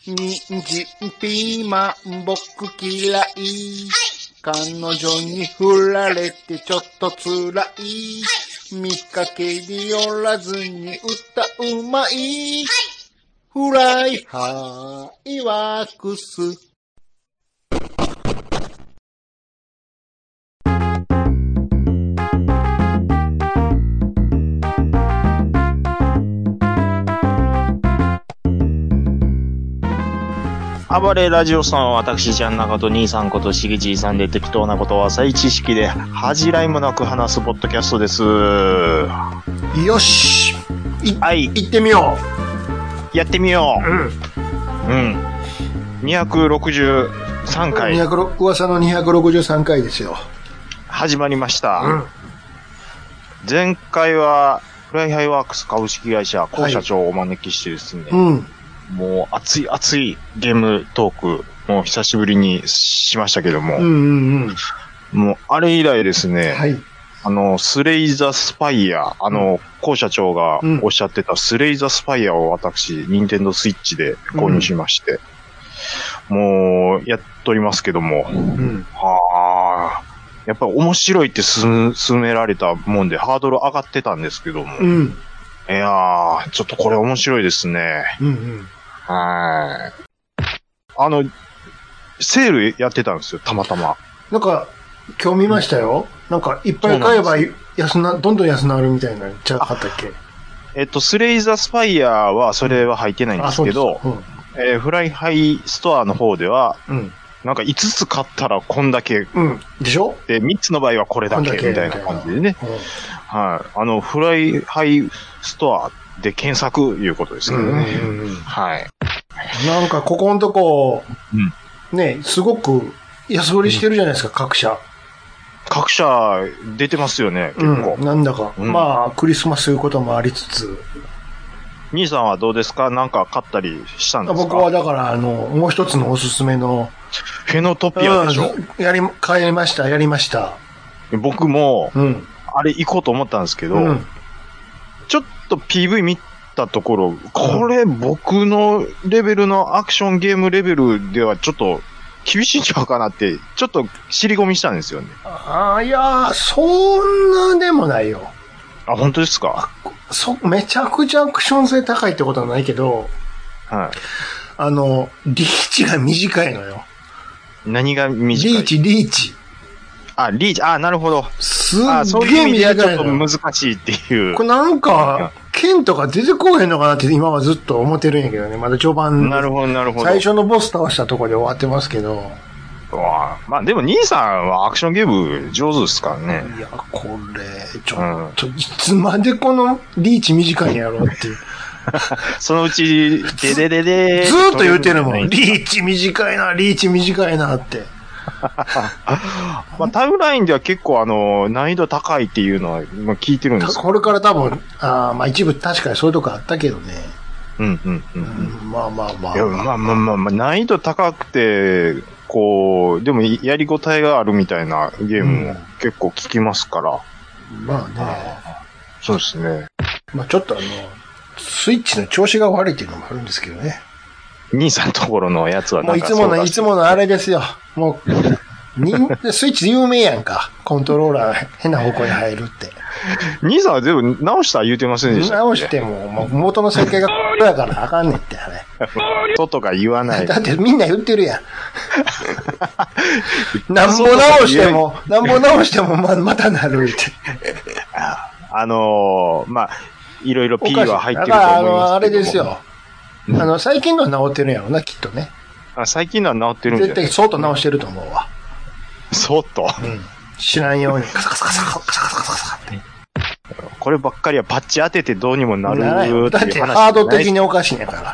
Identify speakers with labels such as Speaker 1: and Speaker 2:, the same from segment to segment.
Speaker 1: 人参、ピーマン、僕嫌い。彼女に振られてちょっと辛い。見かけによらずに歌うまい。フライハイワークス。
Speaker 2: 暴れラジオさんは私ちゃん中と兄さんことしげちいさんで適当なことを浅い知識で恥じらいもなく話すポッドキャストです。
Speaker 1: よし。
Speaker 2: はい。
Speaker 1: 行ってみよ
Speaker 2: う。やってみよう。うん。263回。
Speaker 1: 噂の263回ですよ。
Speaker 2: 始まりました。前回はフライハイワークス株式会社高社長をお招きしてですね。もう熱いゲームトークもう久しぶりにしましたけども、もうあれ以来ですね、スレイザスパイア、高社長がおっしゃってたスレイザスパイアを私、ニンテンドースイッチで購入しまして、もうやっとりますけども、やっぱり面白いって勧められたもんでハードル上がってたんですけども、いやー、ちょっとこれ面白いですね。セールやってたんですよ、たまたま。
Speaker 1: なんか、今日見ましたよ。なんか、いっぱい買えばどんどん安なるみたいなのちゃうかったっけ？
Speaker 2: スレイザスパイアは、それは入ってないんですけど、フライハイストアの方では、なんか5つ買ったらこんだけ。
Speaker 1: でしょ？
Speaker 2: で、3つの場合はこれだけ、みたいな感じでね。フライハイストアで検索いうことですけどね。
Speaker 1: なんか、ここのとこ、ね、すごく安売りしてるじゃないですか、各社。
Speaker 2: 各社出てますよね、結構。
Speaker 1: なんだか。まあ、クリスマスいうこともありつつ。
Speaker 2: 兄さんはどうですか？なんか買ったりしたんですか？
Speaker 1: 僕はだから、もう一つのおすすめの。
Speaker 2: フェノトピアでしょ？
Speaker 1: やりました。
Speaker 2: 僕も、あれ行こうと思ったんですけど、ちょっと PV 見たところ、これ僕のレベルのアクションゲームレベルではちょっと厳しいんちゃうかなって、ちょっと尻込みしたんですよね。
Speaker 1: いやそんなでもないよ。
Speaker 2: 本当ですか？
Speaker 1: めちゃくちゃアクション性高いってことはないけど、リーチが短いのよ。
Speaker 2: 何が短い？
Speaker 1: リーチ。
Speaker 2: なるほど。
Speaker 1: すっげえ短いの。
Speaker 2: ちょっと難しいっていう。
Speaker 1: これなんか、剣とか出てこうへんのかなって今はずっと思ってるんやけどね。まだ序盤。
Speaker 2: なるほど。
Speaker 1: 最初のボス倒したところで終わってますけど。
Speaker 2: まあでも兄さんはアクションゲーム上手ですからね。
Speaker 1: いや、これ、ちょっと、いつまでこのリーチ短いんやろうっていう。
Speaker 2: そのうち、ず
Speaker 1: ーっと言うてるもん。リーチ短いなって。
Speaker 2: まあ、タイムラインでは結構難易度高いっていうのは聞いてるんですよ。
Speaker 1: これから多分、まあ一部確かにそういうとこあったけどね。まあ。
Speaker 2: 難易度高くて、でもやりごたえがあるみたいなゲームも結構聞きますから。
Speaker 1: まあね。
Speaker 2: そうですね。
Speaker 1: まあちょっとスイッチの調子が悪いっていうのもあるんですけどね。
Speaker 2: 兄さんのところのやつは
Speaker 1: もういつものあれですよ。もう、スイッチ有名やんか。コントローラー変な方向に入るって。
Speaker 2: 兄さんは全部直した言うてませんでした？
Speaker 1: 直しても元の設計がだからあかんねんってあれ。
Speaker 2: とか言わない。だ
Speaker 1: ってみんな言ってるやん。なんぼ直してもまたなるって。
Speaker 2: まあ、いろいろ P は入ってると思いますけど。
Speaker 1: あれですよ。最近のは治ってるんやろな、きっとね。
Speaker 2: 最近のは治ってるんじゃない？
Speaker 1: 絶対、そーっと直してると思うわ。
Speaker 2: そーっと？
Speaker 1: 知らんように、カサカサって。
Speaker 2: こればっかりはパッチ当ててどうにもなるっていう話。
Speaker 1: だってハード的におかしいんやから。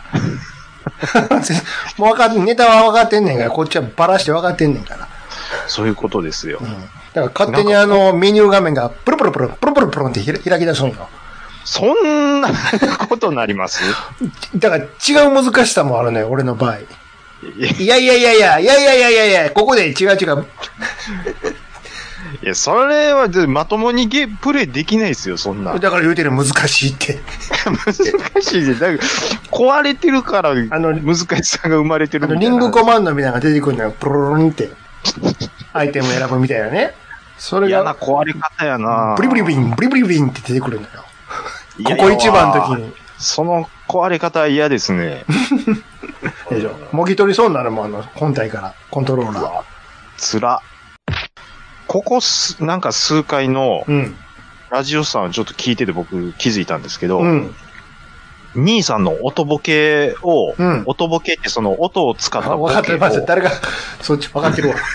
Speaker 1: もうネタは分かってんねんから、こっちはバラして分かってんねんから。
Speaker 2: そういうことですよ。
Speaker 1: だから勝手にメニュー画面がプルプルって開き出すんよ。
Speaker 2: そんなことになります？
Speaker 1: だから違う難しさもあるね、俺の場合。いや、ここで違う。
Speaker 2: いや、それはまともにプレイできないですよ、そんな。
Speaker 1: だから言うてる難しいって。
Speaker 2: 難しいで、だから壊れてるから難しさが生まれてるみたいな。
Speaker 1: リングコマンドみたいなのが出てくるのよ。プロロンって。アイテム選ぶみたいなね。それが。
Speaker 2: 嫌な壊れ方やな。
Speaker 1: ブリブリビン、ブリブリビンって出てくるのよ。ここ一番の時に。
Speaker 2: その壊れ方は嫌ですね。
Speaker 1: でしょ。もぎ取りそうになるもん、本体から、コントローラー。
Speaker 2: つら。ここなんか数回の、ラジオさんをちょっと聞いてて僕気づいたんですけど、兄さんの音ボケを、音ボケってその音を使ったボケを。
Speaker 1: 分かってます。誰が、そっち分かってるわ。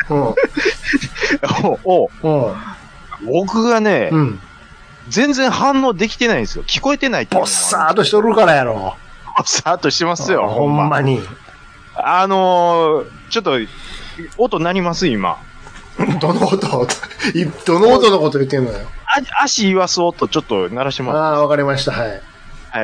Speaker 2: 僕がね、全然反応できてないんですよ。聞こえてないっていうの。
Speaker 1: ぼっさーっとしとるからやろ。
Speaker 2: ぼっさーっとしてますよ。
Speaker 1: ほんまに。
Speaker 2: ちょっと、音鳴ります今。
Speaker 1: どの音のこと言ってんのよ。
Speaker 2: 足言わす音ちょっと鳴らしてもらって。
Speaker 1: ああ、わかりました。はい。
Speaker 2: はい。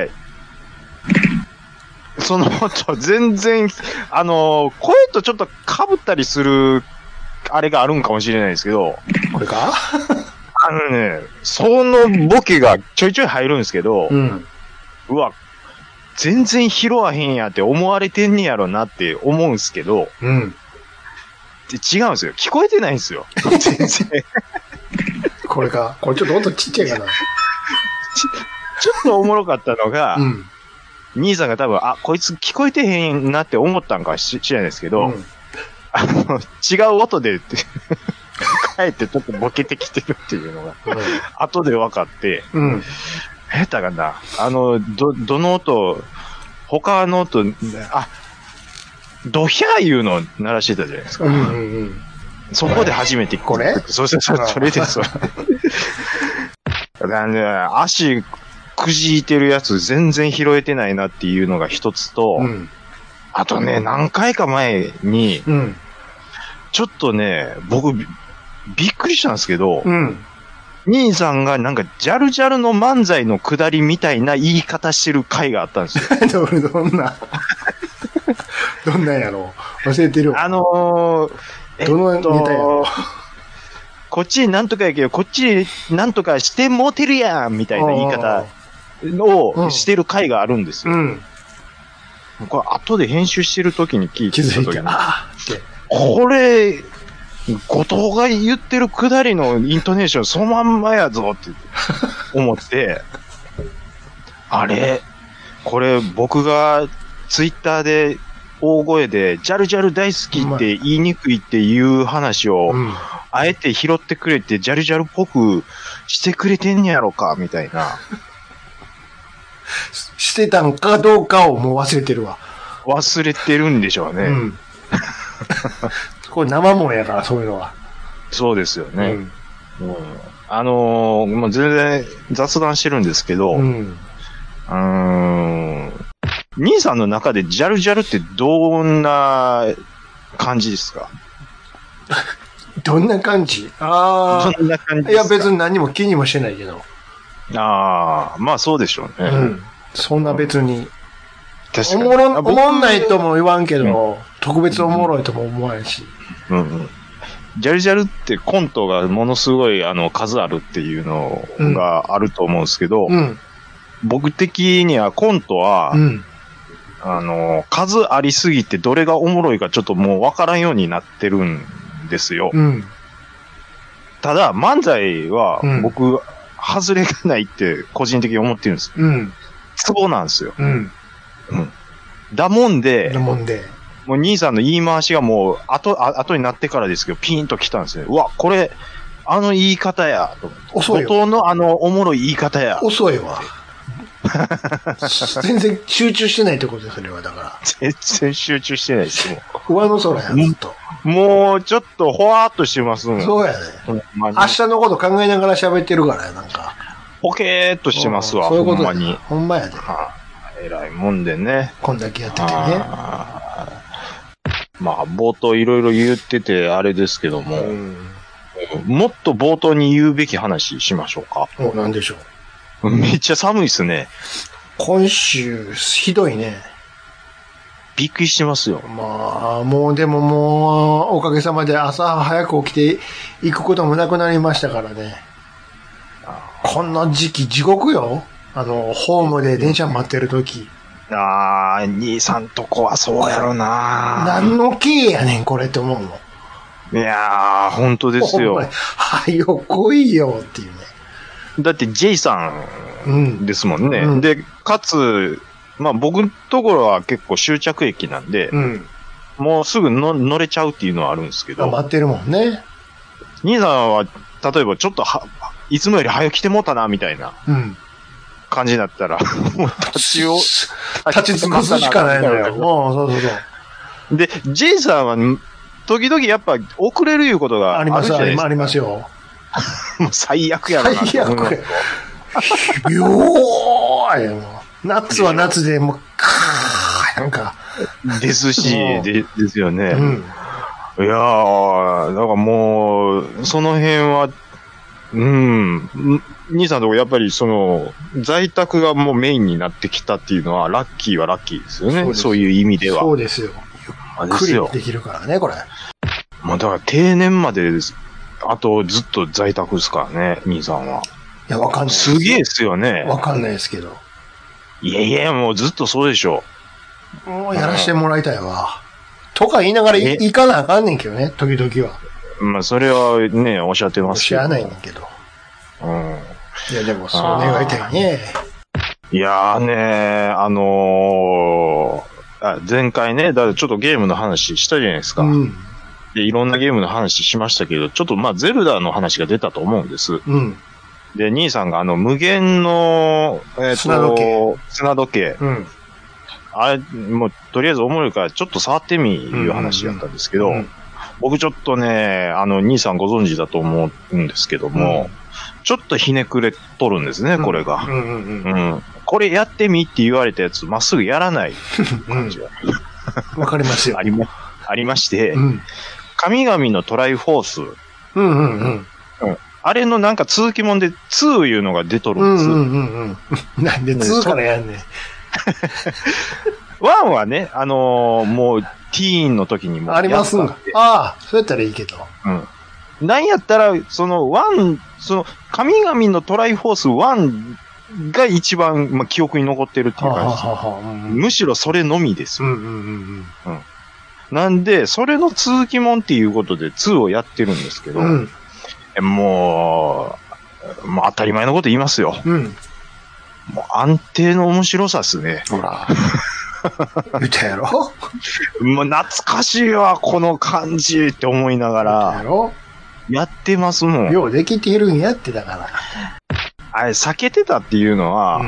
Speaker 2: その音、全然、声とちょっと被ったりする、あれがあるんかもしれないですけど。
Speaker 1: これか
Speaker 2: そのボケがちょいちょい入るんですけど、うわ、全然拾わへんやって思われてんねやろなって思うんすけど、違うんですよ。聞こえてないんですよ。全然。
Speaker 1: これちょっと音ちっちゃいかな。
Speaker 2: ちょっとおもろかったのが、兄さんが多分、こいつ聞こえてへんなって思ったんか知らないですけど、違う音で、かえってちょっとボケてきてるっていうのが、後で分かって、下手かな。どの音、他の音、ドヒャーいうのを鳴らしてたじゃないですか。そこで初めて
Speaker 1: これ
Speaker 2: それです。だからね、足くじいてるやつ全然拾えてないなっていうのが一つと、あとね、何回か前に、ちょっとね、僕、びっくりしたんですけど、兄さんがなんかジャルジャルの漫才の下りみたいな言い方してる回があったんですよ。
Speaker 1: どんなんやろう忘れてるわ。
Speaker 2: どのネタやろこっちなんとかやけど、こっちなんとかしてもうてるやんみたいな言い方をしてる回があるんですよ。これ後で編集してる時に聞いてた時に、これ、後藤が言ってるくだりのイントネーションそのまんまやぞって思って、あれこれ僕がツイッターで大声でジャルジャル大好きって言いにくいっていう話を、あえて拾ってくれてジャルジャルっぽくしてくれてんやろかみたいな。
Speaker 1: してたのかどうかをもう忘れてるわ。
Speaker 2: 忘れてるんでしょうね。
Speaker 1: これ生もんやから、そういうのは。
Speaker 2: そうですよね。もう全然雑談してるんですけど、兄さんの中でジャルジャルってどんな感じですか？
Speaker 1: どんな感じ？どんな感じですか？いや別に何も気にもしてないけど。ま
Speaker 2: あそうでしょうね。
Speaker 1: そんな別に。確かに。おもんないとも言わんけど、特別おもろいとも思わんし。
Speaker 2: ジャルジャルってコントがものすごい数あるっていうのがあると思うんですけど、僕的にはコントは、数ありすぎてどれがおもろいかちょっともうわからんようになってるんですよ。ただ漫才は僕、外れがないって個人的に思ってるんです。ツボなんですよ。だもんで、もう兄さんの言い回しがもう後になってからですけど、ピーンと来たんですね。うわ、これ、言い方や。
Speaker 1: 遅いよ。
Speaker 2: 後藤のおもろい言い方や。
Speaker 1: 遅いわ。全然集中してないってことです、それはだから。
Speaker 2: 全然集中してないです。
Speaker 1: 上の空や、ずっと。
Speaker 2: もう、ちょっと、ほわーっとしてますもん。
Speaker 1: そうやね。明日のこと考えながら喋ってるからや、なんか。
Speaker 2: ポケーっとしてますわ、
Speaker 1: そういうこと
Speaker 2: ほんまに。
Speaker 1: ほんまやで。
Speaker 2: 偉いもんでね。
Speaker 1: こんだけやっててね。
Speaker 2: 冒頭いろいろ言ってて、あれですけども、もっと冒頭に言うべき話しましょうか。
Speaker 1: なんでしょう。
Speaker 2: めっちゃ寒いっすね。
Speaker 1: 今週、ひどいね。
Speaker 2: びっくりしてますよ。
Speaker 1: まあ、もうでももう、おかげさまで朝早く起きて行くこともなくなりましたからね。この時期地獄よ。ホームで電車待ってる時。
Speaker 2: 兄さんとこはそうやろな。
Speaker 1: 何の経やねん、これって思うの。
Speaker 2: いやー、本当ですよ。
Speaker 1: はよ、来いよっていうね。
Speaker 2: だって J さんですもんね。うん、で、かつ、まあ僕のところは結構終着駅なんで、うん、もうすぐ乗れちゃうっていうのはあるんですけど。
Speaker 1: 待ってるもんね。
Speaker 2: 兄さんは、例えばちょっといつもより早く来てもうたな、みたいな感じだったら、もう立ち尽くす
Speaker 1: しかないのよ。そうそうそう。
Speaker 2: で、J さんは、時々やっぱ遅れるいうことがあるじゃないですか。
Speaker 1: ありますよ。
Speaker 2: もう最悪やろな。
Speaker 1: 最悪や。夏は夏でもう、なんか。
Speaker 2: ですし、ですよね。うん、いやー、だからもう、その辺は、兄さんのとこやっぱり在宅がもうメインになってきたっていうのは、ラッキーはラッキーですよね。そういう意味では。
Speaker 1: そうですよ。ゆっくりできるからね、これ。
Speaker 2: まあだから定年まで、あとずっと在宅ですからね、兄さんは。
Speaker 1: いや、わかんないです。
Speaker 2: すげえですよね。
Speaker 1: わかんないですけど。
Speaker 2: いや、もうずっとそうでしょ。
Speaker 1: もうやらしてもらいたいわ。とか言いながら行かなあかんねんけどね、時々は。
Speaker 2: まあ、それはね、おっしゃってます
Speaker 1: けど。知らないねんけど。いや、でもそう願いたいね。
Speaker 2: いやーね、前回ね、だからちょっとゲームの話したじゃないですか。で、いろんなゲームの話しましたけど、ちょっとまあ、ゼルダの話が出たと思うんです。で、兄さんが無限の、砂時計。あれ、もう、とりあえず思うからちょっと触ってみ、いう話だったんですけど、僕ちょっとね、兄さんご存知だと思うんですけども、ちょっとひねくれとるんですね、これが。これやってみって言われたやつ、まっすぐやらない感じが。
Speaker 1: わかりますよ。
Speaker 2: ありまして、神々のトライフォース。あれのなんか続きもんで2いうのが出とるん
Speaker 1: です。なんで2からやんねん。
Speaker 2: 1はね、もう、ティーンの時にも
Speaker 1: ありますんか。ああ、そうやったらいいけど。
Speaker 2: なんやったら、1、神々のトライフォース1が一番、まあ、記憶に残ってるっていう感じ。むしろそれのみですよ。なんで、それの続きもんっていうことで2をやってるんですけど、もう当たり前のこと言いますよ。もう安定の面白さっすね。
Speaker 1: ほら。言ったやろ
Speaker 2: もう懐かしいわ、この感じって思いながら。やってますもん。
Speaker 1: ようできてるんやってだから。
Speaker 2: あれ、避けてたっていうのは、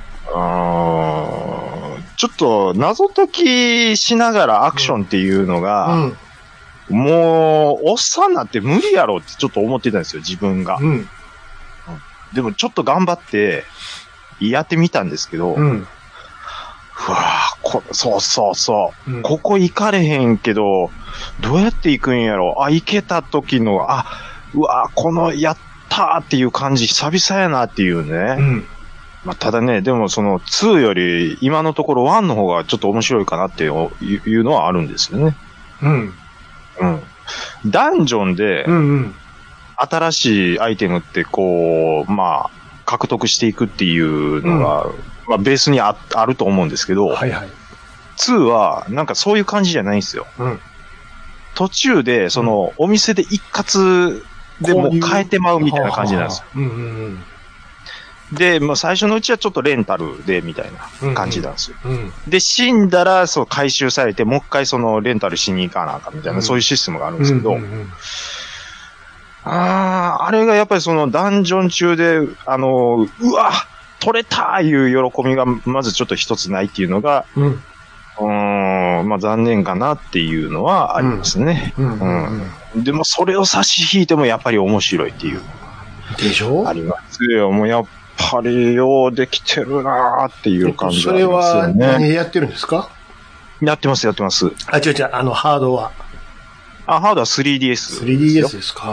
Speaker 2: ちょっと謎解きしながらアクションっていうのが、もう、おっさんなんて無理やろってちょっと思ってたんですよ、自分が。でもちょっと頑張って、やってみたんですけど、うわぁ、そう、ここ行かれへんけど、どうやって行くんやろ。行けた時の、うわぁ、このやったーっていう感じ久々やなっていうね。まあ、ただね、でも2より今のところ1の方がちょっと面白いかなっていうのはあるんですよね。ダンジョンで、新しいアイテムってまあ、獲得していくっていうのが、まあ、ベースにあると思うんですけど、2は、なんかそういう感じじゃないんですよ。途中で、お店で一括でもう変えてまうみたいな感じなんですよ。で、まあ、最初のうちはちょっとレンタルで、みたいな感じなんですよ。で、死んだら、回収されて、もう一回レンタルしに行かなあかんみたいな、そういうシステムがあるんですけど、あれがやっぱりダンジョン中で、うわ取れたいう喜びがまずちょっと一つないっていうのが、まあ残念かなっていうのはありますね。でもそれを差し引いてもやっぱり面白いっていう。
Speaker 1: でしょ？
Speaker 2: ありますよ。もうやっぱりようできてるなーっていう感じがありますよね。
Speaker 1: それは何やってるんですか？
Speaker 2: やってます。
Speaker 1: 違う、ハードは。
Speaker 2: ハードは 3DS。
Speaker 1: 3DS ですか。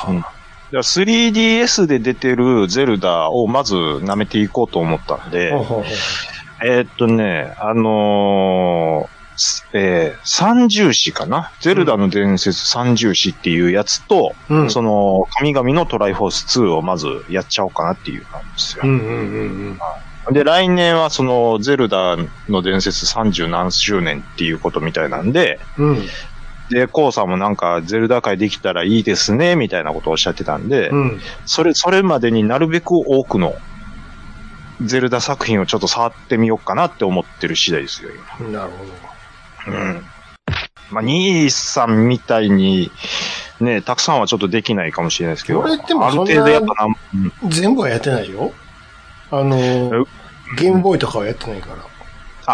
Speaker 2: 3DS で出てるゼルダをまず舐めていこうと思ったんで、 三重視かな、ゼルダの伝説三重視っていうやつと、その、神々のトライフォース2をまずやっちゃおうかなっていう感じですよ。で、来年はその、ゼルダの伝説30何周年っていうことみたいなんで、で、コウさんもなんか、ゼルダ界できたらいいですね、みたいなことをおっしゃってたんで、それまでになるべく多くの、ゼルダ作品をちょっと触ってみようかなって思ってる次第ですよ、今。
Speaker 1: なるほど。
Speaker 2: まあ、兄さんみたいに、ね、たくさんはちょっとできないかもしれないですけど、
Speaker 1: 俺でも
Speaker 2: ある程度やっぱ
Speaker 1: 全部はやってないよ。ゲームボーイとかはやってないから。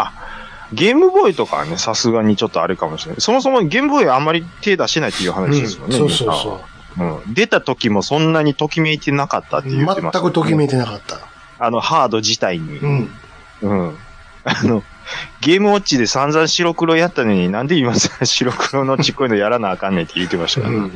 Speaker 2: ゲームボーイとかはね、さすがにちょっとあれかもしれない。そもそもゲームボーイはあんまり手出してないっていう話ですよね。
Speaker 1: そうそうそう。
Speaker 2: 出た時もそんなにときめいてなかったって言ってました、
Speaker 1: 全くときめいてなかった。
Speaker 2: ハード自体に。ゲームウォッチで散々白黒やったのに、なんで今白黒のちっこいのやらなあかんねんって言ってましたね。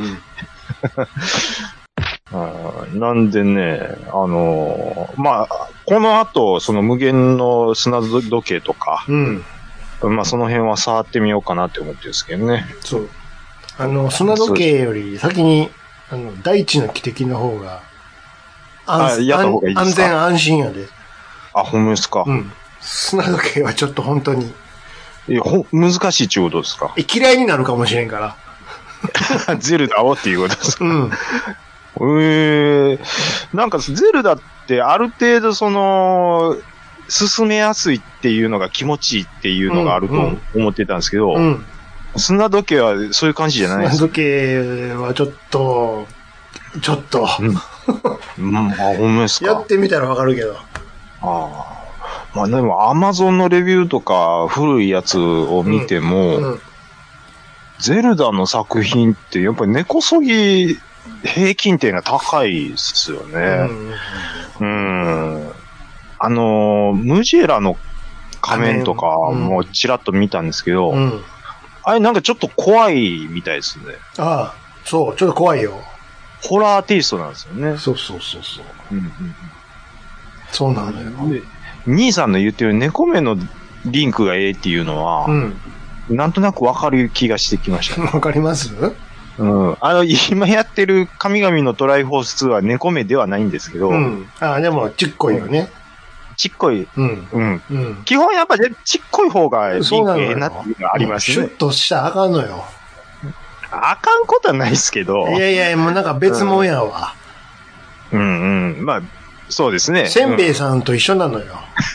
Speaker 2: なんでね、まあ、この後、その無限の砂時計とか、まあその辺は触ってみようかなって思ってるんですけどね。
Speaker 1: そう。砂時計より先に、大地の汽笛の方が、安全安心やで。
Speaker 2: ほんまですか。
Speaker 1: 砂時計はちょっと本当に。
Speaker 2: 難しいっていうことですか。
Speaker 1: 嫌いになるかもしれんから。
Speaker 2: ゼルダをっていうことですか。なんかゼルダってある程度その、進めやすいっていうのが気持ちいいっていうのがあると思ってたんですけど、砂時計はそういう感じじゃないですか。
Speaker 1: 砂時計はちょっと、
Speaker 2: ほんまですか。
Speaker 1: やってみたらわかるけど。
Speaker 2: まあでも、アマゾンのレビューとか古いやつを見ても、ゼルダの作品ってやっぱり根こそぎ平均点が高いですよね。ムジェラの仮面とかもちらっと見たんですけど、あれなんかちょっと怖いみたいですね。
Speaker 1: そう、ちょっと怖いよ。
Speaker 2: ホラーテイストなんですよね。
Speaker 1: そう。そうなのよ。
Speaker 2: 兄さんの言ってる猫目のリンクがええっていうのは、なんとなくわかる気がしてきました、ね。
Speaker 1: わかります？
Speaker 2: 今やってる神々のトライフォース2は猫目ではないんですけど。
Speaker 1: でも、ちっこいよね。
Speaker 2: ちっこい。基本やっぱりちっこい方がリンクええなっていうのがありますね。
Speaker 1: シュッとしたらあかんのよ。
Speaker 2: あかんことはないですけど。
Speaker 1: いや、もうなんか別物やわ。
Speaker 2: まあ、そうですね。
Speaker 1: せんべいさんと一緒なのよ。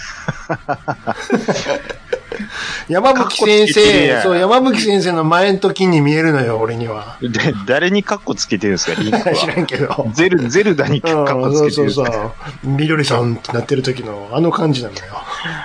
Speaker 1: 山吹先生の前の時に見えるのよ、俺には。
Speaker 2: 誰にカッコつけてるんですか、リンクは。
Speaker 1: 知らんけど。
Speaker 2: ゼルダにカッコつけてるんですか。
Speaker 1: そう。みどりさんってなってる時のあの感じなのよ。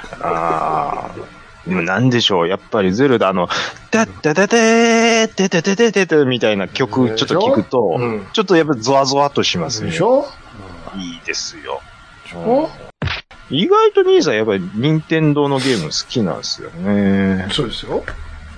Speaker 2: でもなんでしょう、やっぱりゼルダタッタタテーテテテテテテみたいな曲ちょっと聞くと、ちょっとやっぱゾワゾワっとしますね。
Speaker 1: でしょ？
Speaker 2: いいですよ。意外と兄さんやっぱり任天堂のゲーム好きなんですよね。
Speaker 1: そうですよ。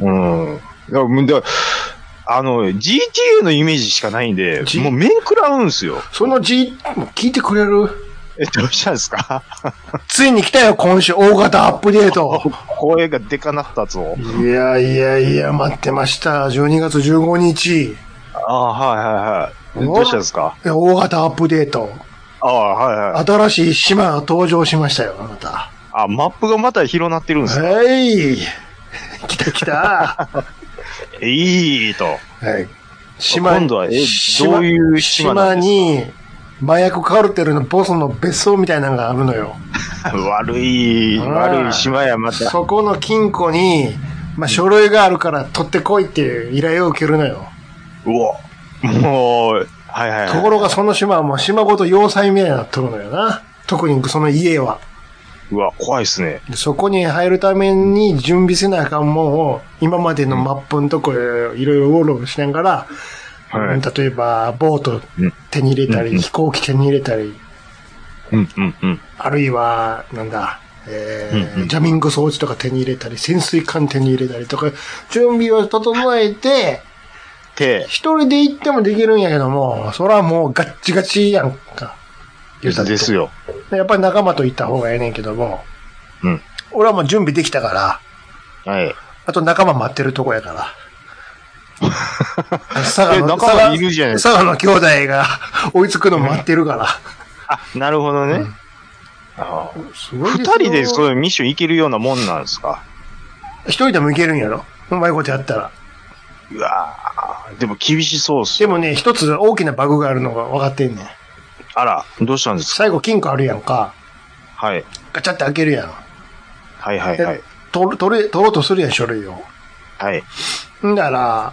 Speaker 2: GTA のイメージしかないんで、もう面食らうんすよ。
Speaker 1: その聞いてくれる？
Speaker 2: どうしたんですか？
Speaker 1: ついに来たよ、今週大型アップデート。
Speaker 2: 声がでかなったぞ。
Speaker 1: いや、待ってました。12月15日。
Speaker 2: はい。どうしたんですか？
Speaker 1: 大型アップデート。新しい島が登場しましたよ、また。
Speaker 2: マップがまた広なってるんですか？
Speaker 1: 来た。
Speaker 2: いいと。今度は、どういう
Speaker 1: 島に、麻薬カルテルのボスの別荘みたいなのがあるのよ。
Speaker 2: 悪い島や、また。
Speaker 1: そこの金庫に、書類があるから取ってこいっていう依頼を受けるのよ。
Speaker 2: もう、
Speaker 1: ところがその島はもう島ごと要塞みたいになっとるのよな。特にその家は。
Speaker 2: 怖いっすね。
Speaker 1: そこに入るために準備せなあかんもんを、今までのマップのとこいろいろうろうろしながら、例えば、ボート手に入れたり、飛行機手に入れたり、あるいは、ジャミング装置とか手に入れたり、潜水艦手に入れたりとか、準備を整えて、一人で行ってもできるんやけども、それはもうガッチガチやんか。
Speaker 2: ですよ。
Speaker 1: やっぱり仲間と行った方がええねんけども、俺はもう準備できたから、 あと仲間待ってるとこやから。佐
Speaker 2: 仲間いるじゃないですか。
Speaker 1: 佐賀の兄弟が追いつくの待ってるから。
Speaker 2: あ、なるほどね。うん、すごいですよ。二人でそういうミッションいけるようなもんなんですか？
Speaker 1: 一人でもいけるんやろ？うまいことやったら。
Speaker 2: うわぁ、でも厳しそうっす。
Speaker 1: でもね、一つ大きなバグがあるのが分かってんねん。
Speaker 2: あら、どうしたんですか？
Speaker 1: 最後金庫あるやんか。
Speaker 2: はい。
Speaker 1: ガチャって開けるやん。
Speaker 2: はいはいはい。
Speaker 1: 取ろうとするやん、書類を。
Speaker 2: はい。
Speaker 1: んだら、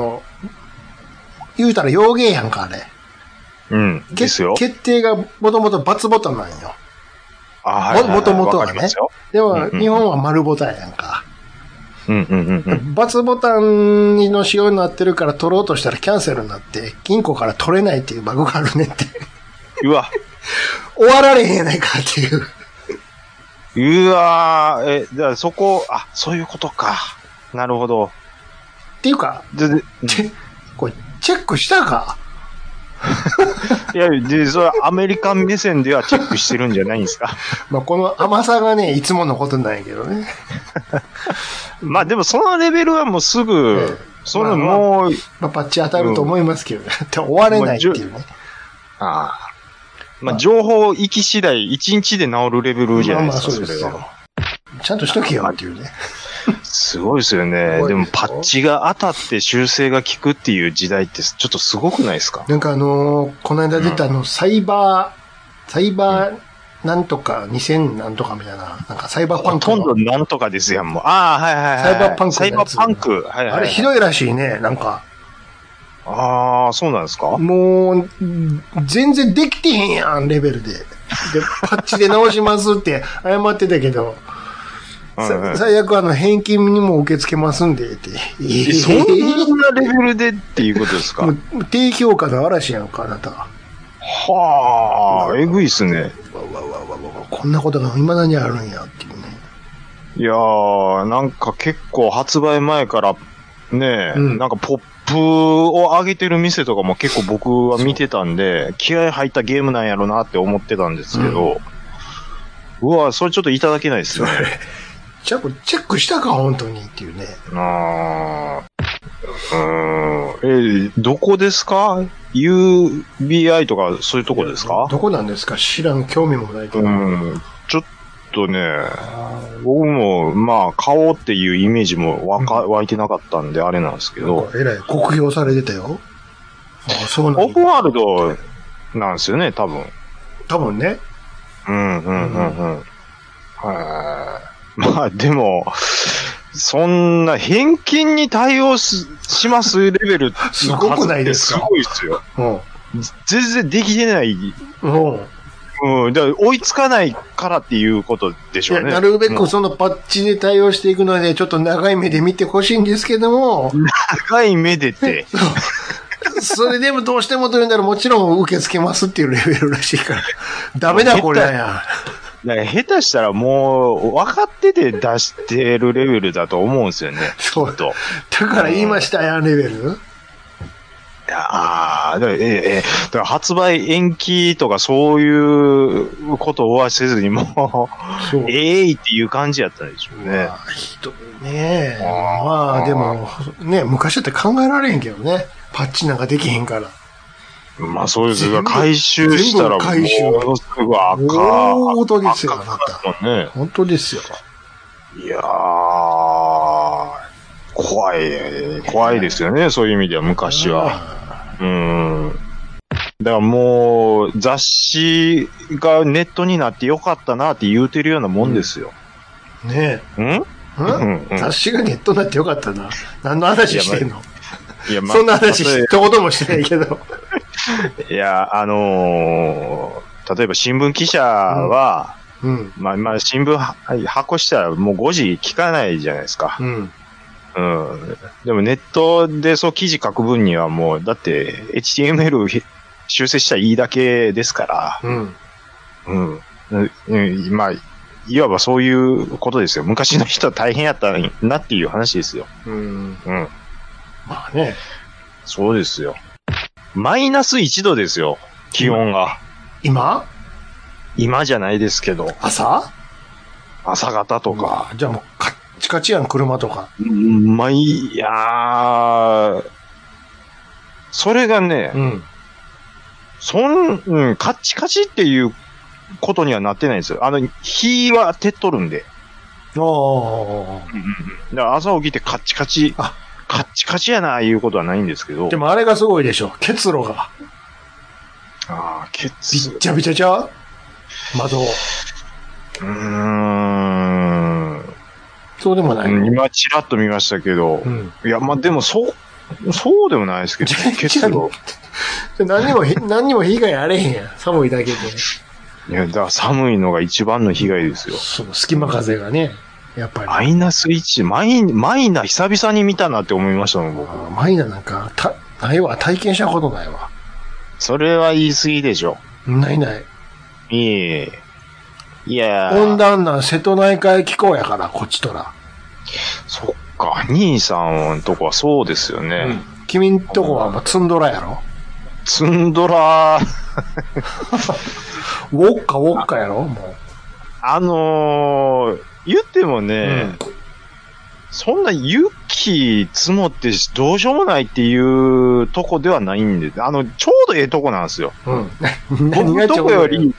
Speaker 1: 言うたら洋芸やんか、あれ。
Speaker 2: うん。ですよ。
Speaker 1: 決定がもともと×ボタンなんよ。
Speaker 2: あ、はい。
Speaker 1: もともとはね。でも、日本は丸ボタンやんか。×ボタンの仕様になってるから取ろうとしたらキャンセルになって、金庫から取れないっていうバグがあるねって。
Speaker 2: うわ。
Speaker 1: 終わられへんやないかっていう。
Speaker 2: うわー、じゃあそこ、あ、そういうことか。なるほど。
Speaker 1: っていうか、これ、チェックしたか？
Speaker 2: いや、それはアメリカン目線ではチェックしてるんじゃないんですか？
Speaker 1: まあこの甘さがね、いつものことなんやけどね。
Speaker 2: まあでもそのレベルはもうすぐ、そのもう、
Speaker 1: まあパッチ当たると思いますけどね。終われないっていうね。
Speaker 2: ああ。まあ情報行き次第1日で治るレベルじゃないですか、
Speaker 1: それは。ちゃんとしとけよっていうね。
Speaker 2: すごいですよね。でもパッチが当たって修正が効くっていう時代ってちょっとすごくないですか？
Speaker 1: なんかこの間出たサイバーなんとか2000なんとかみたいな、なんかサイバーパンク。
Speaker 2: ほとんどなんとかですやん、もう。ああ、はいはいはい。
Speaker 1: サイバーパンク。
Speaker 2: サイバーパンク。はいはい、はい。
Speaker 1: あれひどいらしいね、なんか。
Speaker 2: ああ、そうなんですか？
Speaker 1: もう、全然できてへんやん、レベルで。で、パッチで直しますって謝ってたけど、最悪返金にも受け付けますんで、って。
Speaker 2: そんなレベルでっていうことですか？も
Speaker 1: う低評価の嵐やんか、あなた。
Speaker 2: はあ、えぐいっすね。
Speaker 1: こんなことが未だにあるんや、っていうね。
Speaker 2: いやー、なんか結構発売前からね、なんかポップを上げてる店とかも結構僕は見てたんで、気合入ったゲームなんやろなって思ってたんですけど、うわ、それちょっといただけないですね。
Speaker 1: チェックしたか、本当にっていうね。
Speaker 2: どこですか？ UBI とかそういうとこですか？
Speaker 1: どこなんですか？知らん、興味もないけど。
Speaker 2: ちょっとね、僕もまあ買おうっていうイメージも湧いてなかったんであれなんですけど。
Speaker 1: えらい酷評されてたよ。そうなん
Speaker 2: オープンワールドなんですよね、多分。
Speaker 1: 多分ね。
Speaker 2: まあでも、そんな返金に対応しますレベル
Speaker 1: すごくないですか？
Speaker 2: すごいですよ。全然できてない。だから追いつかないからっていうことでしょうね。
Speaker 1: なるべくそのパッチで対応していくので、ちょっと長い目で見てほしいんですけども。
Speaker 2: 長い目でって。
Speaker 1: それでもどうしてもというんだらもちろん受け付けますっていうレベルらしいから。ダメだこれや。
Speaker 2: だから下手したらもう分かってて出してるレベルだと思うんですよね。
Speaker 1: そうと。だから言いましたやん、レベル。
Speaker 2: だから発売延期とかそういうことはせずにもう、っていう感じやったんでしょうね。
Speaker 1: ねえ。まあでも、ね、昔だって考えられへんけどね。パッチなんかできへんから。
Speaker 2: まあそうですが、回収したらものすごい
Speaker 1: 本当ですよ、あなた。本当ですよ。
Speaker 2: いやー、怖いですよね、そういう意味では昔は。だからもう、雑誌がネットになってよかったなって言うてるようなもんですよ。
Speaker 1: ねえ。雑誌がネットになってよかったな。何の話してんの？そんな話一言もしてないけど。
Speaker 2: いや、例えば新聞記者は、まあ新聞発行したらもう5時聞かないじゃないですか。でもネットでそう記事書く分にはもう、だって HTML 修正したらいいだけですから。まあ、いわばそういうことですよ。昔の人は大変やったなっていう話ですよ。
Speaker 1: まあね。
Speaker 2: そうですよ。マイナス1度ですよ。気温が。今じゃないですけど。
Speaker 1: 朝
Speaker 2: 方とか。
Speaker 1: じゃあもうチカチやん、車とか。
Speaker 2: まあ、いやー、それがね、
Speaker 1: うん。
Speaker 2: カッチカチっていうことにはなってないんですよ。火は照っとるんで。
Speaker 1: おー。
Speaker 2: だから朝起きてカッチカチやな、いうことはないんですけど。
Speaker 1: でもあれがすごいでしょ。結露が。
Speaker 2: びっ
Speaker 1: びっちゃびちゃちゃう窓。そうでもないの。
Speaker 2: 今、チラッと見ましたけど。うん、いや、まあ、でも、そうでもないですけど、結露。
Speaker 1: 何にも被害あれへんやん。寒いだけで。
Speaker 2: いや、だから寒いのが一番の被害ですよ。
Speaker 1: そう、隙間風がね。やっぱり。
Speaker 2: マイナス1、マイナ久々に見たなって思いましたもん、僕。
Speaker 1: マイナなんか、ないわ。体験したことないわ。
Speaker 2: それは言い過ぎでしょ。
Speaker 1: ない。
Speaker 2: いや
Speaker 1: 温暖な瀬戸内海気候やから、こっちとら。
Speaker 2: そっか、兄さんとこはそうですよね。
Speaker 1: うん、君んとこはツンドラやろ？
Speaker 2: ツンドラ
Speaker 1: ウォッカやろも
Speaker 2: う。言ってもね、そんな雪積もってどうしようもないっていうとこではないんで、ちょうどええとこなんですよ。僕とこより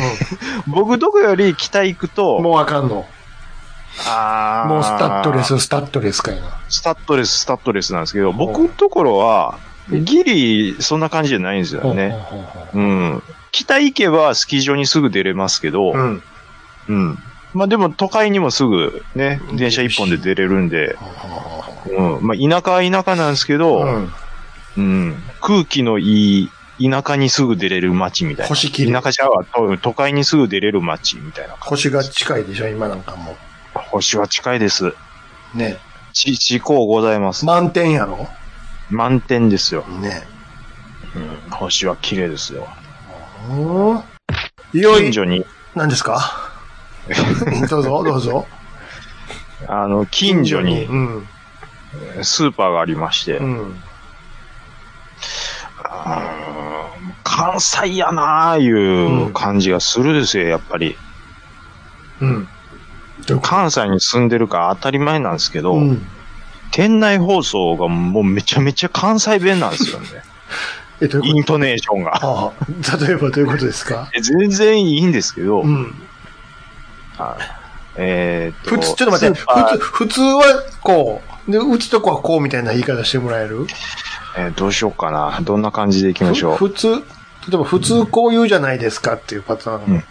Speaker 2: 北行くと、
Speaker 1: もうあかんの。もうスタッドレスかいな。
Speaker 2: スタッドレスなんですけど、僕のところは、ギリ、そんな感じじゃないんですよね。北行けばスキー場にすぐ出れますけど、まあでも都会にもすぐね、電車一本で出れるんで、まあ田舎は田舎なんですけど、空気のいい田舎にすぐ出れる街みたいな。
Speaker 1: 星切れ。
Speaker 2: 田舎じゃは都会にすぐ出れる街みたいな。
Speaker 1: 星が近いでしょ、今なんかもう。
Speaker 2: 星は近いです。
Speaker 1: ね。
Speaker 2: 地高ございます。
Speaker 1: 満点やろ？
Speaker 2: 満点ですよ。
Speaker 1: ね。
Speaker 2: 星は綺麗ですよ。
Speaker 1: 近
Speaker 2: 所に。
Speaker 1: 何ですか？どうぞ。
Speaker 2: 近所に、スーパーがありまして、関西やなーいう感じがするですよ、やっぱり。関西に住んでるから当たり前なんですけど、店内放送がもうめちゃめちゃ関西弁なんですよね。イントネーションが。
Speaker 1: 例えばどういうことですか？
Speaker 2: 全然いいんですけど、ちょ
Speaker 1: っと待って、普通はこう、で、うちとこはこうみたいな言い方してもらえる？
Speaker 2: どうしようかな。どんな感じでいきましょう。
Speaker 1: 例えば普通こう言うじゃないですかっていうパターン。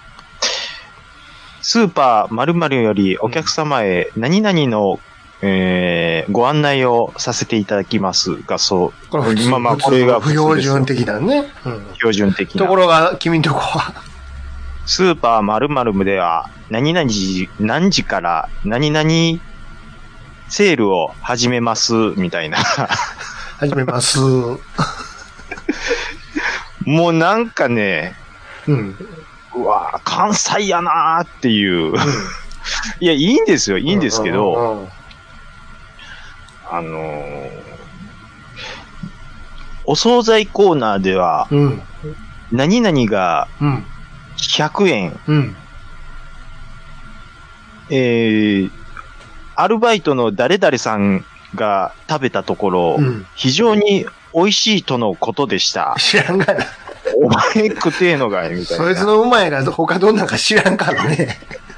Speaker 2: スーパー〇〇よりお客様へ何々の、ご案内をさせていただきますが、そう。
Speaker 1: これが不標準的だね。
Speaker 2: 標準的な。
Speaker 1: ところが、君んとこは。
Speaker 2: スーパー〇〇では、何時から何々セールを始めます、みたいな。
Speaker 1: 始めます。
Speaker 2: もうなんかね、うわ関西やなーっていう。いや、いいんですよ、いいんですけど、お惣菜コーナーでは、何々が100円、アルバイトの誰々さんが食べたところ、非常に美味しいとのことでした。
Speaker 1: 知らんがな。
Speaker 2: お前食ってえのかいみたいな。
Speaker 1: そいつのうまいが他どんなんか知らんからね。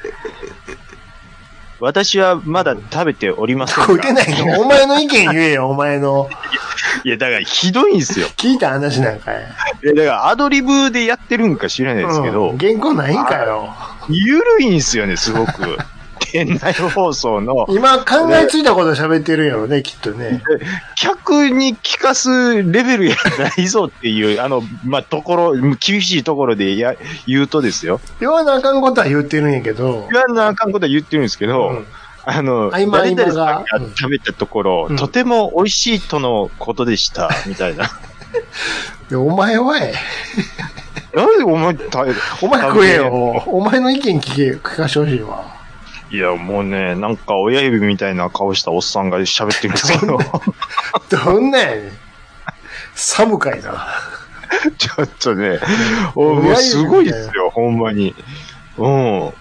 Speaker 2: 私はまだ食べておりませんが。
Speaker 1: 食ってないの？お前の意見言えよ、お前の。
Speaker 2: いや、だからひどいんですよ。
Speaker 1: 聞いた話なんかい。
Speaker 2: いや、だからアドリブでやってるんか知らないですけど。
Speaker 1: 原稿ないんかよ。
Speaker 2: ゆるいんですよね、すごく。店内放送の。
Speaker 1: 今考えついたこと喋ってるんやろね、きっとね。
Speaker 2: 客に聞かすレベルやないぞっていう、厳しいところで言うとですよ。
Speaker 1: 言わなあかんことは言ってるんやけど。
Speaker 2: 言わなあかんことは言ってるんですけど、誰々さんが食べたところ、とても美味しいとのことでした、みたいな。
Speaker 1: お前は
Speaker 2: なんでお前
Speaker 1: 食えよ。お前の意見聞かしてほしいわ。
Speaker 2: いや、もうね、なんか親指みたいな顔したおっさんが喋ってるんですけど。
Speaker 1: どんなんやねん。寒かいな。
Speaker 2: ちょっとね、もうすごいですよ、ほんまに。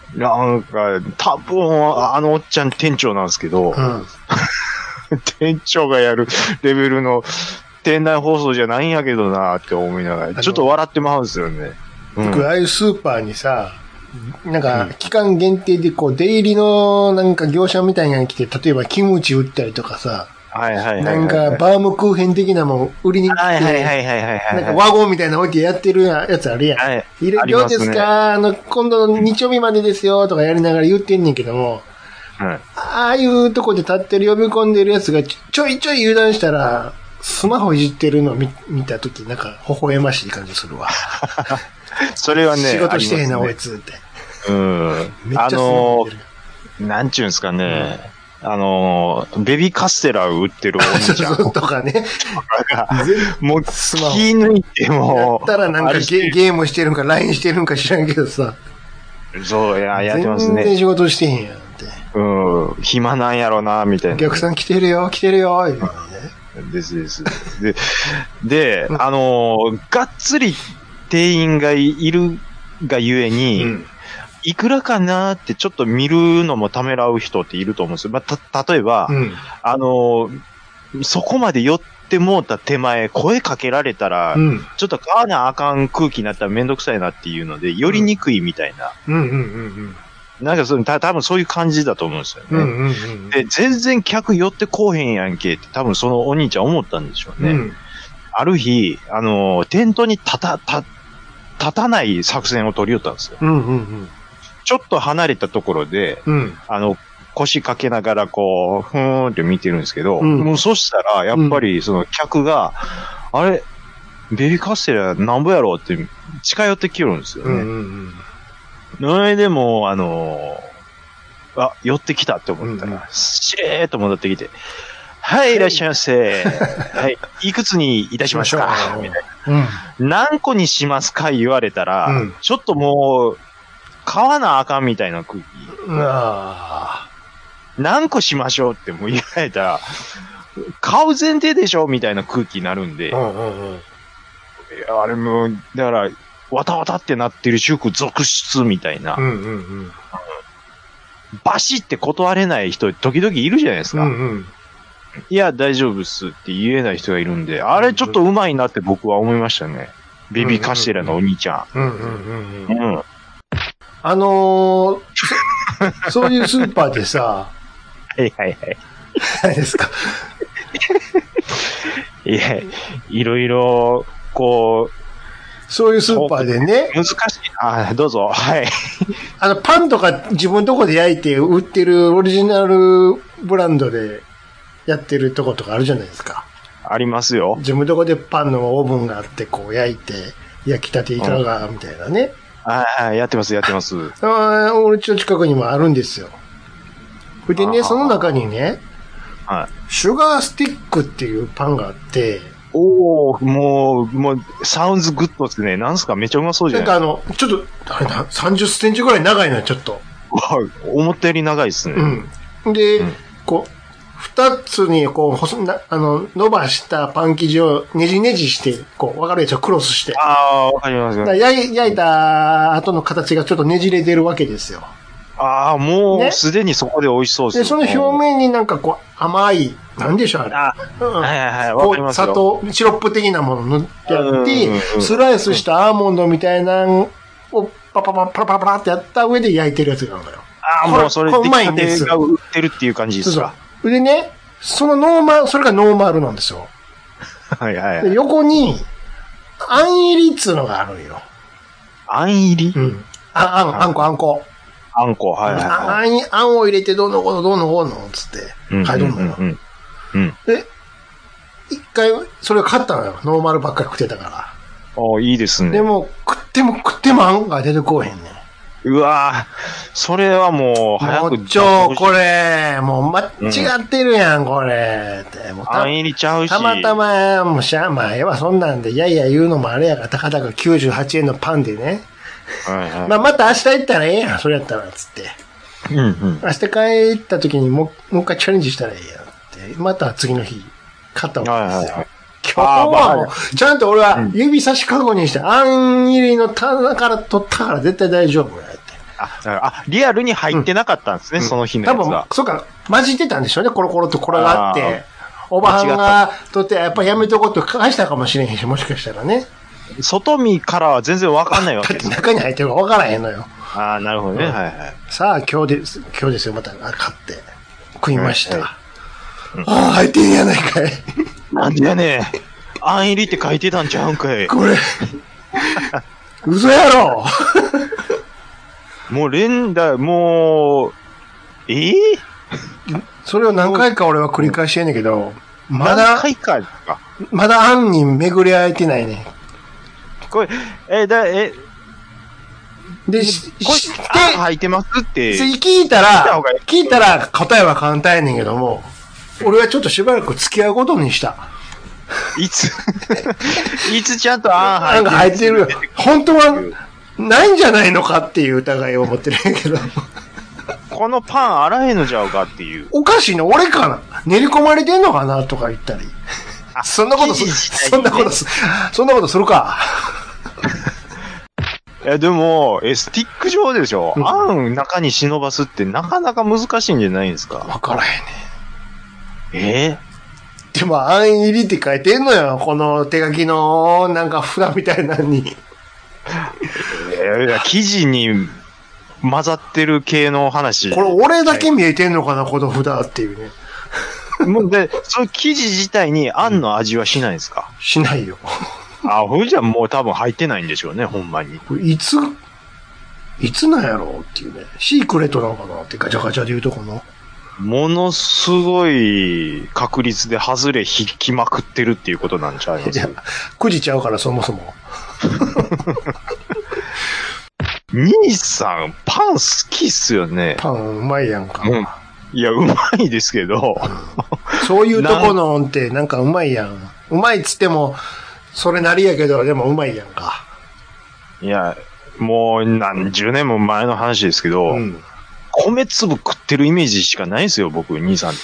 Speaker 2: なんか、多分、あのおっちゃん店長なんですけど、店長がやるレベルの店内放送じゃないんやけどなって思いながら、ちょっと笑ってまうんですよね。
Speaker 1: 僕、ああいうスーパーにさ、なんか、期間限定でこう、出入りのなんか業者みたいなのに来て、例えばキムチ売ったりとかさ、なんか、バームクーヘン的なもん売りに来て、なんかワゴンみたいなの置いてやってるやつあるやん。入れどうですか今度の日曜日までですよとかやりながら言ってんねんけども、ああいうとこで立ってる呼び込んでるやつがちょいちょい油断したら、スマホいじってるのを見たとき、なんか、微笑ましい感じするわ。
Speaker 2: それはね、
Speaker 1: 仕事してへんな、おいつって。めっちゃスマホ見てる。
Speaker 2: なんちゅうんすかね、ベビーカステラを売ってるお兄ちゃん。
Speaker 1: とかね。
Speaker 2: もう、気抜いても。
Speaker 1: やったらなんかゲームしてるんか、LINE してるんか知らんけどさ。
Speaker 2: そう、やってますね。
Speaker 1: 全然仕事してへんやんって。
Speaker 2: 暇なんやろな、みたいな。
Speaker 1: お客さん来てるよ、
Speaker 2: です。で、がっつり店員がいるがゆえに、いくらかなってちょっと見るのもためらう人っていると思うんですよ。まあ、例えば、そこまで寄ってもうた手前、声かけられたら、ちょっと買わなあかん空気になったらめんどくさいなっていうので、寄りにくいみたいな。なんか多分そういう感じだと思うんですよね。で、全然客寄ってこうへんやんけって多分そのお兄ちゃん思ったんでしょうね。ある日、テントに立たない作戦を取り寄ったんですよ。ちょっと離れたところで、腰掛けながらこう、ふーんって見てるんですけど、もうそしたら、やっぱりその客が、あれ、ベビーカステラなんぼやろうって近寄ってきよるんですよね。それでも寄ってきたって思ったら、しれーっと戻ってきて、はい、いらっしゃいませ。はい、いくつにいたしますかみたいな。何個にしますか言われたら、ちょっともう、買わなあかんみたいな空気。何個しましょうってもう言われたら、買う前提でしょみたいな空気になるんで。あれも、だから、わたわたってなってる主婦続出みたいな。バシって断れない人、時々いるじゃないですか。いや、大丈夫っすって言えない人がいるんで、あれちょっと上手いなって僕は思いましたね。ベビーカステラのお兄ちゃん。
Speaker 1: そういうスーパーでさ、何ですか
Speaker 2: いや、いろいろ、こう、
Speaker 1: そういうスーパーでね。
Speaker 2: 難しい。どうぞ。はい。
Speaker 1: パンとか自分のとこで焼いて売ってるオリジナルブランドでやってるとことかあるじゃないですか。
Speaker 2: ありますよ。
Speaker 1: 自分のとこでパンのオーブンがあって、こう焼いて、焼きたていかが、みたいなね。
Speaker 2: やってます。
Speaker 1: 俺ちの近くにもあるんですよ。でね、その中にね、シュガースティックっていうパンがあって、
Speaker 2: もう、サウンズグッドですね。なんすかめちゃうまそうじゃないですか。
Speaker 1: なんかちょっと、あれだ、30センチぐらい長いのよ、ちょっと。
Speaker 2: 思ったより長いですね。
Speaker 1: で、こう、二つに、こう、伸ばしたパン生地をねじねじして、こう、わかるでしょ、クロスして。
Speaker 2: わかりますよ。
Speaker 1: 焼いた後の形がちょっとねじれてるわけですよ。
Speaker 2: もう、すでにそこで美味しそうですね。
Speaker 1: で、その表面になんかこう、甘い、なんでしょう、あれ。
Speaker 2: わかりますよ。
Speaker 1: 砂糖、シロップ的なもの塗ってあって、スライスしたアーモンドみたいなのをパラってやった上で焼いてるやつがあるのよ。
Speaker 2: もうそれ、うまいんです。が売ってるっていう感じですか。
Speaker 1: でね、それがノーマルなんですよ。で横に、あん入りっつうのがあるんよ。
Speaker 2: あん入り？
Speaker 1: あんこ。あんを入れてどうのこうの、つって、書いとんのよ。で、一回、それを買ったのよ。ノーマルばっかり食ってたから。
Speaker 2: いいですね。
Speaker 1: でも、食ってもあんが出てこうへんね。
Speaker 2: うわぁ、それはもう、早く。
Speaker 1: これ、もう間違ってるやん、これ。って。
Speaker 2: あん入りちゃうし。
Speaker 1: たまたま、もうまあ、ええわ、そんなんで、いやいや言うのもあれやから、たかだか98円のパンでね。また明日行ったらええやん、それやったら、つって。明日帰った時にもう一回チャレンジしたらええやんって。また次の日、買ったわけですよ。今日はもう、ちゃんと俺は指差しカゴにして、あん入りの棚から取ったから絶対大丈夫やって。
Speaker 2: リアルに入ってなかったんですね、その日のやつは。
Speaker 1: 多分、そうか、混じってたんでしょうね、コロコロとこれがあって。おばはんが、とって、やっぱやめとこうと返したかもしれへんし、もしかしたらね。
Speaker 2: 外見からは全然わかんないわけです。
Speaker 1: 中に入ってるかわからへんのよ。
Speaker 2: なるほどね、はいはい。
Speaker 1: さあ、今日ですよ、また、買って。食いました。入ってんやないかい。
Speaker 2: なんでやねん。あん入りって書いてたんちゃうんかい。
Speaker 1: これ、嘘やろ。
Speaker 2: もうもう、
Speaker 1: それを何回か俺は繰り返してんねんけど、まだ
Speaker 2: 何回かですか。
Speaker 1: まだ案に巡り合えてないね。
Speaker 2: これ、で、入ってますって。
Speaker 1: 聞いたら答えは簡単やねんけども、俺はちょっとしばらく付き合うことにした。
Speaker 2: いつちゃんと案
Speaker 1: 入ってるよ。本当はないんじゃないのかっていう疑いを持ってるんやけど。
Speaker 2: このパン洗えんのちゃうかっていう。
Speaker 1: おかしいの俺かな練り込まれてんのかなとか言ったり。そんなことするか。
Speaker 2: いや、でも、スティック状でしょ、あん中に忍ばすってなかなか難しいんじゃないんですか。
Speaker 1: わからへんね。でも、あん入りって書いてんのよ。この手書きの、なんか札みたいなのに。
Speaker 2: 生地に混ざってる系の話。
Speaker 1: これ、俺だけ見えてんのかな、この札っていうね。
Speaker 2: もうで、その生地自体にあんの味はしないんですか？
Speaker 1: しないよ。
Speaker 2: ほいじゃもう多分入ってないんでしょうね、ほんまに。
Speaker 1: いつなんやろうっていうね。シークレットなのかなってガチャガチャで言うとこの。
Speaker 2: ものすごい確率で外れ引きまくってるっていうことなんちゃいます？いや、
Speaker 1: くじちゃうからそもそも。
Speaker 2: 兄さん、パン好きっすよね。
Speaker 1: パンうまいやんか。
Speaker 2: いや、うまいですけど。
Speaker 1: そういうとこのってなんかうまいやん。うまいっつっても、それなりやけど、でもうまいやんか。
Speaker 2: いや、もう何十年も前の話ですけど、米粒食ってるイメージしかないですよ、僕、兄さんって。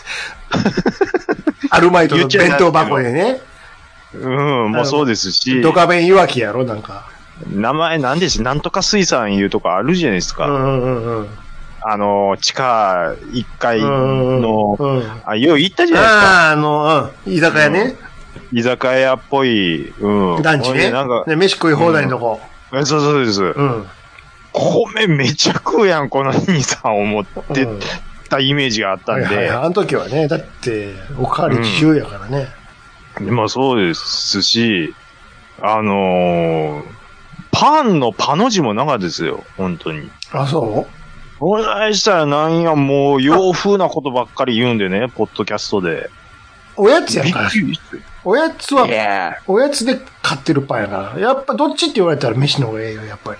Speaker 1: アルマイトの弁当箱でね。
Speaker 2: もうそうですし。
Speaker 1: ドカベンいわきやろ、なんか。
Speaker 2: 名前なんでし、なんとか水産いうとこあるじゃないですか。地下1階の、よう行ったじゃないですか。
Speaker 1: 居酒屋ね。
Speaker 2: 居酒屋っぽい、
Speaker 1: 団地ね。飯食い放題のとこ。
Speaker 2: そうです。米めちゃ食うやん、この兄さん思ってたイメージがあったんで。
Speaker 1: あの時はね、だって、おかわり自由やからね。
Speaker 2: まあそうですし、パンのパの字もなかったですよ、本当に。
Speaker 1: そう
Speaker 2: お願いしたらなんや、もう洋風なことばっかり言うんでね、ポッドキャストで。
Speaker 1: おやつやから。おやつは、おやつで買ってるパンやから。やっぱどっちって言われたら飯の方がええよ、やっぱり。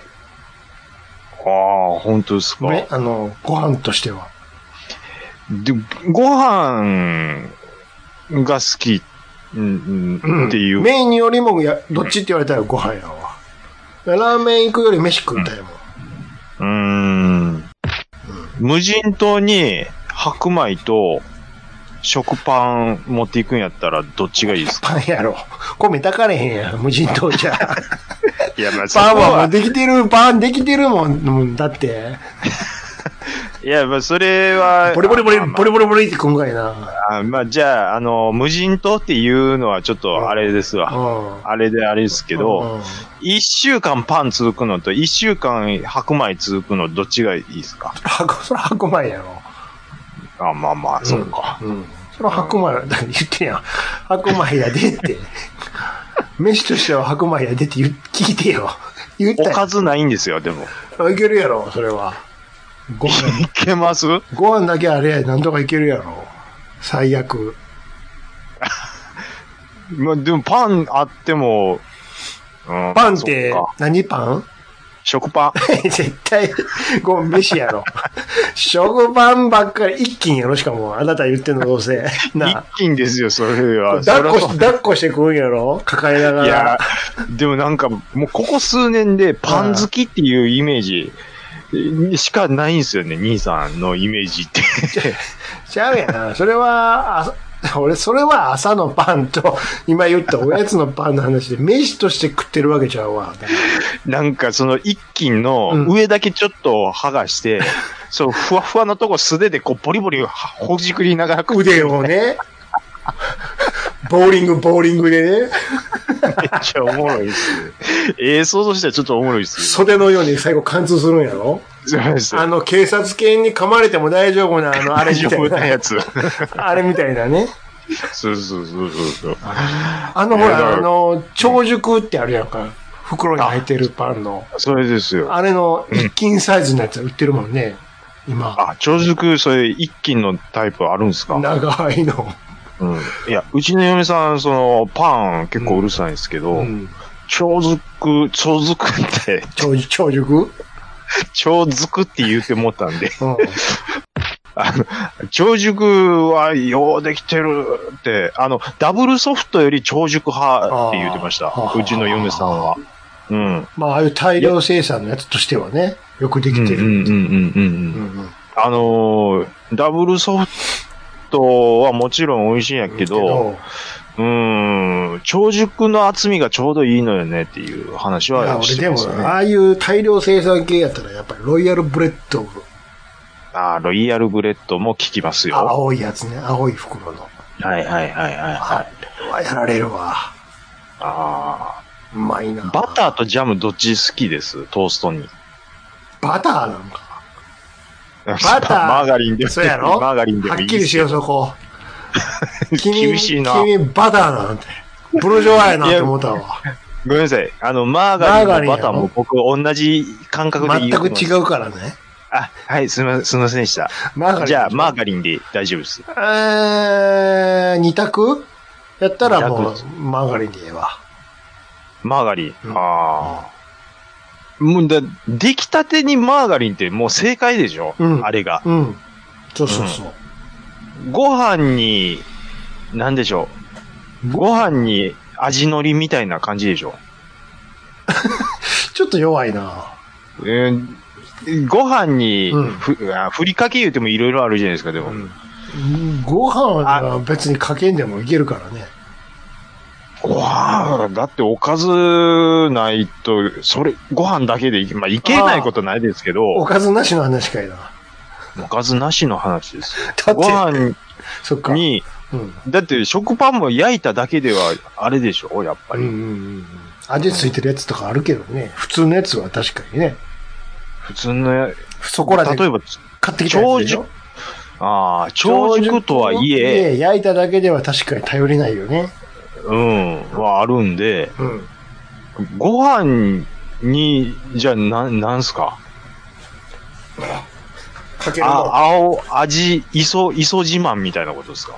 Speaker 2: 本当ですか。
Speaker 1: ご飯としては。
Speaker 2: で、ご飯が好き、っていう。
Speaker 1: 麺よりもどっちって言われたらご飯やわ。ラーメン行くより飯食ったやもん。
Speaker 2: 無人島に白米と食パン持っていくんやったらどっちがいいですか？
Speaker 1: パンやろ。米炊かれへんやん、無人島じゃ。
Speaker 2: いや、まあ、
Speaker 1: パンはもうパンできてるもん、だって。
Speaker 2: いや、まあ、それは。
Speaker 1: ボリボリって今回な。
Speaker 2: まあ、じゃあ、無人島っていうのはちょっとあれですわ。あれですけど、1週間パン続くのと1週間白米続くのどっちがいいですか？
Speaker 1: それ白米やろ。
Speaker 2: まあ、そうか。
Speaker 1: それ白米言ってやん。白米やでって。飯としては白米やでって聞いてよ。言ったよ。
Speaker 2: おかずないんですよ、でも。
Speaker 1: いけるやろ、それは。
Speaker 2: ご飯。いけます？
Speaker 1: ご飯だけあれや、なんとかいけるやろ。最悪。
Speaker 2: まあ、でもパンあっても、
Speaker 1: パンって、何パン？
Speaker 2: 食パン。
Speaker 1: 絶対、飯やろ。食パンばっかり、一斤やろ、しかも。あなた言ってんのどうせ。
Speaker 2: 一斤ですよ、それは。
Speaker 1: 抱っこして食うんやろ？抱えながら。いや、
Speaker 2: でもなんか、もうここ数年でパン好きっていうイメージしかないんですよね、兄さんのイメージって。
Speaker 1: ちゃうやな。それは、
Speaker 3: 俺、それは朝のパンと、今言ったおやつのパンの話で、飯として食ってるわけちゃうわ。
Speaker 2: なんかその一斤の上だけちょっと剥がして、そう、ふわふわのとこ素手でこうボリボリほじくりながら食って
Speaker 3: 腕をね、ボーリングでね。
Speaker 2: めっちゃおもろいっす。想像したらちょっとおもろいっす。
Speaker 3: 袖のように最後貫通するんやろ？
Speaker 2: そうです。
Speaker 3: 警察犬に噛まれても大丈夫な、あれみたいな
Speaker 2: やつ。
Speaker 3: あれみたいなね。
Speaker 2: そう。
Speaker 3: ほら、長熟ってあるやんか。袋に入ってるパンの。
Speaker 2: それですよ。
Speaker 3: あれの一斤サイズのやつ売ってるもんね。今。
Speaker 2: 長熟、それ一斤のタイプあるんですか？
Speaker 3: 長いの。
Speaker 2: いや、うちの嫁さん、パン結構うるさいんですけど、長熟って、
Speaker 3: 長熟
Speaker 2: 長熟って言って思ったんで、長熟はようできてるって、ダブルソフトより長熟派って言ってました。うちの嫁さんは。
Speaker 3: まあ、ああいう大量生産のやつとしてはね、よくできてる。
Speaker 2: ダブルソフトはもちろん美味しいんやけど、長熟の厚みがちょうどいいのよねっていう話はしてますよね。
Speaker 3: 俺でも、ああいう大量生産系やったらやっぱりロイヤルブレッド。
Speaker 2: ロイヤルブレッドも効きますよ。
Speaker 3: 青いやつね、青い袋の。
Speaker 2: はい。
Speaker 3: あれはやられるわ。うまいな。
Speaker 2: バターとジャムどっち好きです？トーストに。
Speaker 3: バターなんか。
Speaker 2: バター。マーガリンでもいい。
Speaker 3: そうやろ？
Speaker 2: マーガリンでもいい。
Speaker 3: はっきりしよう、そこ。
Speaker 2: 厳しいな。
Speaker 3: 君、バターなんて。ブルジョワやなって思ったわ。
Speaker 2: ごめんなさい。マーガリンとバターも僕同じ感覚で言う。
Speaker 3: 全く違うからね。
Speaker 2: はい、すみませんでした。じゃあ、マーガリンで大丈夫です。
Speaker 3: 二択やったらもう、マーガリンでええわ。
Speaker 2: マーガリン。もう出来たてにマーガリンってもう正解でしょ？あれが。
Speaker 3: そう。
Speaker 2: ご飯に、なんでしょう。ご飯に味のりみたいな感じでしょ？
Speaker 3: ちょっと弱いな。
Speaker 2: ご飯にふりかけ言うてもいろいろあるじゃないですか、でも。
Speaker 3: ご飯は別にかけんでもいけるからね。
Speaker 2: ご飯、だっておかずないと、ご飯だけでいけないことないですけど。
Speaker 3: おかずなしの話かいな。
Speaker 2: おかずなしの話ですよ。ご飯に、だって食パンも焼いただけではあれでしょ、やっぱり。
Speaker 3: 味ついてるやつとかあるけどね。普通のやつは確かにね。
Speaker 2: 普通の
Speaker 3: そこらで
Speaker 2: 例えば、
Speaker 3: 買ってきたやつでしょ？
Speaker 2: 長熟とはいえ、
Speaker 3: 焼いただけでは確かに頼りないよね。
Speaker 2: はあるんで、ご飯に、じゃあなんすか？
Speaker 3: かける
Speaker 2: 味、磯自慢みたいなことですか？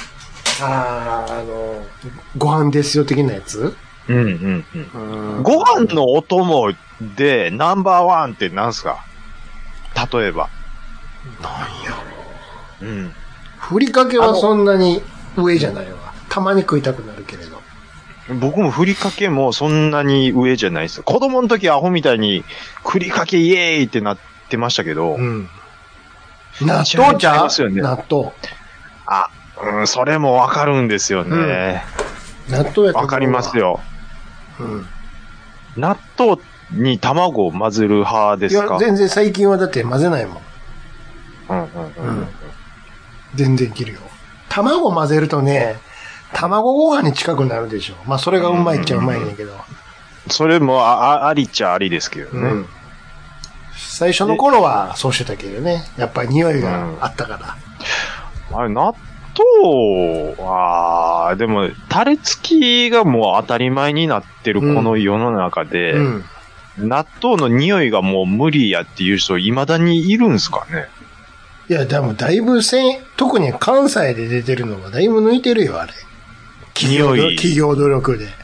Speaker 3: ご飯ですよ的なやつ？
Speaker 2: ご飯のお供でナンバーワンって何すか？例えば。
Speaker 3: なんやろ。ふりかけはそんなに上じゃないわ。たまに食いたくなるけれど。
Speaker 2: 僕もふりかけもそんなに上じゃないです。子供の時アホみたいにふりかけイエーイってなってましたけど。
Speaker 3: 納豆ちゃう？納豆。
Speaker 2: それもわかるんですよね。
Speaker 3: 納豆やと
Speaker 2: わかりますよ。納豆に卵を混ぜる派ですか？
Speaker 3: いや、全然最近はだって混ぜないもん。全然いけるよ。卵混ぜるとね、卵ご飯に近くなるでしょ。まあそれがうまいっちゃうまいねんけど。
Speaker 2: それもありっちゃありですけどね。
Speaker 3: 最初の頃はそうしてたけどね。やっぱり匂いがあったから。
Speaker 2: あれ、納豆は、でも、タレ付きがもう当たり前になってるこの世の中で、納豆の匂いがもう無理やっていう人未だにいるんすかね？
Speaker 3: いや、でもだいぶ特に関西で出てるのはだいぶ抜いてるよ、あれ。企業努力で。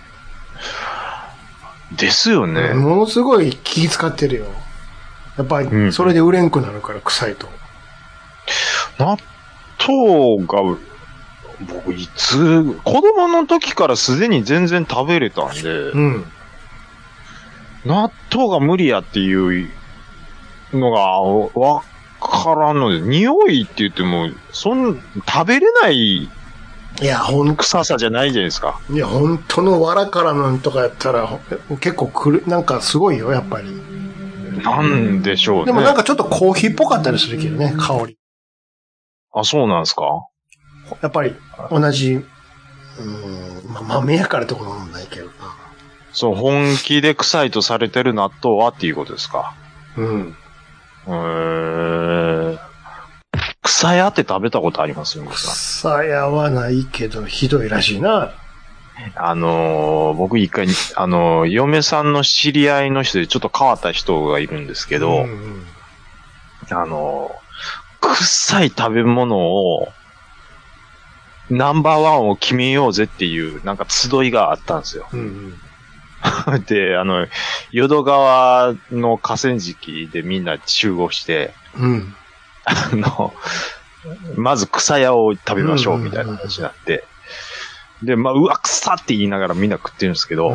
Speaker 2: ですよね。
Speaker 3: ものすごい気使ってるよ。やっぱり、それで売れんくなるから臭いと。
Speaker 2: 納豆が、僕子供の時からすでに全然食べれたんで、納豆が無理やっていうのがわからんので、匂いって言っても、食べれない
Speaker 3: いや、
Speaker 2: 臭さじゃないじゃないですか。
Speaker 3: いや、本当の藁からなんとかやったら、結構なんかすごいよ、やっぱり。
Speaker 2: なんでしょうね。
Speaker 3: でもなんかちょっとコーヒーっぽかったりするけどね、香り。
Speaker 2: あ、そうなんですか？
Speaker 3: やっぱり、同じ、豆やからってこともないけどな。
Speaker 2: そう、本気で臭いとされてる納豆はっていうことですか？
Speaker 3: うん。
Speaker 2: 草屋って食べたことありますよ、
Speaker 3: 草屋はないけど、ひどいらしいな。
Speaker 2: 僕一回、嫁さんの知り合いの人でちょっと変わった人がいるんですけど、臭い食べ物を、ナンバーワンを決めようぜっていう、なんか集いがあったんですよ。で、淀川の河川敷でみんな集合して、まず草屋を食べましょうみたいな話になって、で、うわ、草って言いながらみんな食ってるんですけど、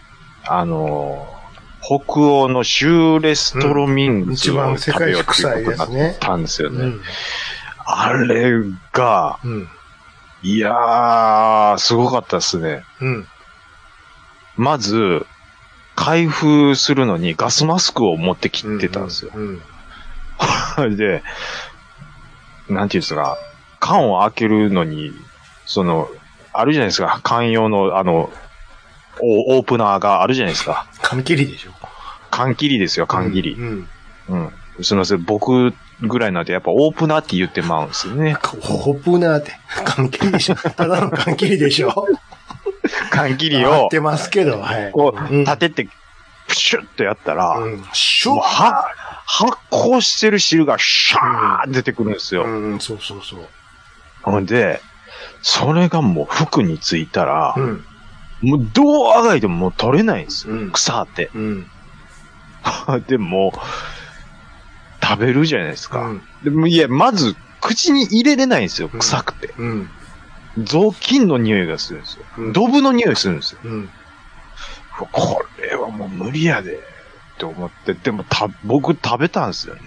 Speaker 2: 北欧のシューレストロミングスを食べようっていうことになったんですよね。あれが、いやー、すごかったですね。まず、開封するのにガスマスクを持ってきてたんですよ。で、なんていうんですか、缶を開けるのに、あるじゃないですか、缶用のオープナーがあるじゃないですか。
Speaker 3: 缶切りでしょ？
Speaker 2: 缶切りですよ、缶切り。すみません、僕ぐらいなんでやっぱオープナーって言ってまうんですよね。
Speaker 3: オープナーって、缶切りでしょ？ただの缶切りでしょ？
Speaker 2: 缶切りを、
Speaker 3: やってますけど、はい。
Speaker 2: こう、立てて、プシュッとやったら、
Speaker 3: シュッ
Speaker 2: 発酵してる汁がシャー出てくるんですよ。
Speaker 3: そうそうそう。
Speaker 2: ほんで、それがもう服についたら、もうどうあがいてももう取れないんですよ。草って。でも、食べるじゃないですか。でもいや、まず口に入れれないんですよ、臭くて。雑巾の匂いがするんですよ。ドブの匂いするんですよ。これはもう無理やで、って思って、でも僕食べたんですよね。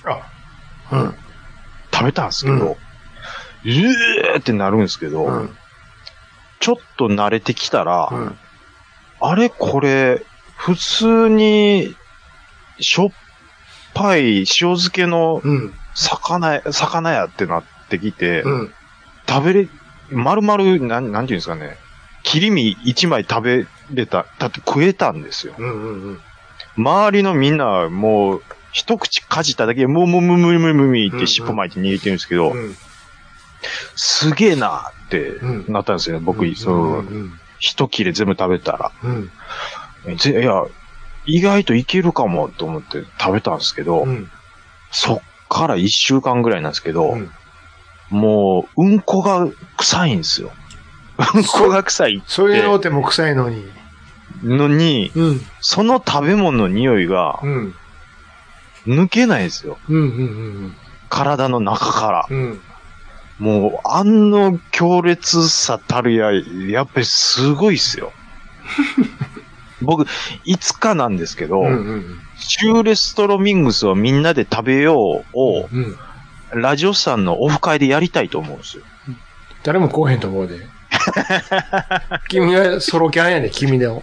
Speaker 2: 食べたんですけど、ってなるんですけど、ちょっと慣れてきたら、あれこれ、普通に、しょっぱい塩漬けの魚やってなってきて、丸々、なんていうんですかね、切り身一枚食べれた、だって食えたんですよ。周りのみんな、もう、一口かじっただけで、もう無理って尻尾巻いて逃げてるんですけど、すげえなってなったんですよね、僕、一切れ全部食べたら。いや、意外といけるかもと思って食べたんですけど、そっから1週間ぐらいなんですけど、もう、うんこが臭いんですよ。うんこが臭いって。
Speaker 3: そういうのでも臭いのに。
Speaker 2: その食べ物の匂いが、抜けないんですよ。体の中から。もう、強烈さたるやっぱりすごいっすよ。僕、いつかなんですけど、シューレストロミングスをみんなで食べようを、ラジオさんのオフ会でやりたいと思うんですよ。
Speaker 3: 誰も来へんと思うで。君はソロキャンやね、君の。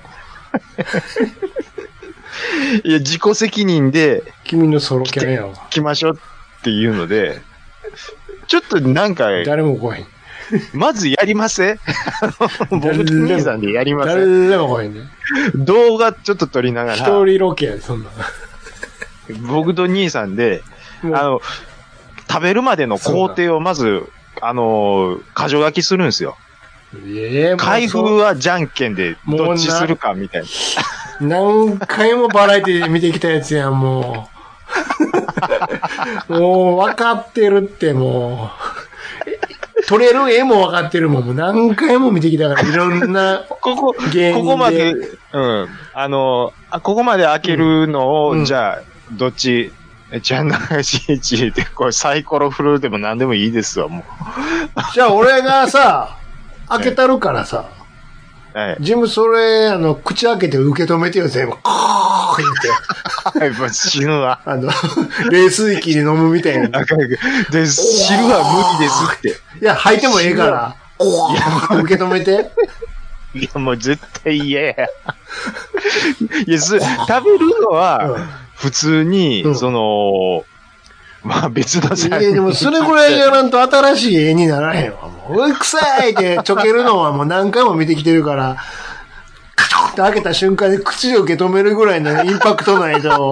Speaker 2: いや、自己責任で、
Speaker 3: 君のソロキャンやわ。
Speaker 2: 来ましょうっていうので、ちょっとなんか、
Speaker 3: 誰も来へん。
Speaker 2: まずやりません？僕と兄さんでやりません？
Speaker 3: 誰も来へんね。
Speaker 2: 動画ちょっと撮りながら。
Speaker 3: 一人ロケやで、そんな。
Speaker 2: 僕と兄さんで、食べるまでの工程をまず、箇条書きするんですよ。開封はじゃんけんでどっちするかみたい
Speaker 3: な。何回もバラエティで見てきたやつやん、もう。もう分かってるって、もう。撮れる絵も分かってるもん。もう何回も見てきたから、いろんな芸人で。
Speaker 2: ここまで、ここまで開けるのを、じゃあ、どっち、じゃあ、長しいちで、これサイコロ振るでも何でもいいですわ、もう。
Speaker 3: じゃあ、俺がさ、開けたるからさ、ジムそれ、口開けて受け止めてよ、全部。コーンって。
Speaker 2: もう死ぬわ。
Speaker 3: 冷水器に飲むみたいな。
Speaker 2: で、汁は無理ですって。
Speaker 3: いや、吐いてもええから。 おー受け止めて。
Speaker 2: いや、もう絶対嫌や。いや、食べるのは、普通に、まあ別の
Speaker 3: いや、でもそれぐらいやらんと新しい絵にならへんわ。もう、臭いってちょけるのはもう何回も見てきてるから、カチョンって開けた瞬間に口で受け止めるぐらいのインパクトないと、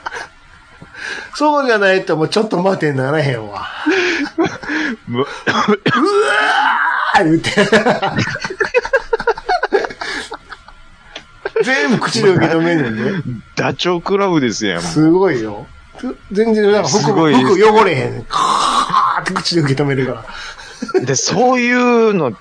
Speaker 3: そうじゃないともうちょっと待てにならへんわ。うわー言って。全部口で受け止めるんで。
Speaker 2: ダチョウ倶楽部ですやん。
Speaker 3: すごいよ。全然、なんか服汚れへん。カーって口で受け止めるから。
Speaker 2: で、そういうのって、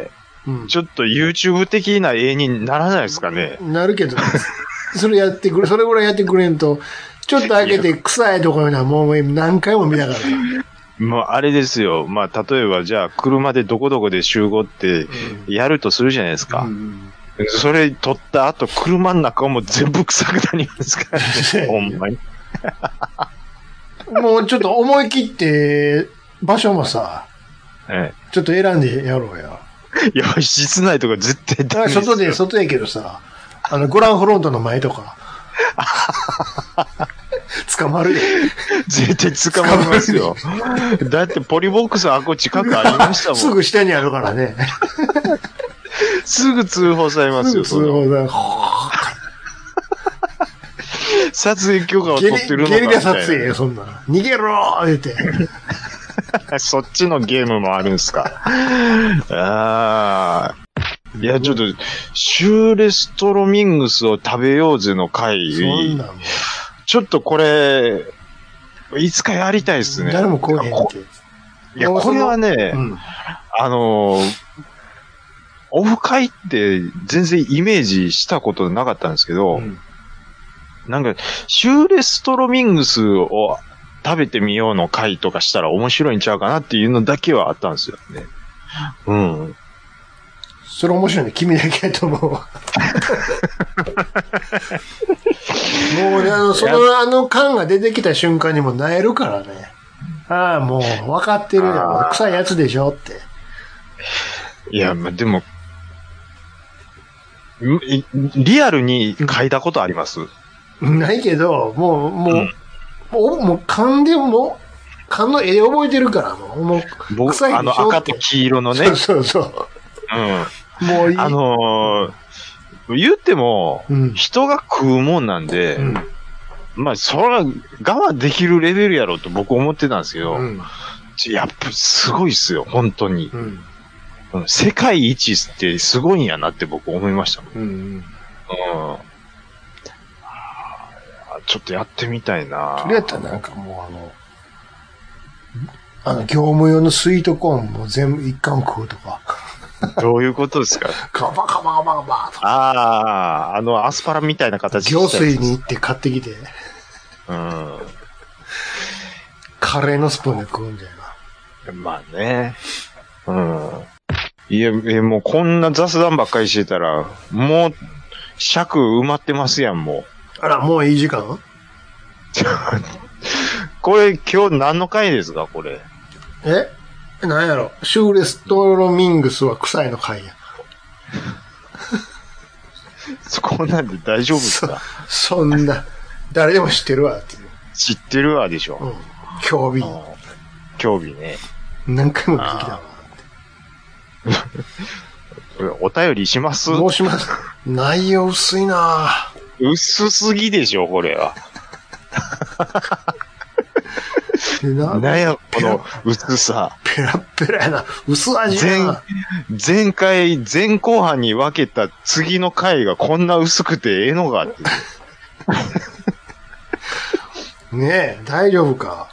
Speaker 2: ちょっと YouTube 的な絵にならないですかね。
Speaker 3: なるけど、それぐらいやってくれんと、ちょっと開けて臭いところなもう何回も見たから。
Speaker 2: もうあれですよ。まあ、例えばじゃあ車でどこどこで集合ってやるとするじゃないですか。それ撮った後、車の中も全部臭くなりますからね。ほんまに。
Speaker 3: もうちょっと思い切って、場所もさ、ちょっと選んでやろうや。
Speaker 2: いや、室内とか絶対ダメですよ。
Speaker 3: 外やけどさ、グランフロントの前とか。捕まるよ。
Speaker 2: 絶対捕まりますよ。だってポリボックスあこ近くありましたもん。
Speaker 3: すぐ下にあるからね。
Speaker 2: すぐ通報されますよ。
Speaker 3: すぐ通報される。
Speaker 2: 撮影許可を取ってるのか
Speaker 3: ゲリラ撮影よ、そんな。逃げろー言って。
Speaker 2: そっちのゲームもあるんすか。ああ。いや、ちょっと、シューレストロミングスを食べようぜの回。ちょっとこれ、いつかやりたいですね。
Speaker 3: 誰も来へんって。
Speaker 2: いや、これはね、オフ会って全然イメージしたことなかったんですけど、なんか、シューレストロミングスを食べてみようの回とかしたら面白いんちゃうかなっていうのだけはあったんですよね。うん。
Speaker 3: それ面白いね。君だけやと思うわ。もうね、缶が出てきた瞬間にもなえるからね。ああ、もう分かってるよ。臭いやつでしょって。
Speaker 2: いや、まあ、でも、リアルに嗅いだことあります？
Speaker 3: ないけど、もう缶でも、缶の絵で覚えてるから、もう、臭いでしょって。
Speaker 2: 赤と黄色のね。
Speaker 3: そうそう。
Speaker 2: うん。もういい。言っても、人が食うもんなんで、まあ、それは我慢できるレベルやろと僕思ってたんですけど、やっぱすごいっすよ、本当に。世界一ってすごいんやなって僕思いましたもん。ちょっとやってみたいな。
Speaker 3: それやったらなんかもう業務用のスイートコーンも全部一貫食うとか。
Speaker 2: どういうことですか？
Speaker 3: カバカバカバカバとか。
Speaker 2: ああ、アスパラみたいな形
Speaker 3: 行水に行って買ってきて。カレーのスプーンで食うんじゃない
Speaker 2: な。まあね。いや、もうこんな雑談ばっかりしてたら、もう尺埋まってますやん、もう。
Speaker 3: あら、もういい時間？
Speaker 2: これ今日何の回ですか、これ。
Speaker 3: なんやろ。シューレストロミングスは臭いの回や。
Speaker 2: こんなんで大丈夫ですか？
Speaker 3: そんな、誰でも知ってるわっていう。
Speaker 2: 知ってるわでしょ。
Speaker 3: 興味。
Speaker 2: 興味ね。
Speaker 3: 何回も出てきたわ。
Speaker 2: お便りします？
Speaker 3: もうします。内容薄いなぁ。
Speaker 2: 薄すぎでしょ、これは。なんや、この薄さ。
Speaker 3: ペラペラやな。薄味やな。
Speaker 2: 前後半に分けた次の回がこんな薄くてええのかって。
Speaker 3: ねえ、大丈夫か。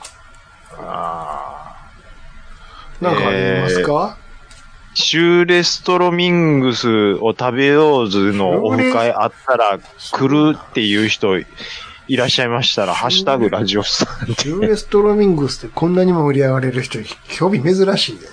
Speaker 3: なんかありますか？
Speaker 2: シューレストロミングスを食べようずのオフ会あったら来るっていう人いらっしゃいましたら、ハッシュタグラジオスさんで。
Speaker 3: シューレストロミングスってこんなにも盛り上がれる人、興味珍しいね。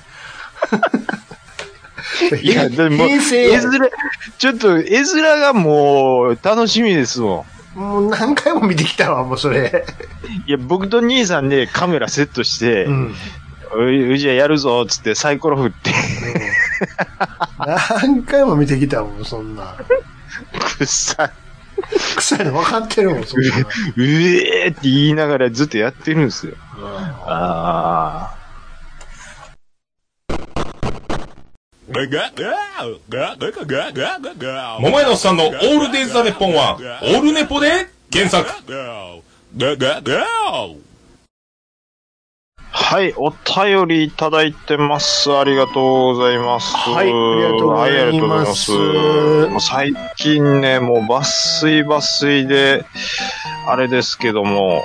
Speaker 2: いや、でも、ちょっと絵面がもう楽しみですもん。
Speaker 3: もう何回も見てきたわ、もうそれ。
Speaker 2: いや、僕と兄さんでカメラセットして、じゃあやるぞ、つってサイコロ振って、
Speaker 3: 何回も見てきたもん、そんな。
Speaker 2: 臭い。
Speaker 3: 臭いの分かってるもん、そんな。
Speaker 2: うえーって言いながらずっとやってるんですよ。ああ。
Speaker 4: 桃屋のおっさんのオールデイズ・ザ・ネッポンは、オールネポで検索。
Speaker 2: はい、お便りいただいてます。ありがとうございます。
Speaker 3: はい、ありがとうございます。
Speaker 2: はい、ありがとうございます。もう最近ね、もう抜粋で、あれですけども、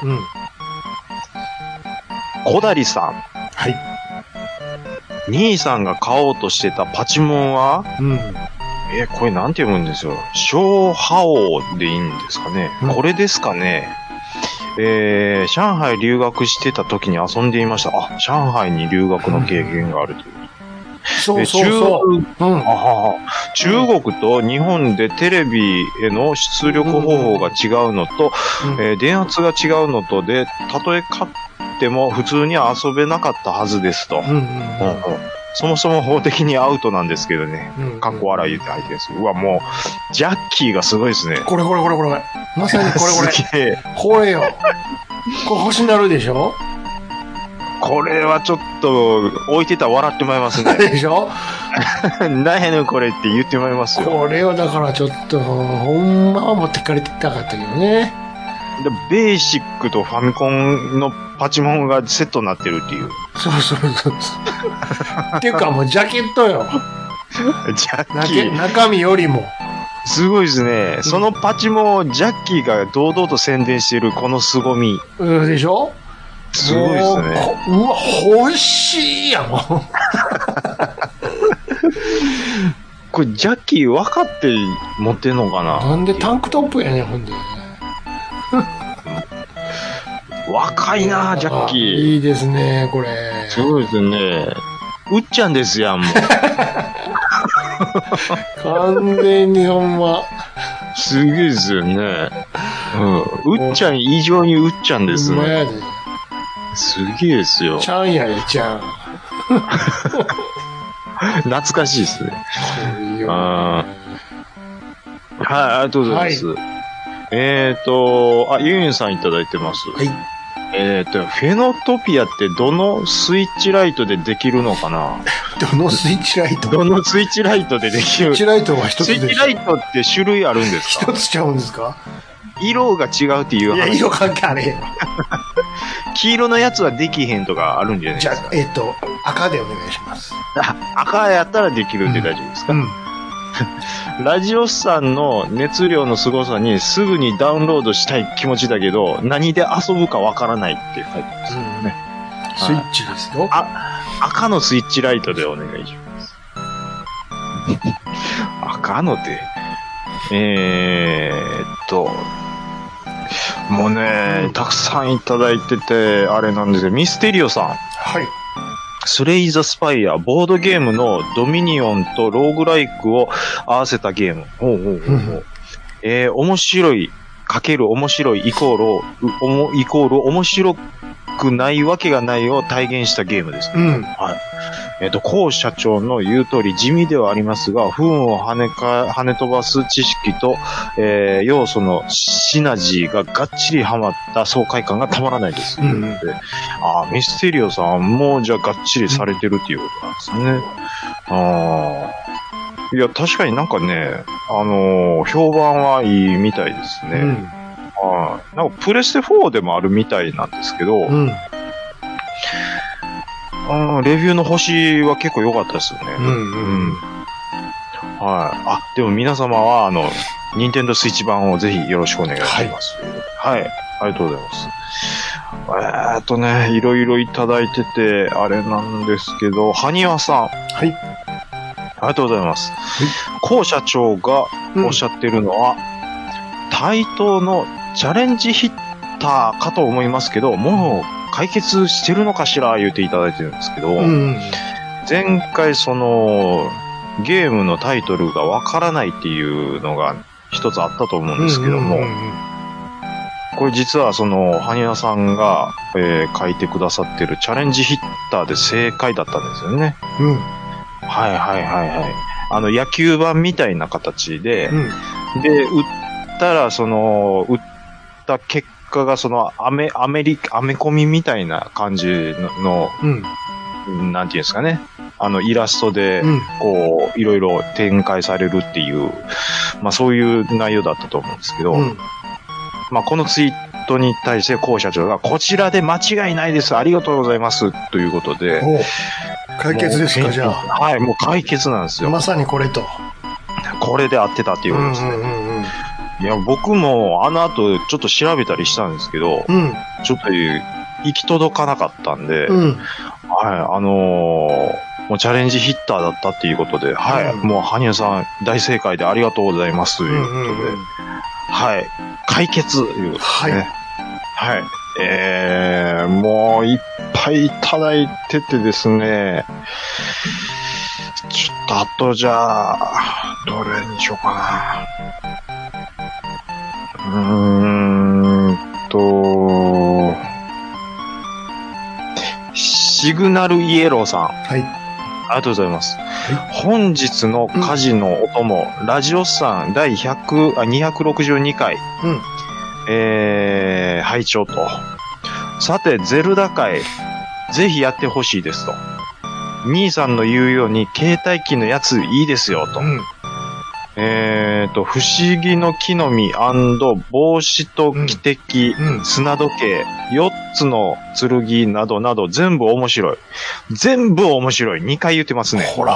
Speaker 2: 小谷さん。
Speaker 3: はい。
Speaker 2: 兄さんが買おうとしてたパチモンは、これなんて読むんですよ。小ハオでいいんですかね。これですかね。上海留学してた時に遊んでいました。あ、上海に留学の経験があるという。
Speaker 3: そうそうそう。
Speaker 2: 中国と日本でテレビへの出力方法が違うのと、電圧が違うのとで、たとえ買っても普通には遊べなかったはずですと。そもそも法的にアウトなんですけどね。かっこ笑い言って入ってるんです。うわ、もう、ジャッキーがすごいですね。
Speaker 3: これ。まさにこれ。
Speaker 2: すげえ。
Speaker 3: これよ。これ欲しになるでしょ？
Speaker 2: これはちょっと、置いてたら笑ってもらいますね。
Speaker 3: でしょ？
Speaker 2: 何やねんこれって言ってもらいますよ。
Speaker 3: これをだからちょっと、ほんまは持ってかれてたかったけどね。
Speaker 2: でベーシックとファミコンのパチモンがセットになってるっていう。
Speaker 3: そう。っていうかもうジャケットよ。
Speaker 2: ジャッキー。
Speaker 3: 中身よりも。
Speaker 2: すごいですね。そのパチモンをジャッキーが堂々と宣伝しているこの凄み。
Speaker 3: でしょ？
Speaker 2: すごいですね。
Speaker 3: うわ、欲しいやもん。
Speaker 2: これジャッキー分かって持ってんのかな？
Speaker 3: なんでタンクトップやねん、ほんで。
Speaker 2: 若いなジャッキー。
Speaker 3: いいですね、これ。
Speaker 2: すごいですね。うっちゃんですやん、もう。
Speaker 3: 完全にほんま。
Speaker 2: すげえですよね。うっちゃん異常にうっちゃんですね。すげえですよ。
Speaker 3: ちゃんやで、ちゃん。
Speaker 2: 懐かしいですね。はい、ありがとうございます。はい、ユンユンさんいただいてます。
Speaker 3: はい。
Speaker 2: フェノトピアってどのスイッチライトでできるのかな？
Speaker 3: どのスイッチライト？
Speaker 2: どのスイッチライトでできる？
Speaker 3: スイッチライトは一つでしょ。
Speaker 2: スイッチライトって種類あるんですか？
Speaker 3: 一つちゃうんですか？
Speaker 2: 色が違うっていう話。
Speaker 3: いや、色関係あれへんわ。
Speaker 2: 黄色のやつはできへんとかあるんじゃないですか？
Speaker 3: じゃあ、赤でお願いします。
Speaker 2: 赤やったらできるんで大丈夫ですか？ラジオスさんの熱量の凄さにすぐにダウンロードしたい気持ちだけど、何で遊ぶかわからないって書いてますよね。
Speaker 3: スイッチですよ。
Speaker 2: 赤のスイッチライトでお願いします。赤ので。もうね、たくさんいただいてて、あれなんですよ。ミステリオさん。
Speaker 3: はい。
Speaker 2: スレイザスパイア、ボードゲームのドミニオンとローグライクを合わせたゲーム。面白い、かける面白いイコール面白くないわけがないを体現したゲームです。はい。高社長の言う通り地味ではありますが、不運を跳ね飛ばす知識と、要素のシナジーががっちりハマった爽快感がたまらないです。ミステリオさんもじゃあがっちりされてるっていうことなんですね。いや、確かになんかね、評判はいいみたいですね。なんかプレステ4でもあるみたいなんですけど、レビューの星は結構良かったですよね。はい。でも皆様は、ニンテンドースイッチ版をぜひよろしくお願いします。はい。ありがとうございます。いろいろいただいてて、あれなんですけど、ハニワさん。
Speaker 3: はい。
Speaker 2: ありがとうございます。高社長がおっしゃってるのは、対等のチャレンジヒッターかと思いますけど、もう解決してるのかしら言っていただいてるんですけど、前回ゲームのタイトルがわからないっていうのが一つあったと思うんですけども、これ実はハニワさんが、書いてくださってるチャレンジヒッターで正解だったんですよね。 はいはいはいはい。野球盤みたいな形で、で、打ったら、打った結果がアメコミみたいな感じの、なんていうんですかね。イラストで、こう、いろいろ展開されるっていう、まあそういう内容だったと思うんですけど、まあこのツイートに対して高社長が、こちらで間違いないです。ありがとうございます。ということで。
Speaker 3: 解決ですか、じゃあ。
Speaker 2: はい、もう解決なんですよ。
Speaker 3: まさにこれと。
Speaker 2: これで合ってたっていうことですね。いや、僕も後ちょっと調べたりしたんですけど、ちょっと行き届かなかったんで、はい、もうチャレンジヒッターだったっていうことで、はい、もう羽生さん大正解でありがとうございますということで、はい、解決ということですね。はい。もういっぱいいただいててですね、ちょっとあとじゃあ、どれにしようかな。シグナルイエローさん。はい。ありがとうございます。はい、本日の家事のお供、ラジオさん第262回。拝聴と。さて、ゼルダ会、ぜひやってほしいですと。兄さんの言うように、携帯機のやついいですよと。不思議の木の実&帽子と汽笛、砂時計、4つの剣などなど全部面白い。全部面白い。2回言ってますね。
Speaker 3: ほら。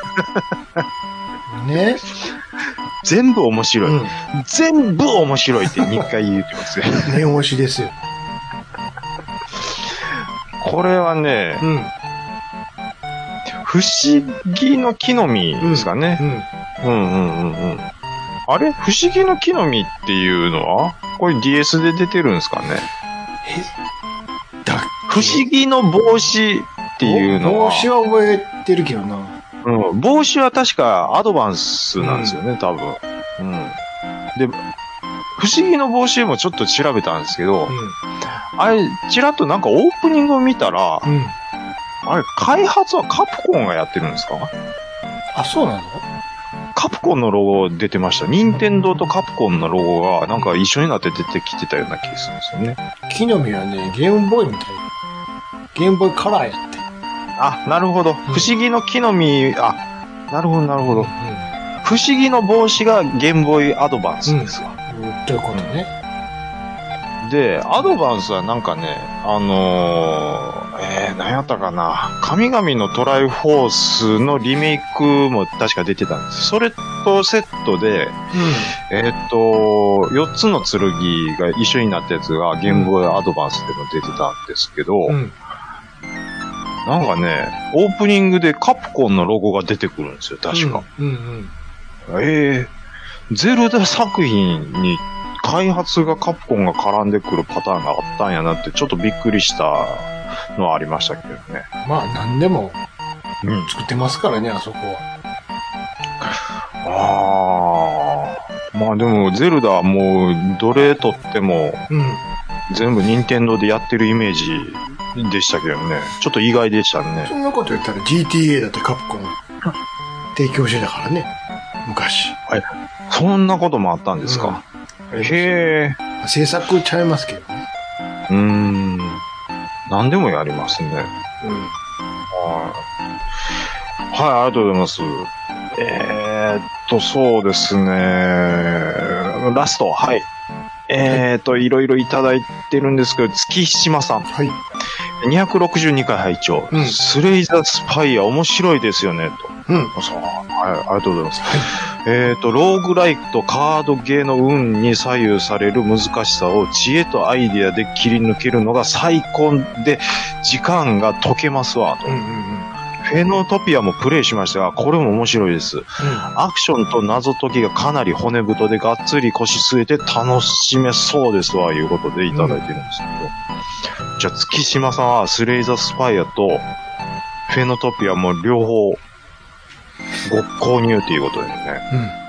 Speaker 3: ね。
Speaker 2: 全部面白い。全部面白いって2回言ってますね。
Speaker 3: 念押しですよ。
Speaker 2: これはね、不思議の木の実ですかね。あれ不思議の木の実っていうのはこれ DS で出てるんですかね。不思議の帽子っていうのは。
Speaker 3: 帽子は覚えてるけどな。
Speaker 2: 帽子は確かアドバンスなんですよね、多分。で、不思議の帽子もちょっと調べたんですけど、あれ、ちらっとなんかオープニングを見たら、あれ、開発はカプコンがやってるんですか？
Speaker 3: あ、そうなの？
Speaker 2: カプコンのロゴ出てました。任天堂とカプコンのロゴがなんか一緒になって出てきてたような気がするんですよね。
Speaker 3: 木の実はね、ゲームボーイみたいな。ゲームボーイカラーやって。
Speaker 2: あ、なるほど。不思議の木の実、なるほど、なるほど。不思議の帽子がゲームボーイアドバンスですわ。
Speaker 3: ということね。
Speaker 2: で、アドバンスはなんかね、何やったかな。神々のトライフォースのリメイクも確か出てたんです。それとセットで、4つの剣が一緒になったやつがゲームボーイアドバンスでも出てたんですけど、なんかね、オープニングでカプコンのロゴが出てくるんですよ、確か。ゼルダ作品に開発がカプコンが絡んでくるパターンがあったんやなってちょっとびっくりしたのはありましたけどね。
Speaker 3: まあ何でも作ってますからね、あそこ
Speaker 2: は。まあでもゼルダはもうどれとっても全部任天堂でやってるイメージでしたけどね。ちょっと意外でしたね。
Speaker 3: そんなこと言ったら GTA だってカプコン提供してたからね。昔。
Speaker 2: はい。そんなこともあったんですか。へ
Speaker 3: え。制作ちゃいますけどね。
Speaker 2: 何でもやりますね。はい、ありがとうございます。そうですね。ラスト、はい。いろいろいただいてるんですけど、月島さん。はい。262回拝聴、スレイザースパイア面白いですよね、と。はい、ありがとうございます。はい、ローグライクとカードゲーの運に左右される難しさを知恵とアイディアで切り抜けるのが最高で、時間が解けますわ、と。フェノトピアもプレイしましたが、これも面白いです。アクションと謎解きがかなり骨太でがっつり腰据えて楽しめそうですわ、いうことでいただいてるんですけど。じゃあ、月島さんはスレイザースパイアとフェノトピアも両方ご購入ということですね。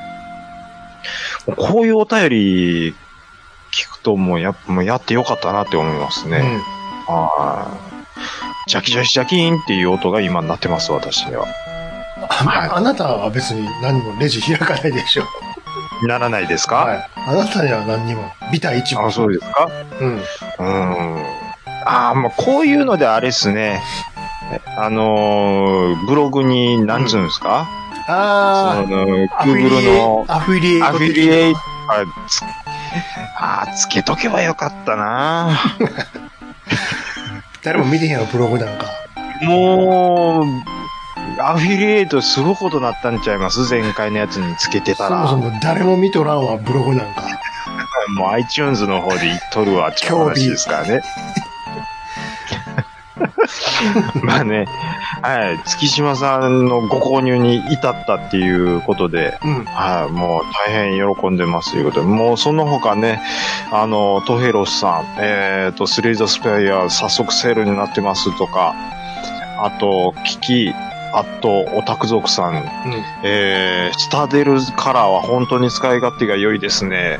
Speaker 2: こういうお便り聞くともうやってよかったなって思いますね。ジャキジャキジャキーンっていう音が今になってます、私には。
Speaker 3: あなたは別に何もレジ開かないでしょ。
Speaker 2: ならないですか？
Speaker 3: はい。あなたには何にも。ビタ一文。
Speaker 2: あ、そうですか？
Speaker 3: うん。
Speaker 2: まあ、こういうのであれっすね。ブログに、なんつうんですか？Google の
Speaker 3: アフィリエイト。
Speaker 2: つけとけばよかったな
Speaker 3: 誰も見てへんやろ、ブログなんか。
Speaker 2: もう、アフィリエイトすごいことなったんちゃいます？前回のやつにつけてたら。
Speaker 3: そもそも誰も見とらんわ、ブログなんか。
Speaker 2: もう iTunes の方で言っとるわ、って話ですからね。まあね、はい、月島さんのご購入に至ったっていうことで、はい、もう大変喜んでますということで、もうその他ね、トヘロスさん、スレイザースペイヤー早速セールになってますとか、あと、オタク族さん、スタデルカラーは本当に使い勝手が良いですね。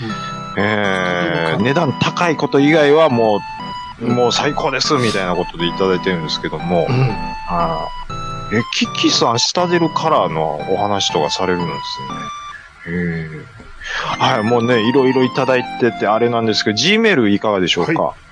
Speaker 2: 値段高いこと以外はもう最高ですみたいなことでいただいてるんですけども、キキさん、スタデルカラーのお話とかされるんですね。はい、もうね、いろいろいただいててあれなんですけど、Gmail いかがでしょうか？はい、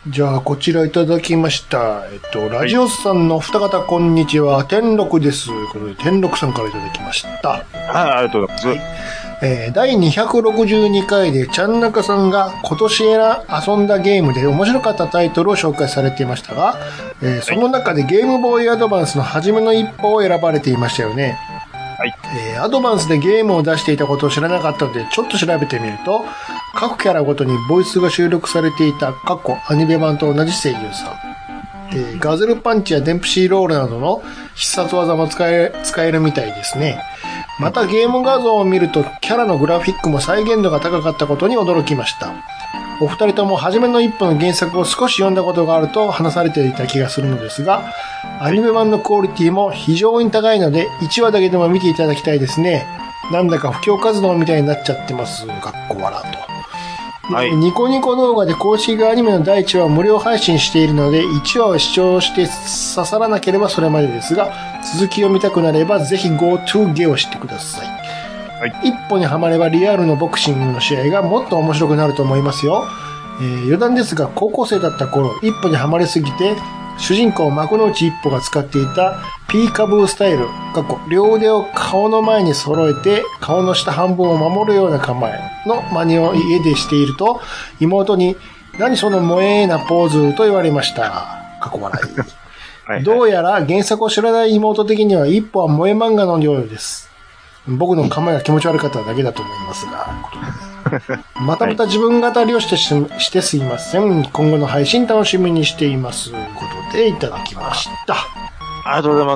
Speaker 3: じゃあ、こちらいただきました。ラジオスさんの二方、こんにちは。天禄です。ということで、天禄さんからいただきました。はい、
Speaker 2: ありがとうございます。はい、
Speaker 3: 第262回でちゃんなかさんが今年遊んだゲームで面白かったタイトルを紹介されていましたが、その中でゲームボーイアドバンスの初めの一歩を選ばれていましたよね。はい。アドバンスでゲームを出していたことを知らなかったので、ちょっと調べてみると、各キャラごとにボイスが収録されていたアニメ版と同じ声優さん。ガズルパンチやデンプシーロールなどの必殺技も使えるみたいですね。またゲーム画像を見るとキャラのグラフィックも再現度が高かったことに驚きました。お二人とも初めの一歩の原作を少し読んだことがあると話されていた気がするのですが、アニメ版のクオリティも非常に高いので1話だけでも見ていただきたいですね。なんだか布教活動みたいになっちゃってます。かっこ笑と。はい、ニコニコ動画で公式アニメの第1話を無料配信しているので、1話を視聴して刺さらなければそれまでですが、続きを見たくなればぜひ GoTo をしてください。はい、一歩にはまればリアルのボクシングの試合がもっと面白くなると思いますよ。余談ですが、高校生だった頃、一歩にはまりすぎて、主人公幕の内一歩が使っていたピーカブースタイル、両腕を顔の前に揃えて顔の下半分を守るような構えの真似を家でしていると、妹に何その萌えなポーズと言われました。笑い。どうやら原作を知らない妹的には一歩は萌え漫画のようです。僕の構えが気持ち悪かっただけだと思いますが。また自分語りをしてすいません。今後の配信楽しみにしています。ということでいただきました。
Speaker 2: ありがとうございます。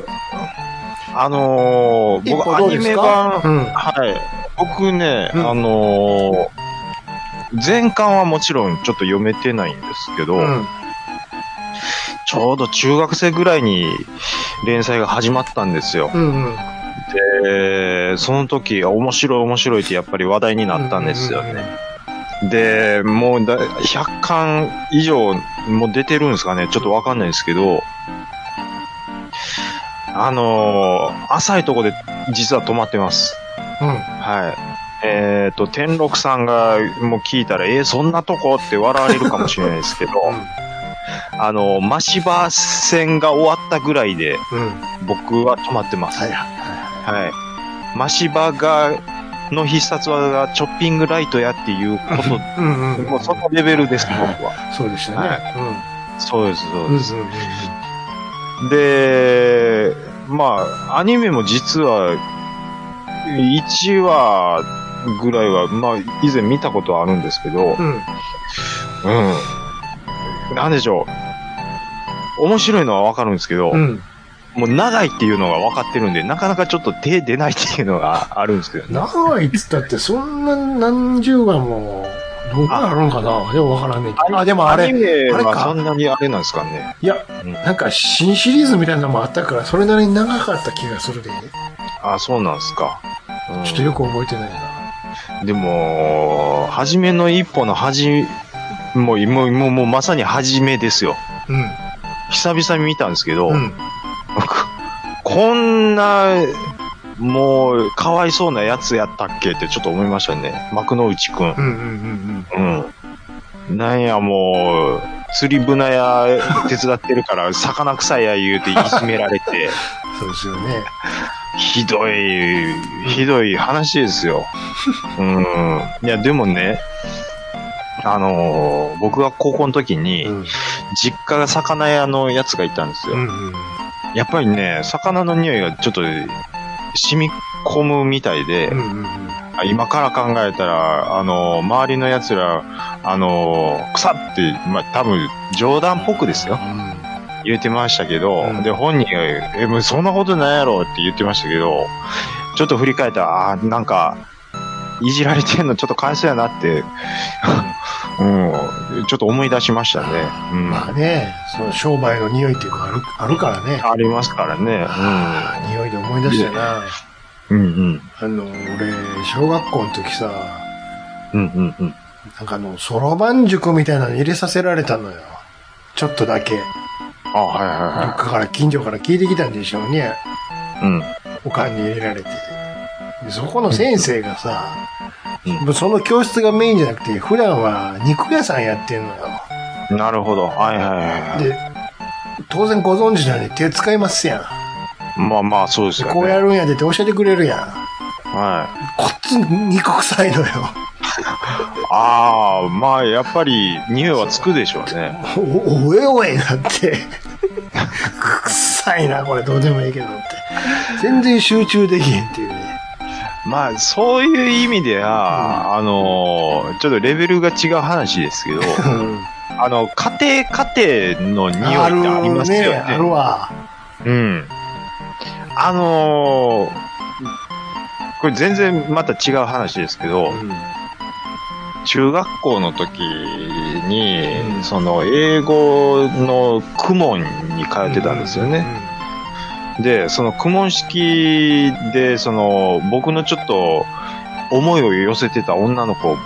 Speaker 2: 僕アニメ版、はい。僕ね、前巻はもちろんちょっと読めてないんですけど、ちょうど中学生ぐらいに連載が始まったんですよ。で、その時、面白いってやっぱり話題になったんですよね。で、もう100巻以上も出てるんですかね、ちょっとわかんないですけど、浅いとこで実は止まってます。はい。天禄さんがもう聞いたら、そんなとこって笑われるかもしれないですけど、マシバ戦が終わったぐらいで、僕は止まってます。はい。マシバの必殺技がチョッピングライトやっていうこと、もうそのレベルです、僕は。
Speaker 3: そうでしたね。
Speaker 2: そうです。で、まあ、アニメも実は、1話ぐらいは、まあ、以前見たことはあるんですけど、なんでしょう。面白いのはわかるんですけど、もう長いっていうのが分かってるんで、なかなかちょっと手出ないっていうのがあるんですけどね。
Speaker 3: 長いっつったってそんな何十話も、どうなるんかな。でも分からんねえ。でもあれ、
Speaker 2: アニメはそんなにあれなんですかね。
Speaker 3: いや、なんか新シリーズみたいなのもあったから、それなりに長かった気がするで。
Speaker 2: そうなんですか。
Speaker 3: ちょっとよく覚えてないな。
Speaker 2: でも、初めの一歩のもうまさに初めですよ。久々に見たんですけど、 こんな、もう、かわいそうなやつやったっけってちょっと思いましたね。幕の内くん。なんやもう、釣り船屋手伝ってるから、魚臭いや言うていじめられて。
Speaker 3: そうですよね。
Speaker 2: ひどい話ですよ。いや、でもね、僕が高校の時に、実家が魚屋のやつがいたんですよ。やっぱりね、魚の匂いがちょっと染み込むみたいで、今から考えたら、周りのやつら、腐って、まあ、多分冗談っぽくですよ。言ってましたけど、で、本人が、もうそんなことないやろって言ってましたけど、ちょっと振り返ったら、なんか、いじられてんのちょっとかわいそうやなって、ちょっと思い出しましたね。
Speaker 3: まあね、その商売の匂いっていうかあるからね。
Speaker 2: ありますからね。
Speaker 3: 匂いで思い出したな。俺、小学校の時さ、なんかそろばん塾みたいなの入れさせられたのよ。ちょっとだけ。どっかから近所から聞いてきたんでしょうね。おかんに入れられて。でそこの先生がさ、その教室がメインじゃなくて、普段は肉屋さんやってんのよ。
Speaker 2: なるほど。で、
Speaker 3: 当然ご存知なのに手使いますや
Speaker 2: ん。まあそうですよね。
Speaker 3: こうやるんやでって教えてくれるやん。こっち肉臭いのよ。
Speaker 2: まあやっぱり匂いはつくでしょうね。
Speaker 3: おえなって。臭いな、これどうでもいいけどって。全然集中できへんっていうね。
Speaker 2: まあ、そういう意味では、ちょっとレベルが違う話ですけど、家庭の匂いってありますよね。
Speaker 3: あるわ。
Speaker 2: これ全然また違う話ですけど、中学校の時に、英語の公文に通ってたんですよね。で、その公文式で、僕のちょっと思いを寄せてた女の子も、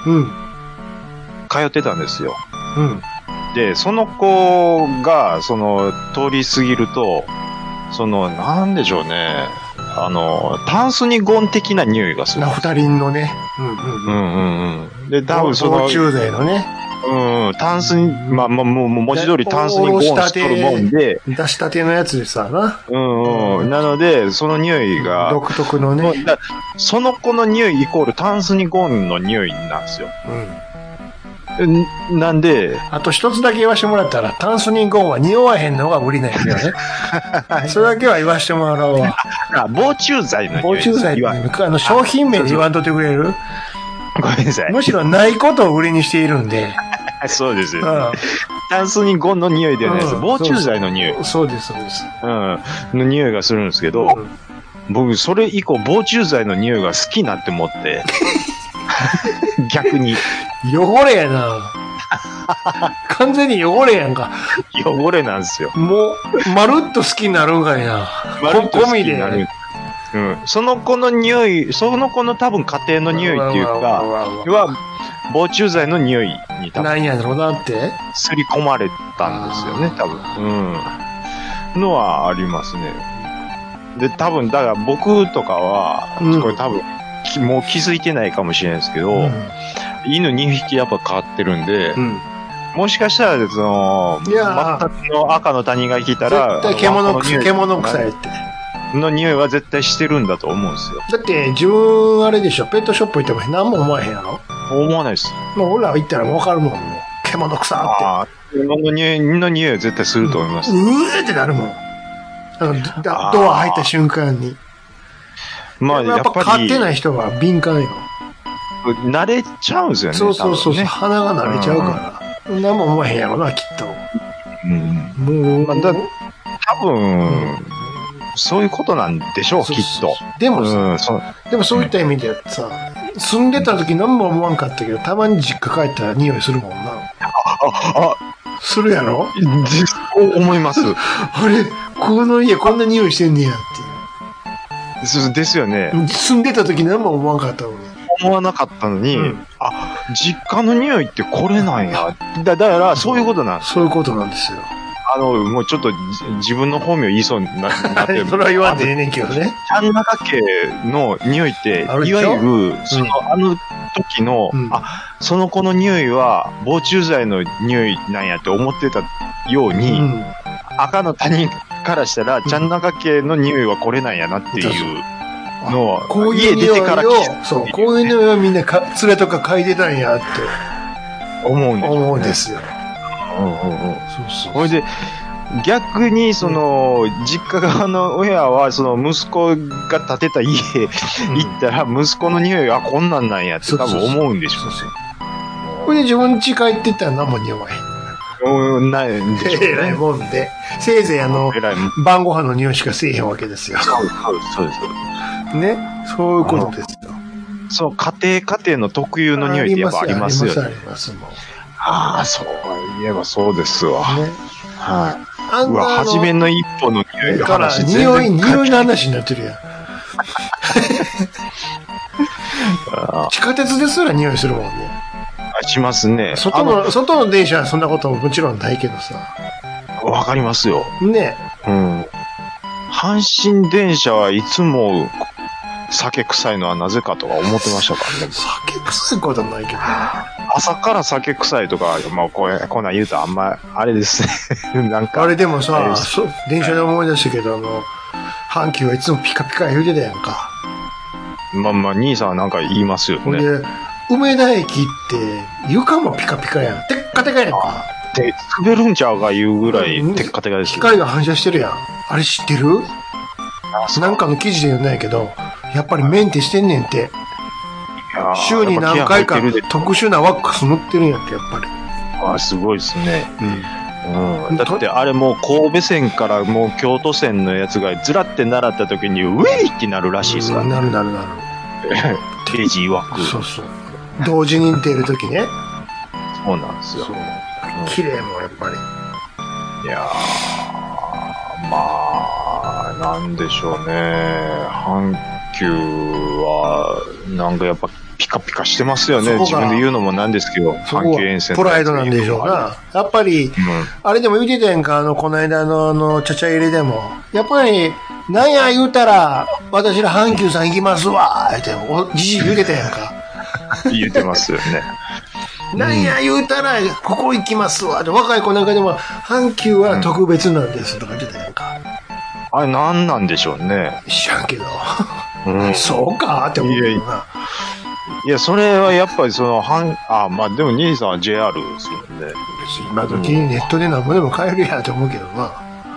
Speaker 2: 通ってたんですよ。で、その子が、通り過ぎると、なんでしょうね、タンスニゴン的な匂いがする。
Speaker 3: ナフタリンのね。
Speaker 2: で、多分
Speaker 3: 防虫剤のね。
Speaker 2: タンスに、もう文字通りタンスにゴンしとるもんで。
Speaker 3: 出したてのやつでさな。
Speaker 2: なので、その匂いが。
Speaker 3: 独特のね。
Speaker 2: その子の匂いイコールタンスにゴンの匂いなんですよ。なんで。
Speaker 3: あと一つだけ言わしてもらったら、タンスニゴンは匂わへんのが売りなんですよね。それだけは言わしてもらおうわ。
Speaker 2: 防虫剤の匂い。
Speaker 3: 防虫剤って商品名で言わんとってくれる？
Speaker 2: ごめんなさい。
Speaker 3: むしろないことを売りにしているんで。
Speaker 2: そうです。タンスニゴンの匂いではないです。防虫剤の匂い。
Speaker 3: そうです、そうです。
Speaker 2: の匂いがするんですけど、僕、それ以降、防虫剤の匂いが好きなって思って、逆に。
Speaker 3: 汚れやな。完全に汚れやんか。
Speaker 2: 汚れなんですよ。
Speaker 3: もう、まるっと好きになるんかいな。
Speaker 2: まるっと好きになる。その子の匂い、その子の多分家庭の匂いっていうか、は、防虫剤の匂いに多分。
Speaker 3: なんやろうなって。
Speaker 2: すり込まれたんですよね、多分。のはありますね。で、多分、だから僕とかは、これ多分、もう気づいてないかもしれないですけど、犬2匹やっぱ飼ってるんで、もしかしたら、全くの赤の他人が来たら、
Speaker 3: 絶対獣臭いって。
Speaker 2: の匂いは絶対してるんだと思うんですよ。
Speaker 3: だって、自分、あれでしょ、ペットショップ行っても何も思わへんやろ？
Speaker 2: 思わないです。
Speaker 3: もう俺ら行ったらわかるもん、もう。獣臭って。
Speaker 2: 獣の匂いは絶対すると思います。
Speaker 3: ってなるもん。ドア入った瞬間に。
Speaker 2: まあ、やっぱり。
Speaker 3: 飼ってない人は敏感よ。
Speaker 2: 慣れちゃうんですよね。
Speaker 3: そう、鼻が慣れちゃうから。何も思わへんやろな、きっと。もう、
Speaker 2: 多分、そういうことなんでしょう、きっと。
Speaker 3: でもそういった意味でさ、住んでた時何も思わんかったけど、たまに実家帰ったら匂いするもんな。するやろ？
Speaker 2: 思います。
Speaker 3: あれ、この家こんな匂いしてんねやっていう。
Speaker 2: ですよね。
Speaker 3: 住んでた時何も思わんかったのに。
Speaker 2: 思わなかったのに、実家の匂いってこれなんや。だから、そういうことなんです。
Speaker 3: そういうことなんですよ。
Speaker 2: もうちょっと自分の本名言いそうになって
Speaker 3: それは言わんでええねんけどね。
Speaker 2: ちゃん中家の匂いって、いわゆる、時の、その子の匂いは、防虫剤の匂いなんやって思ってたように、赤の他人からしたら、ちゃん中家の匂いはこれなんやなっていうのは、
Speaker 3: こういう匂いを、そう、こういう匂いをみんな連れとか嗅いでたんやって
Speaker 2: 思
Speaker 3: うんですよ。
Speaker 2: そう。それで、逆に、実家側の親は、息子が建てた家行ったら、息子の匂いはこんなんなんやって多分思うんでしょうね。
Speaker 3: これで自分家帰ってったら何も匂わへん。
Speaker 2: ないんでしょうね。
Speaker 3: えらいもんで。せいぜい晩ご飯の匂いしかせえへんわけですよ。
Speaker 2: そうです。
Speaker 3: ね。そういうことですよ。
Speaker 2: そう、家庭の特有の匂いってやっぱありますよね。
Speaker 3: ありますもん。
Speaker 2: ああ、そういえばそうですわ。
Speaker 3: ね。
Speaker 2: はい。うわ、初めの一歩の匂いの話
Speaker 3: 匂いの話になってるやん。地下鉄ですら匂いするもんね。
Speaker 2: しますね。
Speaker 3: 外の電車はそんなことももちろんないけどさ。
Speaker 2: わかりますよ。
Speaker 3: ね。
Speaker 2: うん。阪神電車はいつも酒臭いのはなぜかとか思ってましたからね。
Speaker 3: 酒臭いことはないけどね。
Speaker 2: 朝から酒臭いとか、まあこんなん言うとあんま、あれですね。なんか。
Speaker 3: あれでもさ、電車で思い出したけど、阪急はいつもピカピカ言うてたやんか。
Speaker 2: まあ、兄さんはなんか言いますよね。
Speaker 3: ほんで、梅田駅って床もピカピカやん。テッカテカやんか。
Speaker 2: で、滑るんちゃうかいうぐらいテッカテカですよ。
Speaker 3: 光が反射してるやん。あれ知ってる？なんかの記事で読んだんやけど、やっぱりメンテしてんねんって。週に何回か特殊なワックス塗ってるんやって、やっぱり。
Speaker 2: あ、すごいですね。だってあれもう神戸線からもう京都線のやつがずらって習った時にウェイってなるらしいですから。
Speaker 3: なる。
Speaker 2: 定時曰く。
Speaker 3: そう。同時に出る時ね。
Speaker 2: そうなんですよ。
Speaker 3: 綺麗もやっぱり。
Speaker 2: いやー、まあ、なんでしょうね。阪急は、なんかやっぱピカピカしてますよね。自分で言うのもなんですけど、阪急沿線。
Speaker 3: プライドなんでしょうな。やっぱり、あれでも言うてたやんか、この間のちゃちゃ入れでも。やっぱり、なんや言うたら、私ら阪急さん行きますわって、じじ言うてたやんか。
Speaker 2: 言うてますよね。
Speaker 3: なんや言うたら、ここ行きますわって、若い子なんかでも、阪急は特別なんですとか言ってたやんか。
Speaker 2: あれ何なんでしょうね。
Speaker 3: 知らんけど。そうかって思うけどな。
Speaker 2: いや、それはやっぱりまあでも兄さんは JR ですよね。
Speaker 3: 今時にネットで何もでも買えるやんって思うけどな。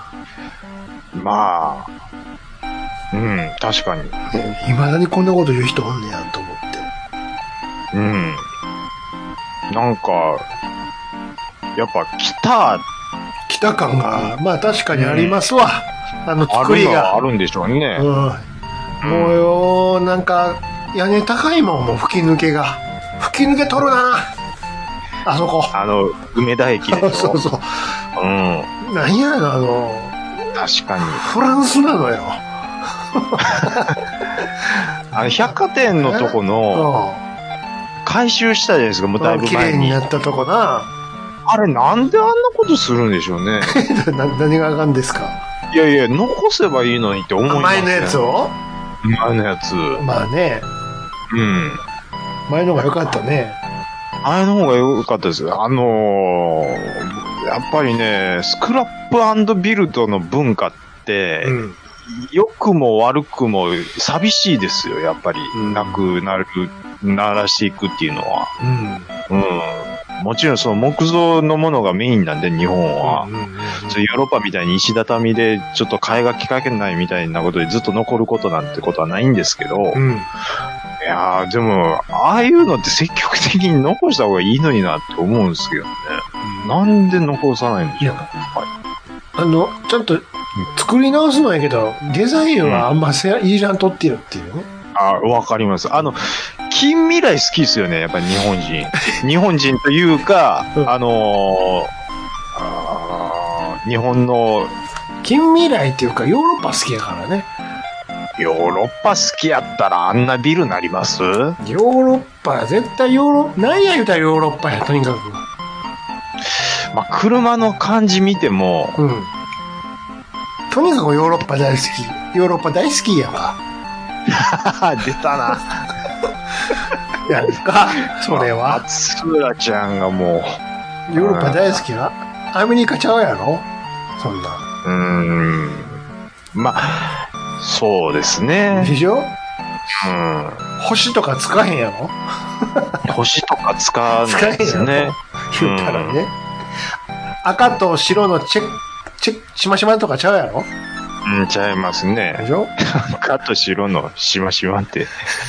Speaker 2: まあ、確かに。
Speaker 3: 未だにこんなこと言う人おんねやと思って。
Speaker 2: なんか、やっぱ
Speaker 3: 来た感が、まあ確かにありますわ。作りが。
Speaker 2: あるんでしょうね。
Speaker 3: もうよ、なんか、屋根高いもん、もう吹き抜けが。吹き抜け取るな。あそこ。
Speaker 2: 梅田駅でしょ。
Speaker 3: そう。なんやろ、
Speaker 2: 確かに。
Speaker 3: フランスなのよ。
Speaker 2: 百貨店のとこの、回収したじゃないですか、もうだいぶ前に。
Speaker 3: 綺麗になったとこな。
Speaker 2: あれなんであんなことするんでしょうね。
Speaker 3: 何があかんですか？
Speaker 2: いや、残せばいいのにって思いますね。
Speaker 3: 前のやつを？
Speaker 2: 前のやつ。
Speaker 3: まあね。前の方が良かったね。
Speaker 2: 前の方が良かったです。やっぱりね、スクラップ&ビルドの文化って、良くも悪くも寂しいですよ、やっぱり。なくならしていくっていうのは。もちろんその木造のものがメインなんで、日本は。ヨーロッパみたいに石畳でちょっと替えが利かけないみたいなことでずっと残ることなんてことはないんですけど、いやー、でも、ああいうのって積極的に残した方がいいのになって思うんですけどね。なんで残さないんでしょうね。
Speaker 3: ちゃんと作り直すのやけど、デザインはあんまいいらんとってよっていうね。
Speaker 2: わかります。近未来好きですよね、やっぱり日本人。日本人というか、日本の。
Speaker 3: 近未来っていうか、ヨーロッパ好きやからね。
Speaker 2: ヨーロッパ好きやったらあんなビルなります？
Speaker 3: ヨーロッパ、絶対なんや言うたらヨーロッパや、とにかく。
Speaker 2: まあ、車の感じ見ても、
Speaker 3: うん。とにかくヨーロッパ大好き。ヨーロッパ大好きやわ。
Speaker 2: 出たな。
Speaker 3: やんか、それは。
Speaker 2: 松浦ちゃんがも
Speaker 3: う。ヨーロッパ大好きな。アメリカちゃうやろそんな。
Speaker 2: まあ、そうですね。
Speaker 3: でしょ？星とかつかへんやろ
Speaker 2: 星とかつかないですね。
Speaker 3: 言ったらね。赤と白のしましまとかちゃうやろ
Speaker 2: ちゃいますね。
Speaker 3: でしょ
Speaker 2: 赤と白のしましまって。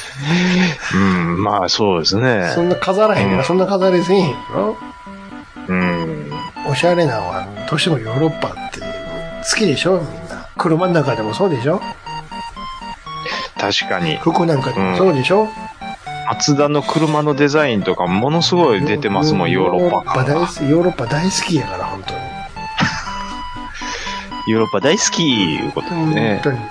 Speaker 2: まあそうですね。
Speaker 3: そんな飾らへんから、そんな飾りせえへんやろおしゃれなのは、どうしてもヨーロッパって好きでしょみんな。車の中でもそうでしょ
Speaker 2: 確かに。
Speaker 3: 服なんかでもそうでしょ
Speaker 2: マツダの車のデザインとかものすごい出てますもん、ヨーロッパ。
Speaker 3: ヨーロッパ大好きやから、本当に。
Speaker 2: ヨーロッパ大好きいうことでね。
Speaker 3: 本当に。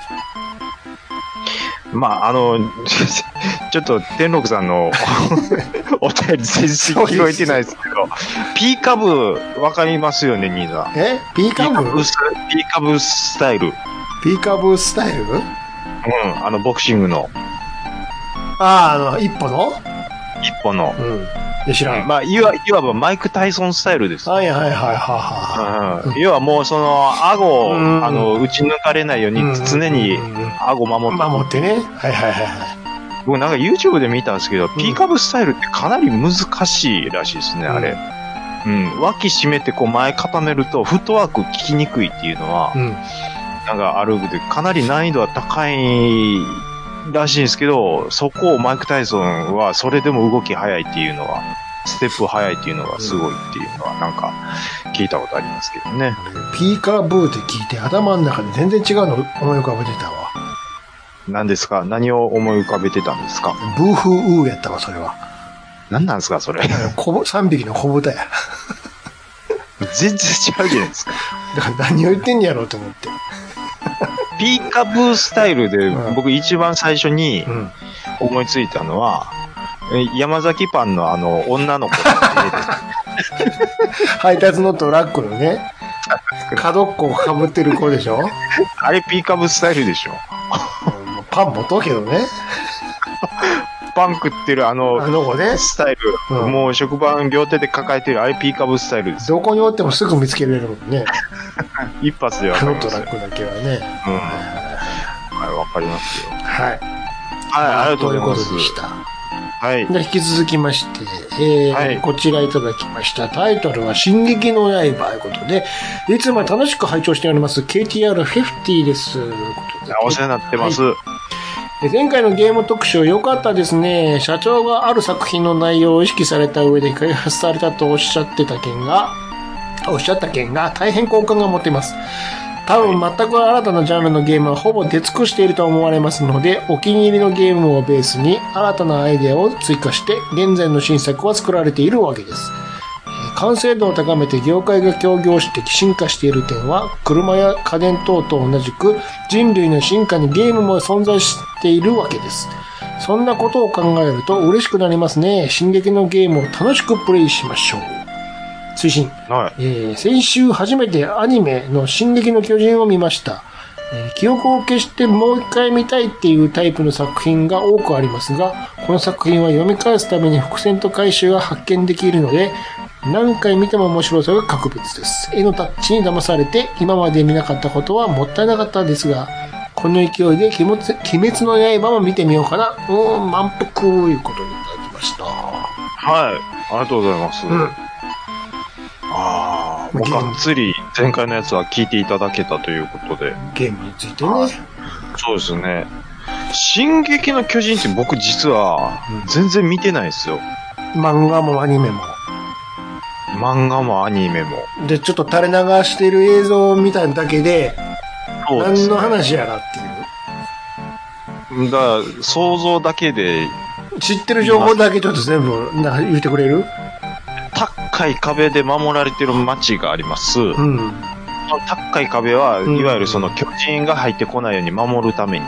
Speaker 2: まあ、ちょっと、天禄さんのお便り全然聞こえてないですけど、P 株わかりますよね、兄さん。
Speaker 3: P 株
Speaker 2: P 株スタイル。
Speaker 3: P 株スタイル
Speaker 2: ボクシングの。
Speaker 3: 一歩の。知らん。
Speaker 2: まあ、いわばマイク・タイソンスタイルです。
Speaker 3: はい。
Speaker 2: 要はもう顎を、打ち抜かれないように常に顎守
Speaker 3: ってね。
Speaker 2: 僕なんか YouTube で見たんですけど、P 株スタイルってかなり難しいらしいですね、あれ。脇締めてこう前固めると、フットワーク効きにくいっていうのは、なんかあるで、かなり難易度は高いらしいんですけど、そこをマイク・タイソンはそれでも動き早いっていうのは、ステップ早いっていうのがすごいっていうのはなんか聞いたことありますけどね。
Speaker 3: ピーカーブーって聞いて頭の中で全然違うの思い浮かべてたわ。
Speaker 2: 何ですか？何を思い浮かべてたんですか？
Speaker 3: ブーフーウーやったわ、それは。
Speaker 2: 何なんですか、それ。
Speaker 3: 3匹の小豚や。
Speaker 2: 全然違うじゃないですか。
Speaker 3: だから何を言ってんやろうと思って。
Speaker 2: ピーカブースタイルで僕一番最初に思いついたのは、山崎パンの女の子
Speaker 3: 配達のトラックのね、角っこをかぶってる子でしょ
Speaker 2: あれピーカブースタイルでしょ
Speaker 3: パン持とうけどね。
Speaker 2: パン食ってる
Speaker 3: 子ね、
Speaker 2: スタイル、もう食パン両手で抱えてるあれピーカブースタイルです。
Speaker 3: どこにおってもすぐ見つけられるもんね。
Speaker 2: 一発でわかりますよ。
Speaker 3: トラックだけはね。
Speaker 2: はい、わかりますよ。
Speaker 3: はい。
Speaker 2: ありがとうございます。
Speaker 3: ということでした。
Speaker 2: はい。
Speaker 3: で、引き続きまして、こちらいただきました。タイトルは、進撃の刃ということで、いつも楽しく拝聴しております、KTR50 です。ということで。
Speaker 2: お世話になってます。
Speaker 3: 前回のゲーム特集良かったですね。社長がある作品の内容を意識された上で開発されたとおっしゃった件が大変好感が持てます。多分全く新たなジャンルのゲームはほぼ出尽くしていると思われますので、お気に入りのゲームをベースに新たなアイデアを追加して現在の新作は作られているわけです。完成度を高めて業界が協業して進化している点は、車や家電等と同じく人類の進化にゲームも存在しているわけです。そんなことを考えると嬉しくなりますね。進撃のゲームを楽しくプレイしましょう。推進。先週初めてアニメの進撃の巨人を見ました。記憶を消してもう一回見たいっていうタイプの作品が多くありますが、この作品は読み返すために伏線と回収が発見できるので、何回見ても面白さが格別です。絵のタッチに騙されて今まで見なかったことはもったいなかったですが、この勢いで鬼滅の刃も見てみようかな。満腹いうことにいただきました。
Speaker 2: はい。ありがとうございます。もうがっつり前回のやつは聞いていただけたということで。
Speaker 3: ゲームについてね。
Speaker 2: そうですね。進撃の巨人って僕実は全然見てないですよ。
Speaker 3: 漫画もアニメも。
Speaker 2: 漫画もアニメも。
Speaker 3: で、ちょっと垂れ流している映像を見ただけで、何の話やらっていう。
Speaker 2: だから、想像だけで。
Speaker 3: 知ってる情報だけちょっと全部言ってくれる？
Speaker 2: 高い壁で守られてる街があります。その高い壁は、いわゆるその巨人が入ってこないように守るために、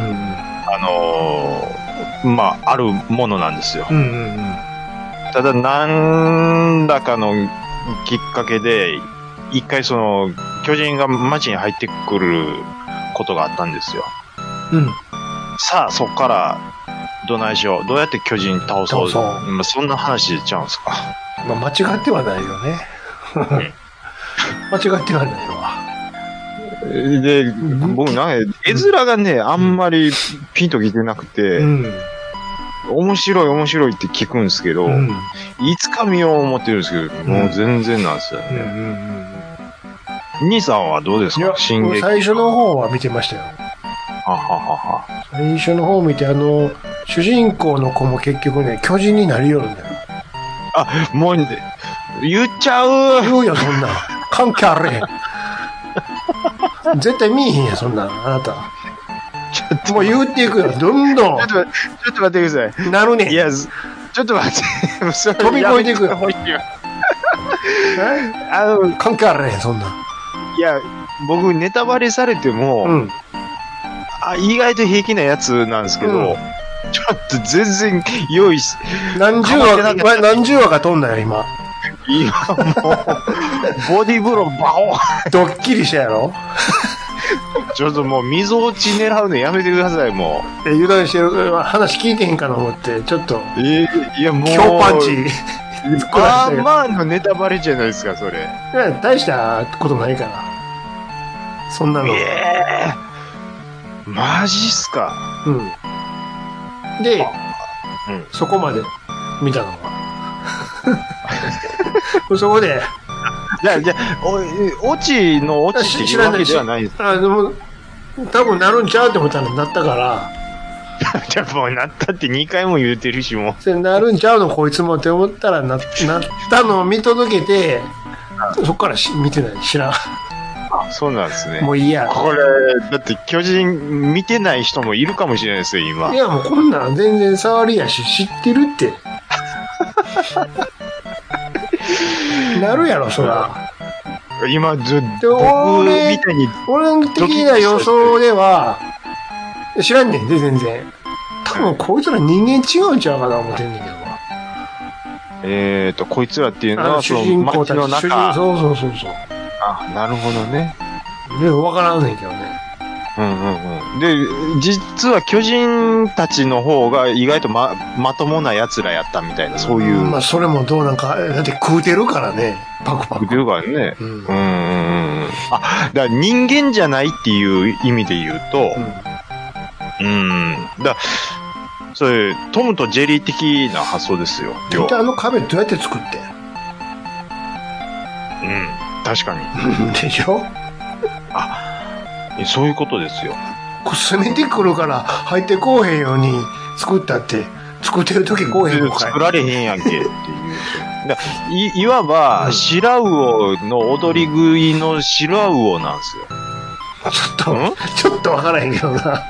Speaker 2: あるものなんですよ。ただ、何らかのきっかけで、一回その、巨人が街に入ってくることがあったんですよ。
Speaker 3: うん。
Speaker 2: さあ、そっから、どないしよう。どうやって巨人倒そう。今そんな話でちゃうんすか。
Speaker 3: まあ、間違ってはないよね。間違ってはないわ。
Speaker 2: で、僕なんか、絵面がね、あんまりピンときてなくて、
Speaker 3: うん。
Speaker 2: 面白いって聞くんですけど、
Speaker 3: うん。
Speaker 2: いつか見よう思ってるんですけど、もう全然なんですよ
Speaker 3: うん。う
Speaker 2: ね。
Speaker 3: ん。
Speaker 2: 兄さんはどうです
Speaker 3: いや、
Speaker 2: か進撃。
Speaker 3: 最初の方は見てましたよ。
Speaker 2: ははは。
Speaker 3: 最初の方を見て、主人公の子も結局ね、巨人になりよるんだよ。
Speaker 2: あ、もう、言っちゃう。
Speaker 3: 言うよ、そんなん。関係あれへん。絶対見えへんやん、そんなん、あなた。もう言っていくよ、どんどん。
Speaker 2: ちょっと待ってください。
Speaker 3: なるねん。
Speaker 2: いや、ちょっと待って。
Speaker 3: 飛び越えていくよ。
Speaker 2: あ
Speaker 3: 関係あれへん、そんなん。
Speaker 2: いや、僕ネタバレされても、
Speaker 3: うん。
Speaker 2: 意外と平気なやつなんですけど、
Speaker 3: うん
Speaker 2: ちょっと全然用意し、
Speaker 3: 何十話か飛んだよ、今。
Speaker 2: 今もう、ボディーブローバオン
Speaker 3: ドッキリしたやろ
Speaker 2: ちょっともう、溝落ち狙うのやめてください、も
Speaker 3: 油断してる、話聞いてへんかな思って、ちょっと、
Speaker 2: う。いや、もう。
Speaker 3: 強パンチ。
Speaker 2: まあのネタバレじゃないですか、それ。
Speaker 3: いや大したことないから。そんなの。
Speaker 2: マジっすか。
Speaker 3: うん。で、
Speaker 2: うん
Speaker 3: そこまで見たのは。そこで、
Speaker 2: じゃあ、オチのオチっていうわけではないです。
Speaker 3: でも、多分なるんちゃうって思ったらなったから、
Speaker 2: じゃあもうなったって2回も言うてるし、も
Speaker 3: それなるんちゃうのこいつもって思ったらなったのを見届けて、そっから見てない、知らん。
Speaker 2: そうなんですね。
Speaker 3: もういいや。
Speaker 2: これ、だって巨人見てない人もいるかもしれないですよ、今
Speaker 3: い。や、もうこんなん全然触りやし、知ってるって。なるやろ、そら。
Speaker 2: 今、僕
Speaker 3: 俺
Speaker 2: みたいに。
Speaker 3: 俺的な予想では、知らんねんで、全然。多分こいつら人間違うんちゃうかな思ってんねんけど。
Speaker 2: こいつらっていうのは、
Speaker 3: 主人公たち
Speaker 2: 街の中。
Speaker 3: そう。
Speaker 2: あ、なるほどね。
Speaker 3: でも分からんねんけどね。
Speaker 2: で、実は巨人たちの方が意外とまともな奴らやったみたいな、そういう。
Speaker 3: まあ、それもどうなんか、だって食うてるからね。パクパク。
Speaker 2: 食うてるからね。
Speaker 3: うん
Speaker 2: だから人間じゃないっていう意味で言うと、そういう、トムとジェリー的な発想ですよ。
Speaker 3: 一体壁どうやって作って
Speaker 2: 確かに。
Speaker 3: でしょ
Speaker 2: そういうことですよ。
Speaker 3: 攻めてくるから入ってこうへんように作ったって、作ってる時こうへんのかい。
Speaker 2: 作られへんやんけっていう。いわば、白魚の踊り食いの白魚なんですよ。
Speaker 3: ちょっとわからへんけどな。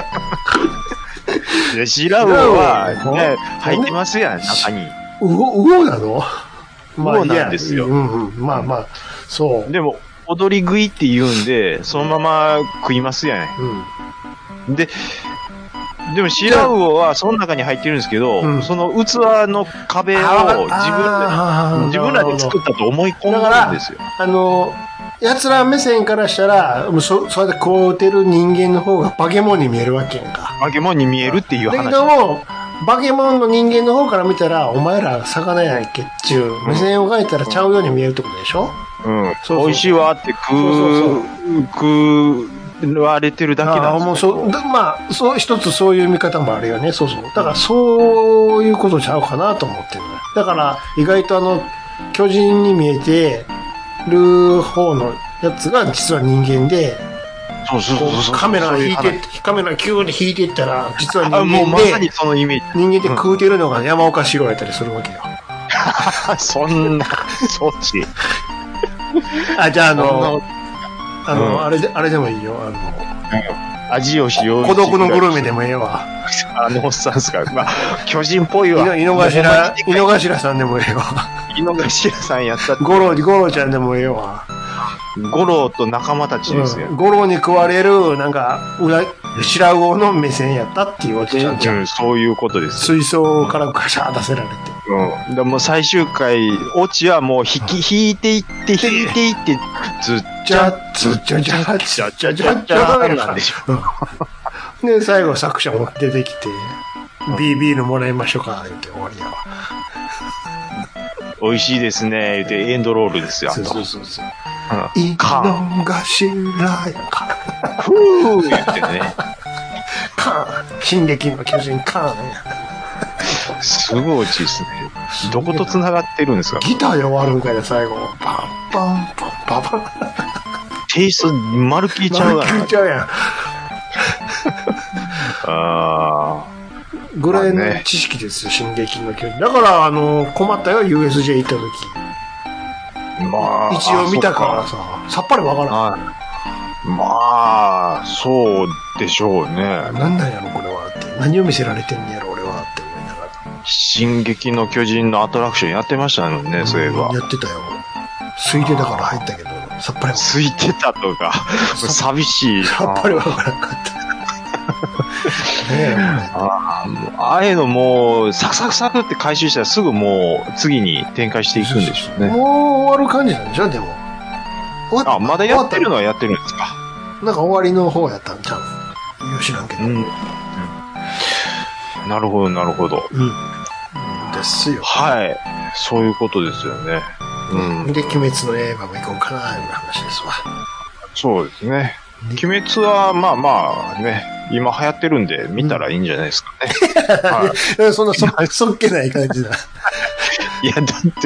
Speaker 2: 白魚は、ね、入ってますやん、中に。
Speaker 3: 魚なの？
Speaker 2: 魚なんですよ。
Speaker 3: まあ、そう。
Speaker 2: でも、踊り食いって言うんで、そのまま食いますやん。でも白魚はその中に入ってるんですけど、その器の壁を自分らで作ったと思い込んだんですよ。
Speaker 3: 奴ら目線からしたら、そうやってこうてる人間の方が化け物に見えるわけやんか。
Speaker 2: 化け物に見えるっていう話。
Speaker 3: だけども、化け物の人間の方から見たら、お前ら魚やんけっちゅう、目線を変えたらちゃうように見えるってことでしょ？
Speaker 2: 美味しいわって食われてるだけなんですよ。
Speaker 3: まあ、一つそういう見方もあるよね。そう。だからそういうことちゃうかなと思ってるのよ。だから意外と巨人に見えてる方のやつが実は人間で、カメラ急に引いていったら、実は人間で、
Speaker 2: もうまさにそのイメージ。
Speaker 3: 人間で食うてるのが山岡四郎やったりするわけよ。
Speaker 2: そんな、そっち。
Speaker 3: じゃああれでもいいよ。
Speaker 2: 味をしよう。
Speaker 3: 孤独のグルメでもええわ。
Speaker 2: おっさんっすか。まあ、巨人っぽいわ。
Speaker 3: 井の頭さんでもええわ。
Speaker 2: 井の頭さんやったって。
Speaker 3: 五郎ちゃんでもええわ。
Speaker 2: 五郎と仲間たちですよ。
Speaker 3: 五郎に食われる、なんか、 白魚の目線やったっていうおっちゃんじゃん。
Speaker 2: そういうことです。
Speaker 3: 水槽からガシャー出せられて。
Speaker 2: でも最終回、オチはもう引いていって、ずっちゃ、
Speaker 3: ずっちゃじゃ、ちゃちゃちゃちゃなんでしょ。で、最後作者も出てきて、ビールもらいましょうか、言って終わりやわ。
Speaker 2: 美味しいですね、言ってエンドロールですよ。
Speaker 3: そう。井の頭やか。
Speaker 2: ふー言ってね。
Speaker 3: カーン。進撃の巨人カーンや。
Speaker 2: すごいオチですね。どこと繋がってるんですか？
Speaker 3: ギターで終わるんかいな、最後。パンパンパンパンパン。
Speaker 2: テイスト、丸切りちゃうがな。
Speaker 3: 丸切りちゃうやん。ぐらいの知識ですよ、進撃の巨人。だから、困ったよ、USJ 行った時。一応見たからさ、さっぱりわからん。
Speaker 2: まあ、そうでしょうね。
Speaker 3: なんなんやろ、これはって。何を見せられてんねやろ、俺はって思いながら。
Speaker 2: 進撃の巨人のアトラクションやってましたもんね、そういえば。
Speaker 3: やってたよ。空いてたから入ったけど、さっぱり
Speaker 2: 空いてたとか、寂しい。
Speaker 3: さっぱりわからんかった。
Speaker 2: ああいうのもう、サクサクサクって回収したらすぐもう、次に展開していくんでしょうね。
Speaker 3: もう終わる感じなんでしょ、でも。
Speaker 2: まだやってるのはやってるんですか。
Speaker 3: なんか終わりの方やったんちゃう？知らんけど。
Speaker 2: なるほど、なるほど。
Speaker 3: ですよ。
Speaker 2: はい。そういうことですよね。
Speaker 3: で、鬼滅の刃も行こうかな、いう話ですわ。
Speaker 2: そうですね。鬼滅は、まあまあね、今流行ってるんで、見たらいいんじゃないですか
Speaker 3: ね。そんなそっけない感じだ。
Speaker 2: いや、だって、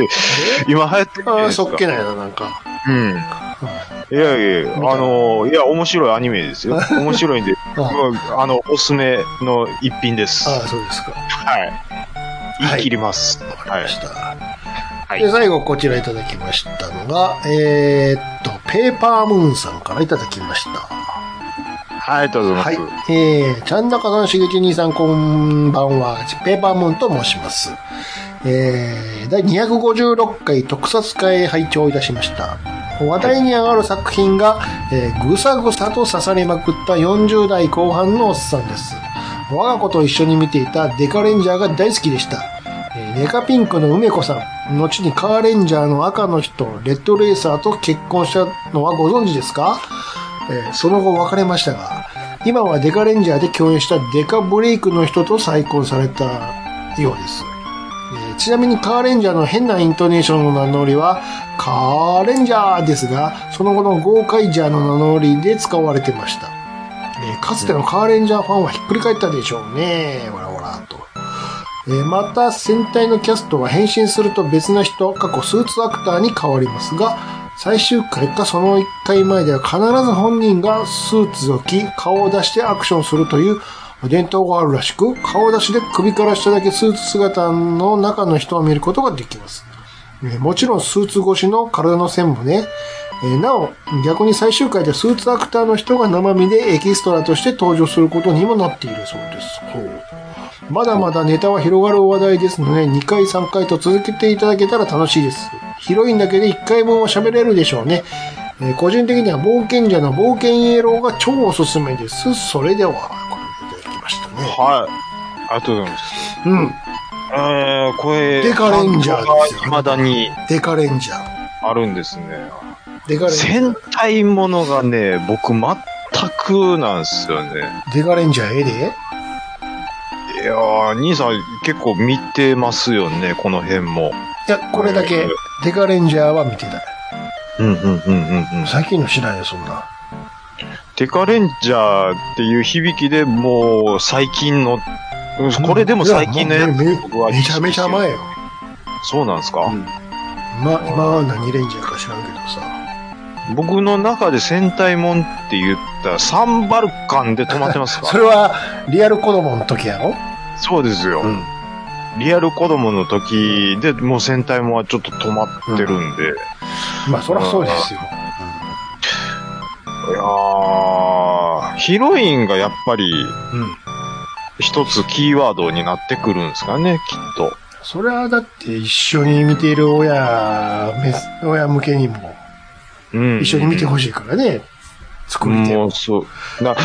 Speaker 2: 今流行ってるんですか。
Speaker 3: そっけないな、なんか。
Speaker 2: いや、面白いアニメですよ。面白いんで、おすすめの一品です。
Speaker 3: そうですか。
Speaker 2: はい。言い切ります。
Speaker 3: わかりました。
Speaker 2: はい。
Speaker 3: で、最後こちらいただきましたのが、ペーパームーンさんからいただきました。
Speaker 2: はい、ありがとうございます。
Speaker 3: ちゃんなかさん、しげち兄さん、こんばんは。ペーパームーンと申します。第256回特撮会拝聴いたしました。話題に上がる作品が、ぐさぐさと刺さりまくった40代後半のおっさんです。我が子と一緒に見ていたデカレンジャーが大好きでした。デカピンクの梅子さん、後にカーレンジャーの赤の人、レッドレーサーと結婚したのはご存知ですか？その後別れましたが、今はデカレンジャーで共演したデカブレイクの人と再婚されたようです。ちなみにカーレンジャーの変なイントネーションの名乗りはカーレンジャーですが、その後のゴーカイジャーの名乗りで使われてました。かつてのカーレンジャーファンはひっくり返ったでしょうね。わらわらと。また戦隊のキャストは変身すると別な人、過去スーツアクターに変わりますが、最終回かその1回前では必ず本人がスーツを着、顔を出してアクションするという伝統があるらしく、顔出しで首から下だけスーツ姿の中の人を見ることができます。もちろんスーツ越しの体の線もね、なお、逆に最終回でスーツアクターの人が生身でエキストラとして登場することにもなっているそうです。まだまだネタは広がる話題ですので、2回3回と続けていただけたら楽しいです。ヒロインだけで1回分は喋れるでしょうね。個人的には冒険者の冒険イエローが超おすすめです。それでは、これでいただきましたね。
Speaker 2: はい。ありがとうございます。これ、
Speaker 3: デカレンジャーですよ。
Speaker 2: 未だに。
Speaker 3: デカレンジャー。
Speaker 2: あるんですね。
Speaker 3: デカレンジャー。
Speaker 2: 戦隊ものがね、僕全くなんですよね。
Speaker 3: デカレンジャーで
Speaker 2: いやー、兄さん結構見てますよね、この辺も。
Speaker 3: いや、これだけ、デカレンジャーは見てない。最近の知らんよ、そんな。
Speaker 2: デカレンジャーっていう響きでもう最近の、これでも最近のやつ、僕は
Speaker 3: めちゃめちゃ前よ。
Speaker 2: そうなんですか？
Speaker 3: まあ何レンジャーか知らんけどさ。
Speaker 2: 僕の中で戦隊もんって言ったらサンバルカンで止まってますか？
Speaker 3: それはリアル子供の時やろ？
Speaker 2: そうですよ。リアル子供の時でもう戦隊もんはちょっと止まってるんで。
Speaker 3: まあそりゃそうですよ。
Speaker 2: いやー、ヒロインがやっぱり、一つキーワードになってくるんですかね、きっと。
Speaker 3: それはだって一緒に見ている親向けにも、一緒に見てほしいからね、作り手
Speaker 2: もうそう。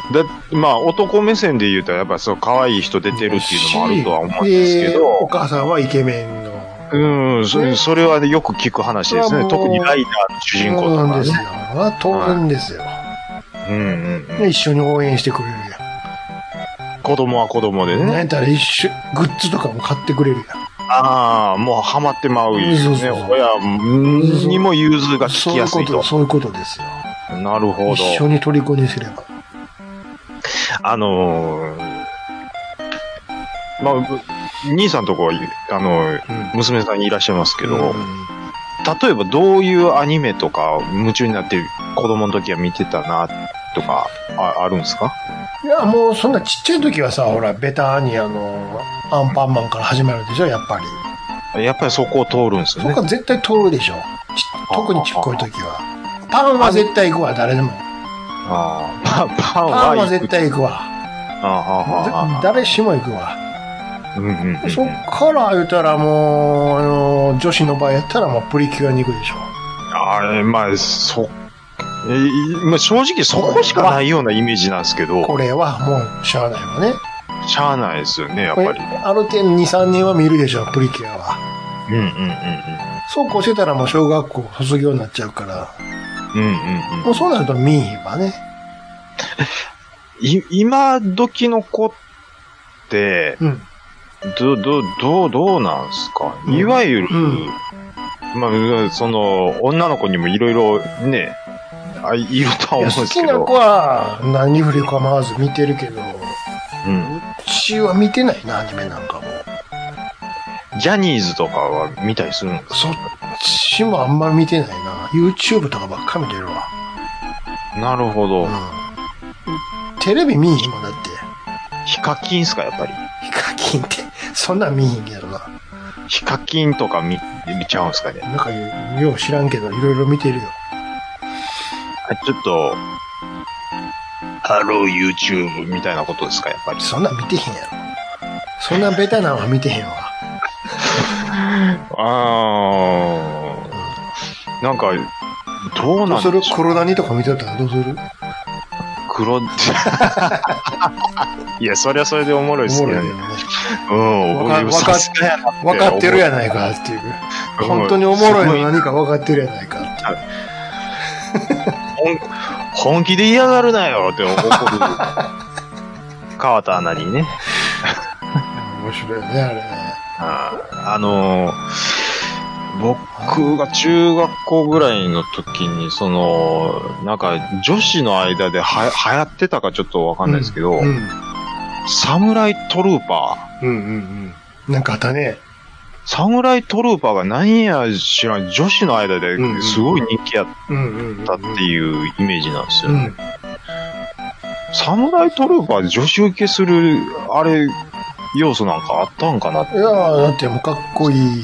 Speaker 2: まあ、男目線で言うと、やっぱそう、可愛い人出てるっていうのもあるとは思うんですけど。
Speaker 3: お母さんはイケメンの。
Speaker 2: それはよく聞く話ですね。特にライダーの主人公とか、ね。
Speaker 3: そうなんですよ。当然ですよ。一緒に応援してくれるやん。
Speaker 2: 子供は子供でね。
Speaker 3: なんやったらグッズとかも買ってくれるやん。
Speaker 2: ああ、もうハマってまうよね。親にも融通が利きやすいと。
Speaker 3: そういうことですよ。
Speaker 2: なるほど。
Speaker 3: 一緒に虜にすれば。
Speaker 2: まあ、兄さんとこは、娘さんいらっしゃいますけど、例えばどういうアニメとか夢中になって子供の時は見てたな、とか、あるんですか？
Speaker 3: いや、もうそんなちっちゃい時はさ、ほら、ベタにアンパンマンから始まるでしょ、やっぱり。
Speaker 2: やっぱりそこを通るんですよね。
Speaker 3: そこは絶対通るでしょ。特にちっこい時は。パンは絶対行くわ、誰でも。パンは絶対行くわ。誰しも行くわ。そっから言うたらもう、女子の場合やったらもうプリキュアに行くでしょ。
Speaker 2: まあ、正直そこしかないようなイメージなんですけど。
Speaker 3: これはもうしゃあないわね。
Speaker 2: しゃあないですよね、やっぱり。
Speaker 3: ある程度2、3年は見るでしょ、プリキュアは。そうこうしてたらもう小学校卒業になっちゃうから。もうそうなると見えへんわね。
Speaker 2: 今時の子って、どうなんすか？いわゆる、まあ、女の子にもいろいろね、いるとは思うんですけど。
Speaker 3: 好きな子は何振り構わず見てるけど、うちは見てないな、アニメなんかも。
Speaker 2: ジャニーズとかは見たりするんですか？
Speaker 3: そっちもあんま見てないな。YouTube とかばっか見てるわ。
Speaker 2: なるほど。
Speaker 3: テレビ見えへんもんだって。
Speaker 2: ヒカキンっすか、やっぱり。
Speaker 3: ヒカキンって、そんなん見えへんけどな。
Speaker 2: ヒカキンとか見ちゃうんすかね。
Speaker 3: なんか、よう知らんけど、いろいろ見てるよ。
Speaker 2: ちょっと、ハロー YouTube みたいなことですか、やっぱり。
Speaker 3: そんなん見てへんやろ。そんなベタなのは見てへんわ。
Speaker 2: なんか、どうなんでしょう。
Speaker 3: どうする？黒何とか見てたらどうする？
Speaker 2: いや、そりゃそれでおもろいっすね。
Speaker 3: 分かってるやないかっていう。本当におもろいの何か分かってるやないかっていう。
Speaker 2: 本気で嫌がるなよって怒る川田アナにね。
Speaker 3: 面白いね、あれね。
Speaker 2: 僕が中学校ぐらいの時に、なんか女子の間で流行ってたかちょっとわかんないですけど、サムライトルーパ
Speaker 3: ー。なんかあったね。
Speaker 2: サムライトルーパーが何や知らん、女子の間ですごい人気やったっていうイメージなんですよね。サムライトルーパーで女子受けする、あれ、要素なんかあったんかなって。
Speaker 3: いやだってもうかっこいい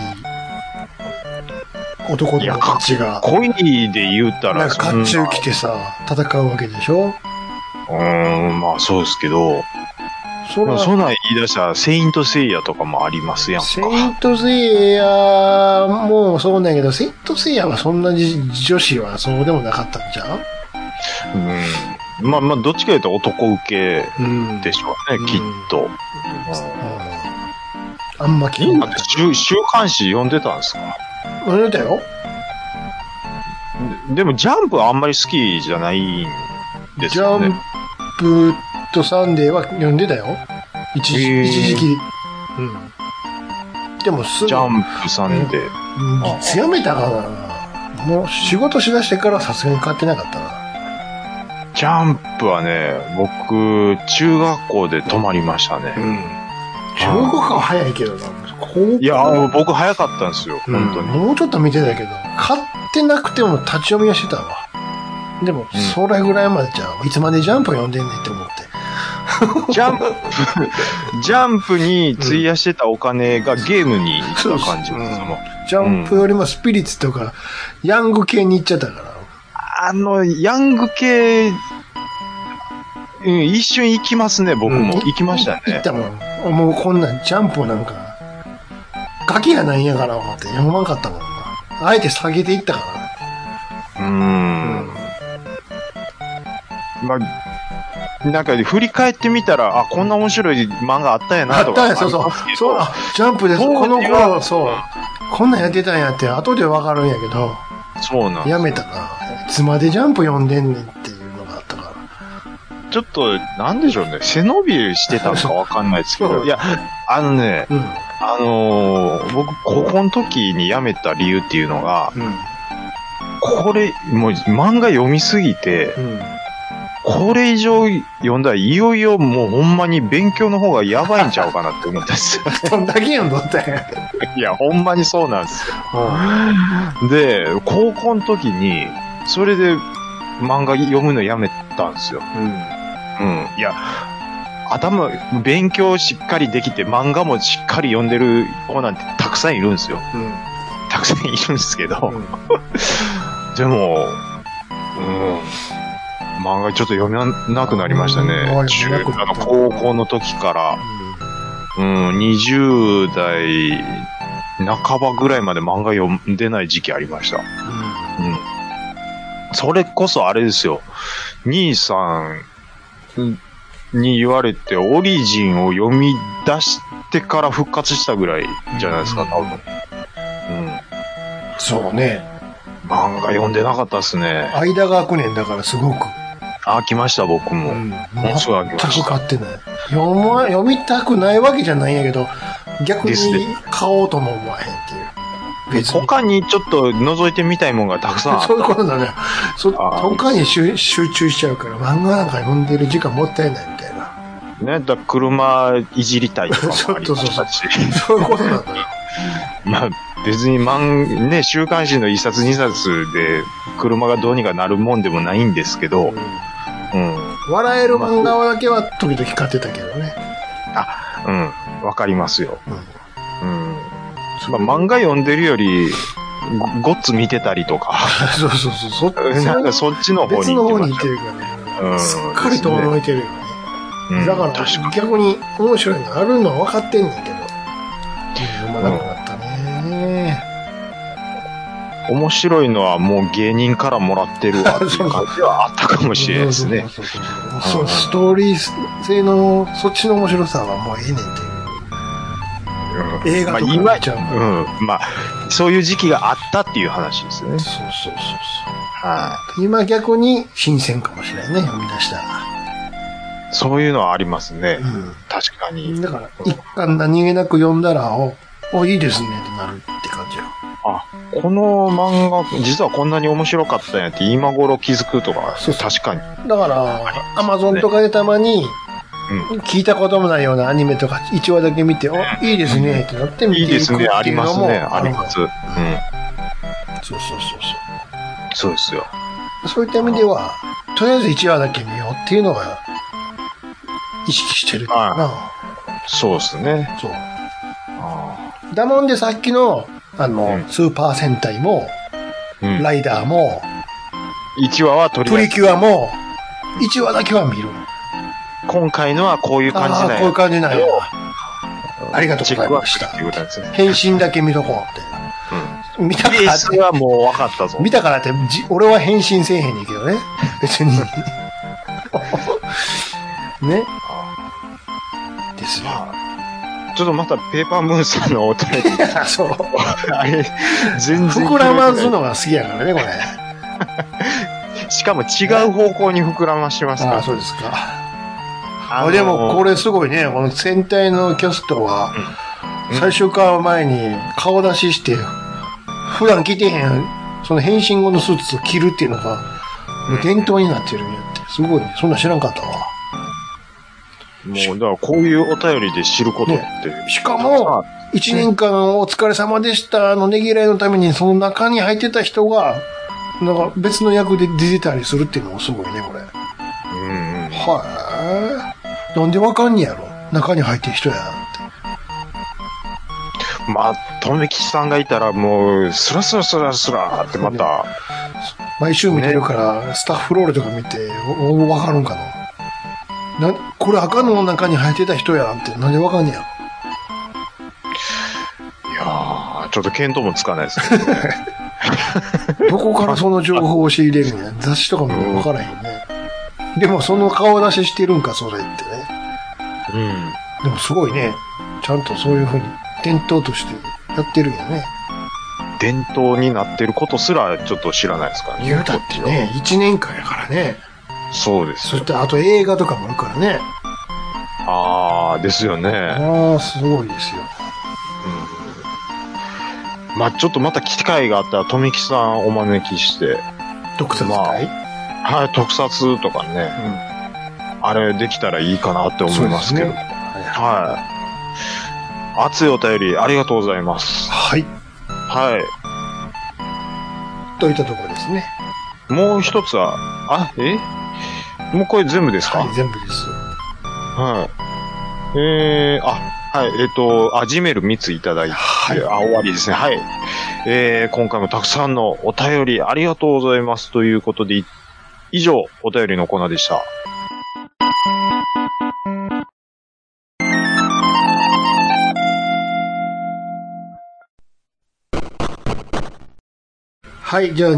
Speaker 3: 男の子たちが。
Speaker 2: かっこいいで言うたら。
Speaker 3: なんか甲冑着てさ、戦うわけでしょ？
Speaker 2: まあそうですけど。そんなん言い出したら、セイントセイヤとかもありますやんか。
Speaker 3: セイントセイヤもそうなんやけど、セイントセイヤはそんな女子はそうでもなかったんじゃん？
Speaker 2: まあ、どっちか言うと男受けでしょうね、きっと。
Speaker 3: あんま聞いない。
Speaker 2: 週刊誌読んでたんですか？
Speaker 3: 読んでたよ。
Speaker 2: でも、ジャンプはあんまり好きじゃないんですよね。
Speaker 3: ジャンプとサンデーは読んでたよ。一時期。でも
Speaker 2: ジャンプサンデー。
Speaker 3: いつやめたかな。もう仕事しだしてからさすがに買ってなかったな。
Speaker 2: ジャンプはね、僕、中学校で止まりましたね。
Speaker 3: 中学校は早いけどな。
Speaker 2: いや、僕早かったんですよ、本当に。
Speaker 3: もうちょっと見てたけど、買ってなくても立ち読みはしてたわ。でも、それぐらいまでじゃあ、いつまでジャンプ読んでんねんって思って。
Speaker 2: ジャンプに費やしてたお金がゲームに行った感じですもん。
Speaker 3: ジャンプよりもスピリッツとか、ヤング系に行っちゃったから。
Speaker 2: ヤング系、一瞬行きますね、僕も。行きましたね。
Speaker 3: 行ったもん。もうこんなん、ジャンプなんか、ガキがないんやから思って読まんかったもんな。あえて下げていったから。
Speaker 2: まあ、 なんか振り返ってみたら、あ、こんな面白い漫画あったんやなとか。
Speaker 3: あったんや、そうそう。そう、ジャンプです。この頃、そう。こんなんやってたんやって、後でわかるんやけど。
Speaker 2: そうなん。
Speaker 3: やめたな。いつまでジャンプ読んでんねんっていうのがあったから。
Speaker 2: ちょっと、なんでしょうね。背伸びしてたのかわかんないですけど。いや、僕、高校の時に辞めた理由っていうのが、これ、もう漫画読みすぎて、これ以上読んだらいよいよもうほんまに勉強の方がやばいんちゃうかなって思ったんですよ。
Speaker 3: どんだけ読んどったんや。
Speaker 2: いや、ほんまにそうなんですよ。で、高校の時に、それで漫画読むのやめたんですよ。いや、勉強しっかりできて漫画もしっかり読んでる子なんてたくさんいるんですよ。たくさんいるんですけど。でも、漫画ちょっと読めなくなりましたね。高校の時から、20代半ばぐらいまで漫画読んでない時期ありました。それこそあれですよ。兄さんに言われて、オリジンを読み出してから復活したぐらいじゃないですか、多分。
Speaker 3: そうね。
Speaker 2: 漫画読んでなかったっすね。
Speaker 3: 間が空くねんだからすごく。
Speaker 2: 飽きました、僕も。ものすごい飽きました。
Speaker 3: 全く買ってない。読みたくないわけじゃないんやけど、逆に買おうとも思わへんっていう。
Speaker 2: 他にちょっと覗いてみたいもんがたくさんあった。
Speaker 3: そういうことだね。他に集中しちゃうから、漫画なんか読んでる時間もったいないみたいな。
Speaker 2: ね、車いじりたいとかもありましたし。
Speaker 3: そういうことなんだ。
Speaker 2: まあ、別に週刊誌の一冊二冊で車がどうにかなるもんでもないんですけど、
Speaker 3: 笑える漫画だけは時々買ってたけどね。
Speaker 2: わかりますよ。漫画読んでるより、ゴッツ見てたりとか。
Speaker 3: そう。
Speaker 2: なんかそっちの方に
Speaker 3: 行ってるからね。すっかり遠のいてるよね。だから逆に面白いのあるのは分かってんねんけど。読まなくなったね。
Speaker 2: 面白いのはもう芸人からもらってるわっていう感じはあったかもしれないですね。
Speaker 3: ストーリー性の、そっちの面白さはもうええねんっていう。映画とか見ちゃう
Speaker 2: まあ、そういう時期があったっていう話ですね。
Speaker 3: そう。今逆に新鮮かもしれないね、読み出したら。
Speaker 2: そういうのはありますね。確かに。
Speaker 3: だから、一巻何気なく読んだら、いいですねってなるって感じよ。
Speaker 2: この漫画、実はこんなに面白かったんやって今頃気づくとか、確かに。
Speaker 3: だから、アマゾンとかでたまに、聞いたこともないようなアニメとか1話だけ見て、いいですねってなって見ていくっていうのも。
Speaker 2: いいですね、ありますね、あります。
Speaker 3: そう。
Speaker 2: そうですよ。
Speaker 3: そういった意味では、とりあえず1話だけ見ようっていうのが、意識してるかな。
Speaker 2: そうですね。
Speaker 3: そう。だもんでさっきの、スーパー戦隊も、ライダーも、
Speaker 2: 1話は
Speaker 3: プリキュアも、1話だけは見る。
Speaker 2: 今回のはこういう感じなんや。
Speaker 3: こういう感じなんや。ありがとうございました。変身だけ見とこうって。見たからって。
Speaker 2: はもう分かったぞ。
Speaker 3: 見たからって、俺は変身せえへんねんけどね。別に。ね。ですよ。
Speaker 2: ちょっとまたペーパームーンさんのお便り。
Speaker 3: そう。
Speaker 2: あれ、全然。
Speaker 3: 膨らますのが好きやからね、これ。
Speaker 2: しかも違う方向に膨らましますから。
Speaker 3: そうですか。でもこれすごいね、この戦隊のキャストは、最終回前に顔出しして、普段着てへん、その変身後のスーツを着るっていうのが、伝統になってるんやって。すごいね。そんな知らんかったわ。
Speaker 2: もう、だからこういうお便りで知ることって。
Speaker 3: しかも、1年間お疲れ様でしたねぎらいのために、その中に入ってた人が、なんか別の役で出てたりするっていうのもすごいね、これ。なんでわかんねやろ中に入ってる人やって。
Speaker 2: まあ、とめきちさんがいたらもう、スラスラってまた。
Speaker 3: 毎週見てるから、スタッフロールとか見て、わかるんかな。これ赤の中に入ってた人やんって、なんでわかんねやろ。
Speaker 2: いやー、ちょっと見当もつかないですけどね。
Speaker 3: どこからその情報を仕入れるんや。雑誌とかもわからへんね。 でもその顔出ししてるんか、それってね。でもすごいね。ちゃんとそういう風に伝統としてやってるんやね。
Speaker 2: 伝統になってることすらちょっと知らないですからね。
Speaker 3: 言うたってね、1年間やからね。
Speaker 2: そうです。
Speaker 3: そしてあと映画とかもあるからね。
Speaker 2: ああ、ですよね。
Speaker 3: ああ、すごいですよ。
Speaker 2: まあちょっとまた機会があったら、富木さんお招きして。
Speaker 3: 特撮会、
Speaker 2: はい、特撮とかね。あれできたらいいかなって思いますけど。はい。熱いお便りありがとうございます。
Speaker 3: はい。
Speaker 2: はい。
Speaker 3: といったところですね。
Speaker 2: もう一つは、もうこれ全部ですか？
Speaker 3: はい、全部です。
Speaker 2: はい。はい、Gmail 3ついただいて、はい、終わりですね。はい。今回もたくさんのお便りありがとうございますということで、以上、お便りのコーナーでした。
Speaker 3: はい、じゃあ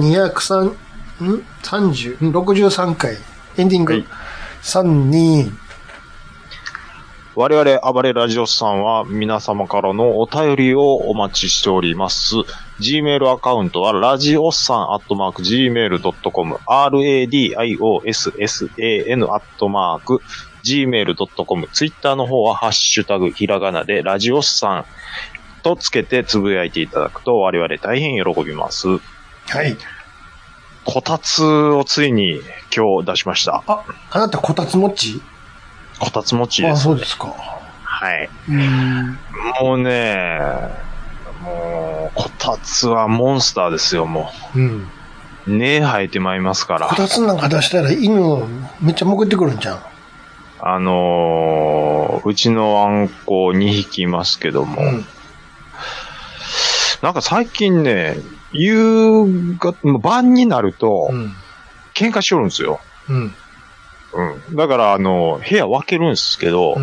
Speaker 3: 63回、エンディング。はい、3、2、
Speaker 2: 我々、暴れラジオさんは皆様からのお便りをお待ちしております。Gmail アカウントは、radiossan@gmail.com、radiossan@gmail.com、Twitter の方は、ハッシュタグ、ひらがなで、ラジオさんとつけてつぶやいていただくと、我々大変喜びます。
Speaker 3: はい。
Speaker 2: こたつをついに今日出しました。
Speaker 3: あなたこたつもっち？
Speaker 2: こたつ餅です、ね。
Speaker 3: あ、そうですか。
Speaker 2: はい。もうね、こたつはモンスターですよ、もう。根生えてまいりますから。
Speaker 3: こたつなんか出したら犬めっちゃ潜ってくるんじゃん。
Speaker 2: うちのあんこ2匹いますけども。なんか最近ね、晩になると、喧嘩しよるんですよ。だから、部屋分けるんですけど、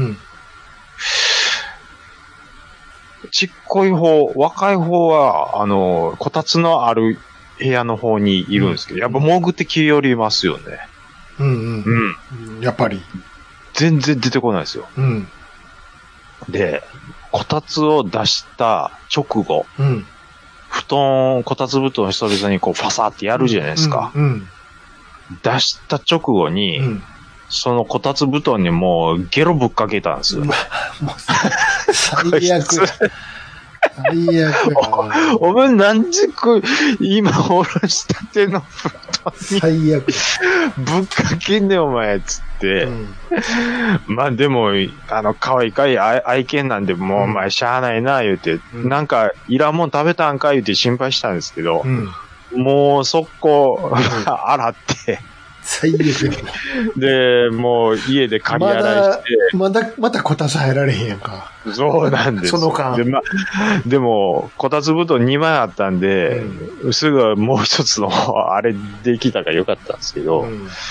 Speaker 2: ちっこい方、若い方は、こたつのある部屋の方にいるんですけど、やっぱ潜ってきよりますよね。
Speaker 3: やっぱり。
Speaker 2: 全然出てこないですよ。で、こたつを出した直後、こたつ布団を久々にこう、ファサーってやるじゃないですか。出した直後に、そのこたつ布団にもうゲロぶっかけたんですよ。
Speaker 3: 最悪。最悪。
Speaker 2: お前なんで今おろしたての布団に
Speaker 3: 最悪。
Speaker 2: ぶっかけんねお前つって。まあでも、可愛い愛犬なんでもうお前しゃあないな言うて、なんかいらんもん食べたんか言うて心配したんですけど、もう速攻洗って、
Speaker 3: 最悪。
Speaker 2: で、もう家で借り洗いして。
Speaker 3: またこたつ入られへんやんか。
Speaker 2: そうなんです。
Speaker 3: その間。
Speaker 2: でも、こたつ布団2枚あったんで、すぐもう一つのあれできたからよかったんですけど、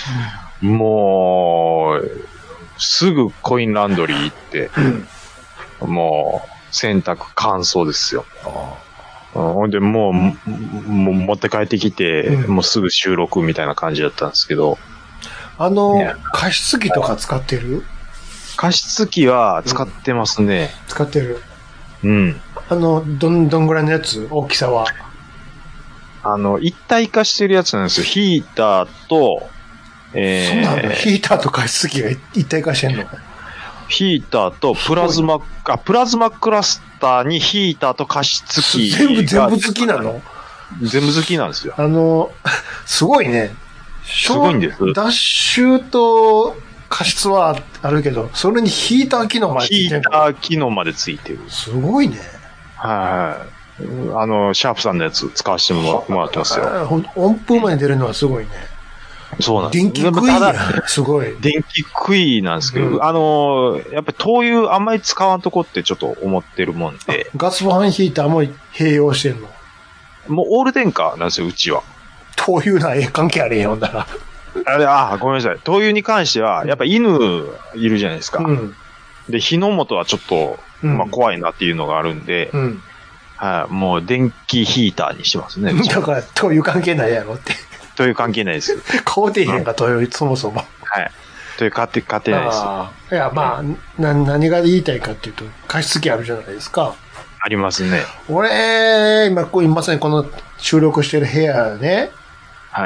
Speaker 2: もう、すぐコインランドリー行って、もう、洗濯乾燥ですよ。ほんで、もう持って帰ってきて、もうすぐ収録みたいな感じだったんですけど。
Speaker 3: 加湿器とか使ってる？
Speaker 2: 加湿器は使ってますね。
Speaker 3: 使ってる。
Speaker 2: ど
Speaker 3: んぐらいのやつ？大きさは？
Speaker 2: 一体化してるやつなんですよ。ヒーターと、
Speaker 3: そうなんだ。ヒーターと加湿器が一体化してんの？
Speaker 2: ヒーターとプラズマクラスターにヒーターと加湿器
Speaker 3: 全部好きなの？
Speaker 2: 全部好きなんですよ。
Speaker 3: すごいね。
Speaker 2: すごいんです。
Speaker 3: 脱臭と加湿はあるけど、それにヒーター機能までついてる。
Speaker 2: ヒーター機能までついてる。
Speaker 3: すごいね。
Speaker 2: はい。シャープさんのやつ使わせてもらってますよ。
Speaker 3: 音符まで出るのはすごいね。
Speaker 2: そうなんです。
Speaker 3: 電気食いやすごい。
Speaker 2: 電気食いなんですけど、やっぱり灯油あんまり使わんとこってちょっと思ってるもんで。
Speaker 3: ガスファンヒーターも併用してんの？
Speaker 2: もうオール電化なんですよ、うちは。
Speaker 3: 灯油関係あれへんよ、んだら。
Speaker 2: ごめんなさい。灯油に関しては、やっぱ犬いるじゃないですか。で、火の元はちょっと、怖いなっていうのがあるんで、もう電気ヒーターにしてますね。
Speaker 3: だから、灯油関係ないやろって。
Speaker 2: 灯油関係ないですよ。
Speaker 3: 買うてへんか、灯油、そもそも。
Speaker 2: はい。という家庭です。
Speaker 3: いや、まあ、何が言いたいかっていうと、加湿器あるじゃないですか。
Speaker 2: ありますね。
Speaker 3: 俺、今まさにこの収録してる部屋ね、
Speaker 2: はい。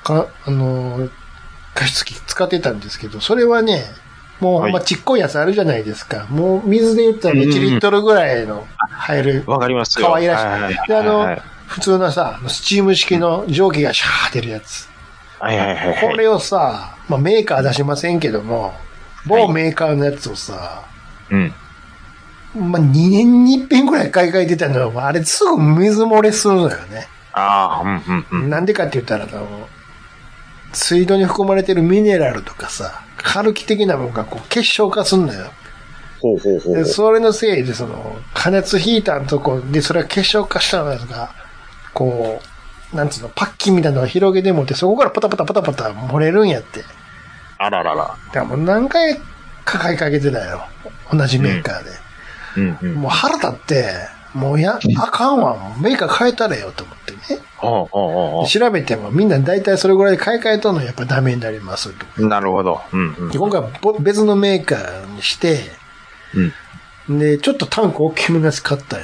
Speaker 3: 加湿器使ってたんですけど、それはね、もうほんまちっこいやつあるじゃないですか。もう水で言ったら1リットルぐらいの入る。
Speaker 2: わかりますよ。
Speaker 3: 可愛らしい。で、普通のさ、スチーム式の蒸気がシャー出るやつ。
Speaker 2: はいはいはい。
Speaker 3: これをさ、まあメーカー出しませんけども、某メーカーのやつをさ、まあ2年に一遍ぐらい買い替えてたのよ。あれすぐ水漏れするのよね。なんでかって言ったら、水道に含まれてるミネラルとかさ、カルキ的なものがこう結晶化すんのよ。でそれのせいで、加熱ヒーターのとこで、それが結晶化したのが、こう、なんつうの、パッキンみたいなのを広げてもって、そこからパタパタ漏れるんやって。
Speaker 2: あららら。
Speaker 3: だからもう何回か買いかけてたよ。同じメーカーで。もう腹立って、もうあかんわ。メーカー変えたらよと思ってね。調べてもみんな大体それぐらい買い替えとんのやっぱダメになりますと。
Speaker 2: なるほど。
Speaker 3: 今回別のメーカーにして、で、ちょっとタンク大きめのやつ買ったんよ。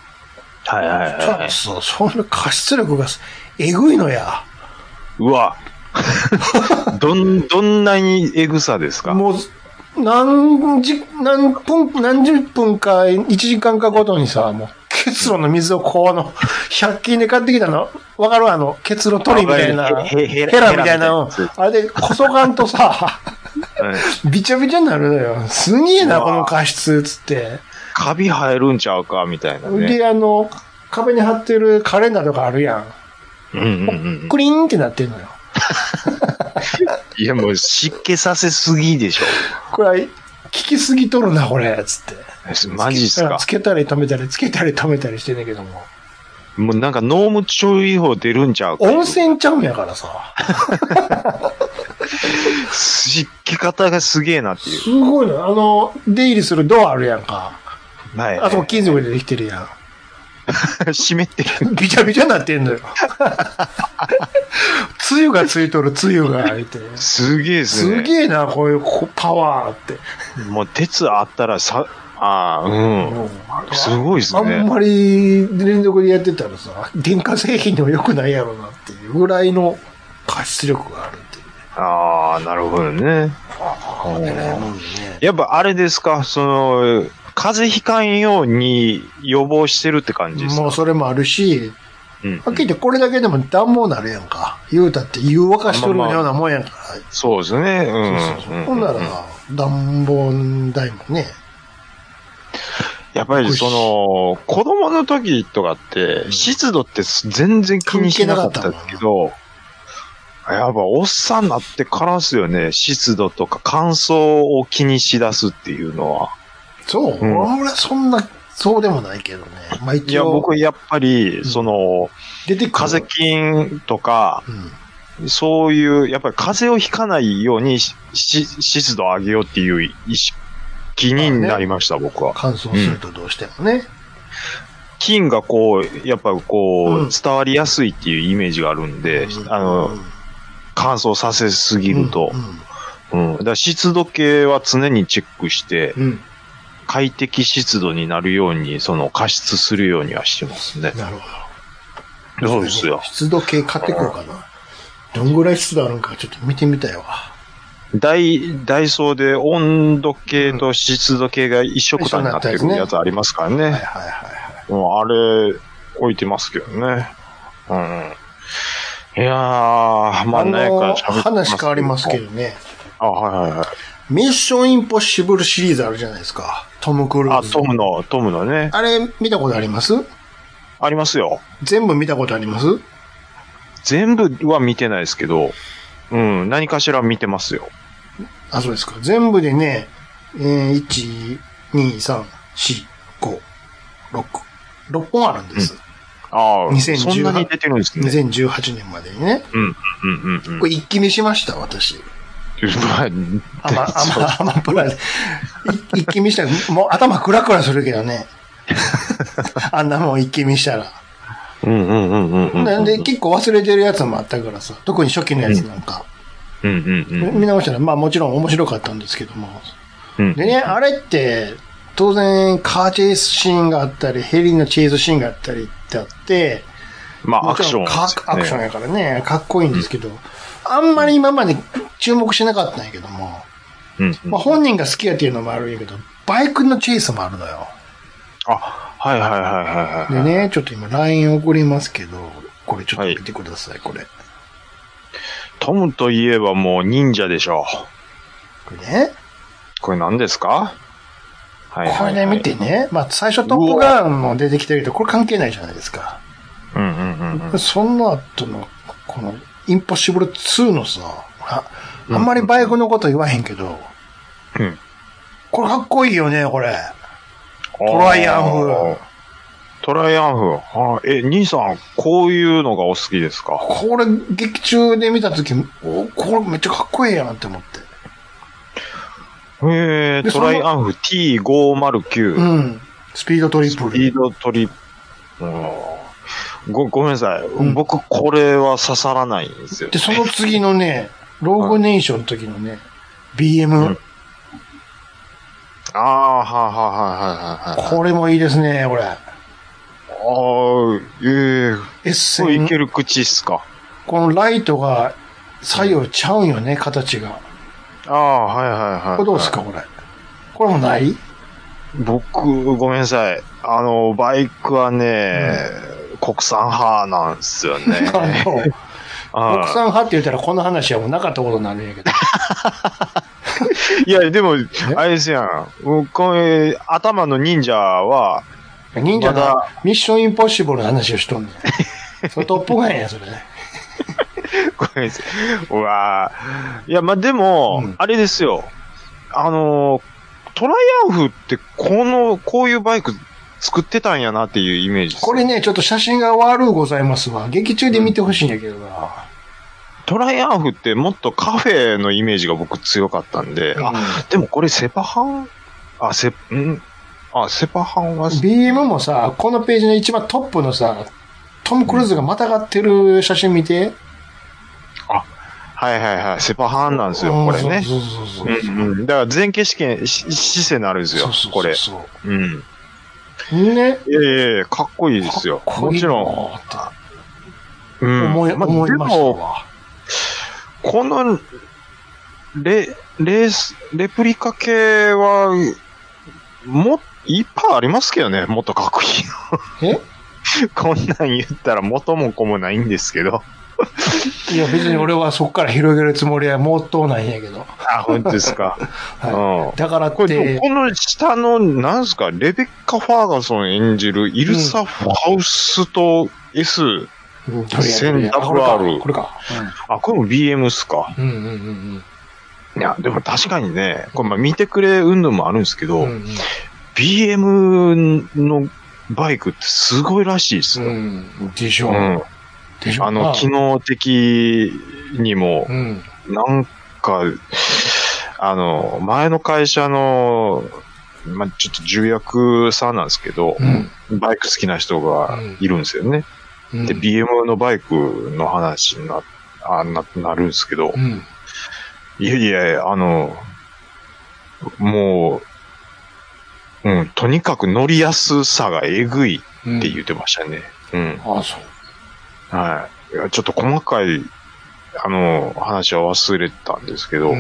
Speaker 3: その加湿力がえぐいのや。
Speaker 2: うわ。どんなにえぐさですか？
Speaker 3: もう、何十分か1時間かごとにさ、もう結露の水を100均で買ってきたの。わかる？結露取りみたいな。ヘラみたいなの。あれでこそがんとさ、びちゃびちゃになるのよ。すげえな、この加湿、つって。
Speaker 2: カビ生えるんちゃうかみたいなね。
Speaker 3: で、壁に貼ってるカレンダーとかあるやん。クリーンってなってんのよ。
Speaker 2: いや、もう湿気させすぎでしょ。
Speaker 3: これ、効きすぎとるな、これ、つって。
Speaker 2: マジっすか？
Speaker 3: つけたり止めたり、つけたり止めたりしてんねんけども。
Speaker 2: もうなんか濃霧注意報出るんちゃうか。
Speaker 3: 温泉ちゃうんやからさ。
Speaker 2: 湿気方がすげえなっていう。
Speaker 3: すごいな。出入りするドアあるやんか。
Speaker 2: はい。
Speaker 3: あそこ金属でできてるやん。
Speaker 2: 湿ってる。
Speaker 3: びちゃびちゃになってんのよ。つゆがついとるつゆが開いて。
Speaker 2: すげえですね。
Speaker 3: すげえな、こういうパワーって。
Speaker 2: もう鉄あったらすごいですね。
Speaker 3: あんまり連続でやってたらさ、電化製品でも良くないやろなっていうぐらいの加湿力があるっていう。
Speaker 2: なるほどね。やっぱあれですか、風邪ひかんように予防してるって感じですか？
Speaker 3: もうそれもあるし、はっきり言ってこれだけでも暖房なるやんか。言うたって湯沸かしとるようなもんやんから。
Speaker 2: そうですね。
Speaker 3: ほんなら、暖房代もね。
Speaker 2: やっぱり子供の時とかって、湿度って全然気にしなかったけど、やっぱおっさんになってからですよね。湿度とか乾燥を気にしだすっていうのは。
Speaker 3: そう、俺そうでもないけどね。まあ、一応。
Speaker 2: いや、僕やっぱり、
Speaker 3: 出てくる
Speaker 2: 風邪菌とか、そういう、やっぱり風邪をひかないように湿度を上げようっていう意識になりました、僕は。
Speaker 3: 乾燥するとどうしてもね。
Speaker 2: 菌がやっぱ伝わりやすいっていうイメージがあるんで、乾燥させすぎると。だから湿度計は常にチェックして、快適湿度になるように、加湿するようにはしてますね。
Speaker 3: なるほ
Speaker 2: ど。そうですよ。
Speaker 3: 湿度計買ってこうかな。どんぐらい湿度あるんかちょっと見てみたいわ。
Speaker 2: ダイソーで温度計と湿度計が一緒くたになってるやつありますからね。もうあれ、置いてますけどね。いやー、まあね、
Speaker 3: 話変わりますけどね。
Speaker 2: はい。
Speaker 3: ミッションインポッシブルシリーズあるじゃないですか。トム・クルーズ。
Speaker 2: トムのね。
Speaker 3: あれ、見たことあります？
Speaker 2: ありますよ。
Speaker 3: 全部見たことあります？
Speaker 2: 全部は見てないですけど、何かしら見てますよ。
Speaker 3: あ、そうですか。全部でね、1、2、3、4、5、6本あるんです。
Speaker 2: そんなに出てるんですね。
Speaker 3: 2018年までにね。これ一気見しました、私。アマプラで。一気見したら、もう頭クラクラするけどね。あんなもん一気見したら。なんで結構忘れてるやつもあったからさ。特に初期のやつなんか。 見直したら、まあもちろん面白かったんですけども。
Speaker 2: うん。
Speaker 3: でね、あれって、当然カーチェイスシーンがあったり、ヘリのチェイスシーンがあったりってあって、
Speaker 2: まあアクション、ね。
Speaker 3: アクションやからね、かっこいいんですけど、あんまり今まで注目しなかったんやけども、まあ本人が好きやっていうのもあるんやけど、バイクのチェイスもあるのよ。
Speaker 2: あ、はいはいはいはい。
Speaker 3: でね、ちょっと今 LINE 送りますけど、これちょっと見てください、これ。
Speaker 2: トムといえばもう忍者でしょ
Speaker 3: う。これね。
Speaker 2: これ何ですか？
Speaker 3: はい。これね、見てね。まあ最初トップガンも出てきてるけど、これ関係ないじゃないですか。その後の、この、インポッシブル2のさ、あんまりバイクのこと言わへんけど、これかっこいいよね、これ。トライアンフ。
Speaker 2: トライアンフ。兄さん、こういうのがお好きですか？
Speaker 3: これ、劇中で見たとき、これめっちゃかっこいいやんって思って。
Speaker 2: トライアンフ T509。
Speaker 3: うん。スピードトリプル。
Speaker 2: スピードトリプル。ごめんなさい。僕、これは刺さらないんですよ。
Speaker 3: で、その次のね、ローグネーションの時のね、BM。
Speaker 2: はい。
Speaker 3: これもいいですね、これ。
Speaker 2: いける口っすか。
Speaker 3: このライトが左右ちゃうんよね、形が。
Speaker 2: はい。
Speaker 3: これどうですか、これ。これもない？
Speaker 2: 僕、ごめんなさい。バイクはね、国産派なんですよね。
Speaker 3: 国産派って言ったらこの話はもうなかったことになるんやけど。
Speaker 2: いや、でも、あれですやん。これ、頭の忍者は、
Speaker 3: 忍者がミッションインポッシブルの話をしとんねん。それトップガンや、それ。
Speaker 2: ごめんなさい。うわいや、まあ、でも、あれですよ。トライアンフって、こういうバイク作ってたんやなっていうイメージです。
Speaker 3: これね、ちょっと写真が悪うございますわ。劇中で見てほしいんやけどな。
Speaker 2: トライアンフってもっとカフェのイメージが僕強かったんで、でもこれセパハンセパハンは
Speaker 3: BM もさ、このページの一番トップのさ、トム・クルーズがまたがってる写真見て。
Speaker 2: はい。セパハンなんですよ、これね。そう。だから前景姿勢になるんですよ、これ。
Speaker 3: ね。
Speaker 2: いや、かっこいいですよ。もちろん。
Speaker 3: 思いましたわ。
Speaker 2: この、レプリカ系は、いっぱいありますけどね、もっとかっこいいの。こんなん言ったら元も子もないんですけど。
Speaker 3: いや、別に俺はそこから広げるつもりはもっとないんやけど。
Speaker 2: 本当ですか。
Speaker 3: だからって。
Speaker 2: この下の、なんすか、レベッカ・ファーガソン演じるイルサ・ファウスト S1000WR。
Speaker 3: これか。
Speaker 2: これも BM っすか。いや、でも確かにね、これ見てくれ運動もあるんですけど、BM のバイクってすごいらしいですよ。
Speaker 3: でしょ。
Speaker 2: 機能的にも、なんか、前の会社の、ちょっと重役さんなんですけど、バイク好きな人がいるんですよね。で、BM のバイクの話になるんですけど、いや、もう、とにかく乗りやすさがえぐいって言ってましたね。
Speaker 3: そう。
Speaker 2: はい。いや、ちょっと細かい、話は忘れたんですけど、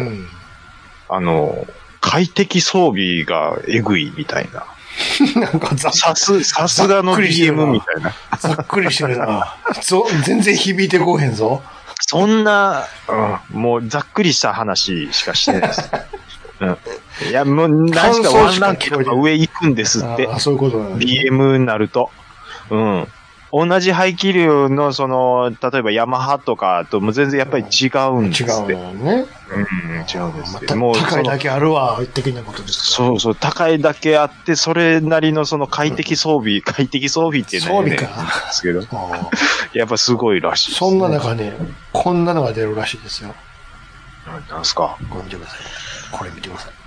Speaker 2: 快適装備がえぐいみたいな。
Speaker 3: なんか
Speaker 2: さすがの BM みたいな。
Speaker 3: ざっくりしてるな。全然響いてこうへんぞ。
Speaker 2: そんな、もうざっくりした話しかしてないです。いや、もう何しかワンランクとか上行くんですって。
Speaker 3: そういうことなんですね。
Speaker 2: BM になると。同じ排気量の、例えばヤマハとかとも全然やっぱり違うんですって。
Speaker 3: 違うよね。
Speaker 2: 違うんですって。
Speaker 3: もう高いだけあるわ、的なことですか。
Speaker 2: そう、高いだけあって、それなりの快適装備っていうのはね、ですけど。やっぱすごいらしいです、
Speaker 3: そんな中ね、こんなのが出るらしいですよ。
Speaker 2: なんすか？
Speaker 3: これ見てください。これ見てください。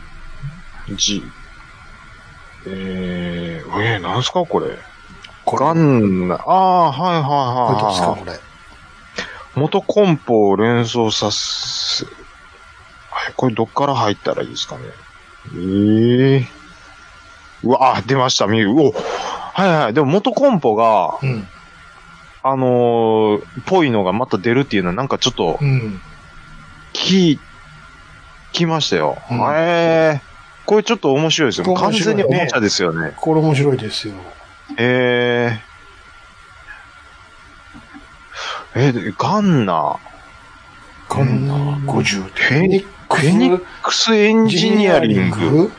Speaker 2: なんすかこれ。
Speaker 3: はい。
Speaker 2: これどうですか、これ。元コンポを連想させ、 これどっから入ったらいいですかね。うわ、あ、出ました、お、はいはい。でも元コンポが、ぽいのがまた出るっていうのはなんかちょっと、聞きましたよ。これちょっと面白いですよ。完全におもちゃですよね。
Speaker 3: これ面白いですよ。
Speaker 2: ガンナ
Speaker 3: 50。
Speaker 2: フェニックスエンジニアリング。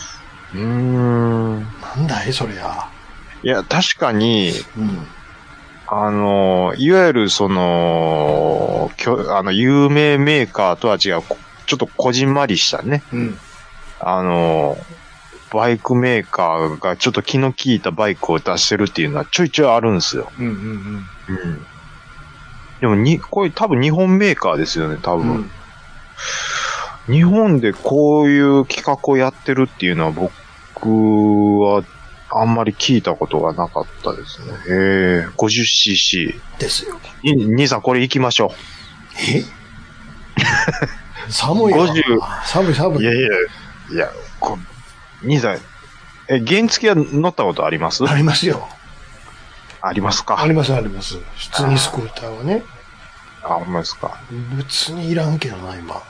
Speaker 3: なんだいそりゃ。
Speaker 2: いや、確かに、いわゆる有名メーカーとは違う、ちょっとこじんまりしたね。バイクメーカーがちょっと気の利いたバイクを出してるっていうのはちょいちょいあるんですよ。でもこれ多分日本メーカーですよね、多分。日本でこういう企画をやってるっていうのは僕はあんまり聞いたことがなかったですね。50cc。
Speaker 3: ですよ。
Speaker 2: 兄さんこれ行きましょう。
Speaker 3: 寒いよ。寒い。
Speaker 2: いや、兄さん、原付は乗ったことあります？
Speaker 3: ありますよ。
Speaker 2: ありますか？
Speaker 3: あります。普通にスクーターはね。
Speaker 2: ほんまですか。
Speaker 3: 別にいらんけどな、今。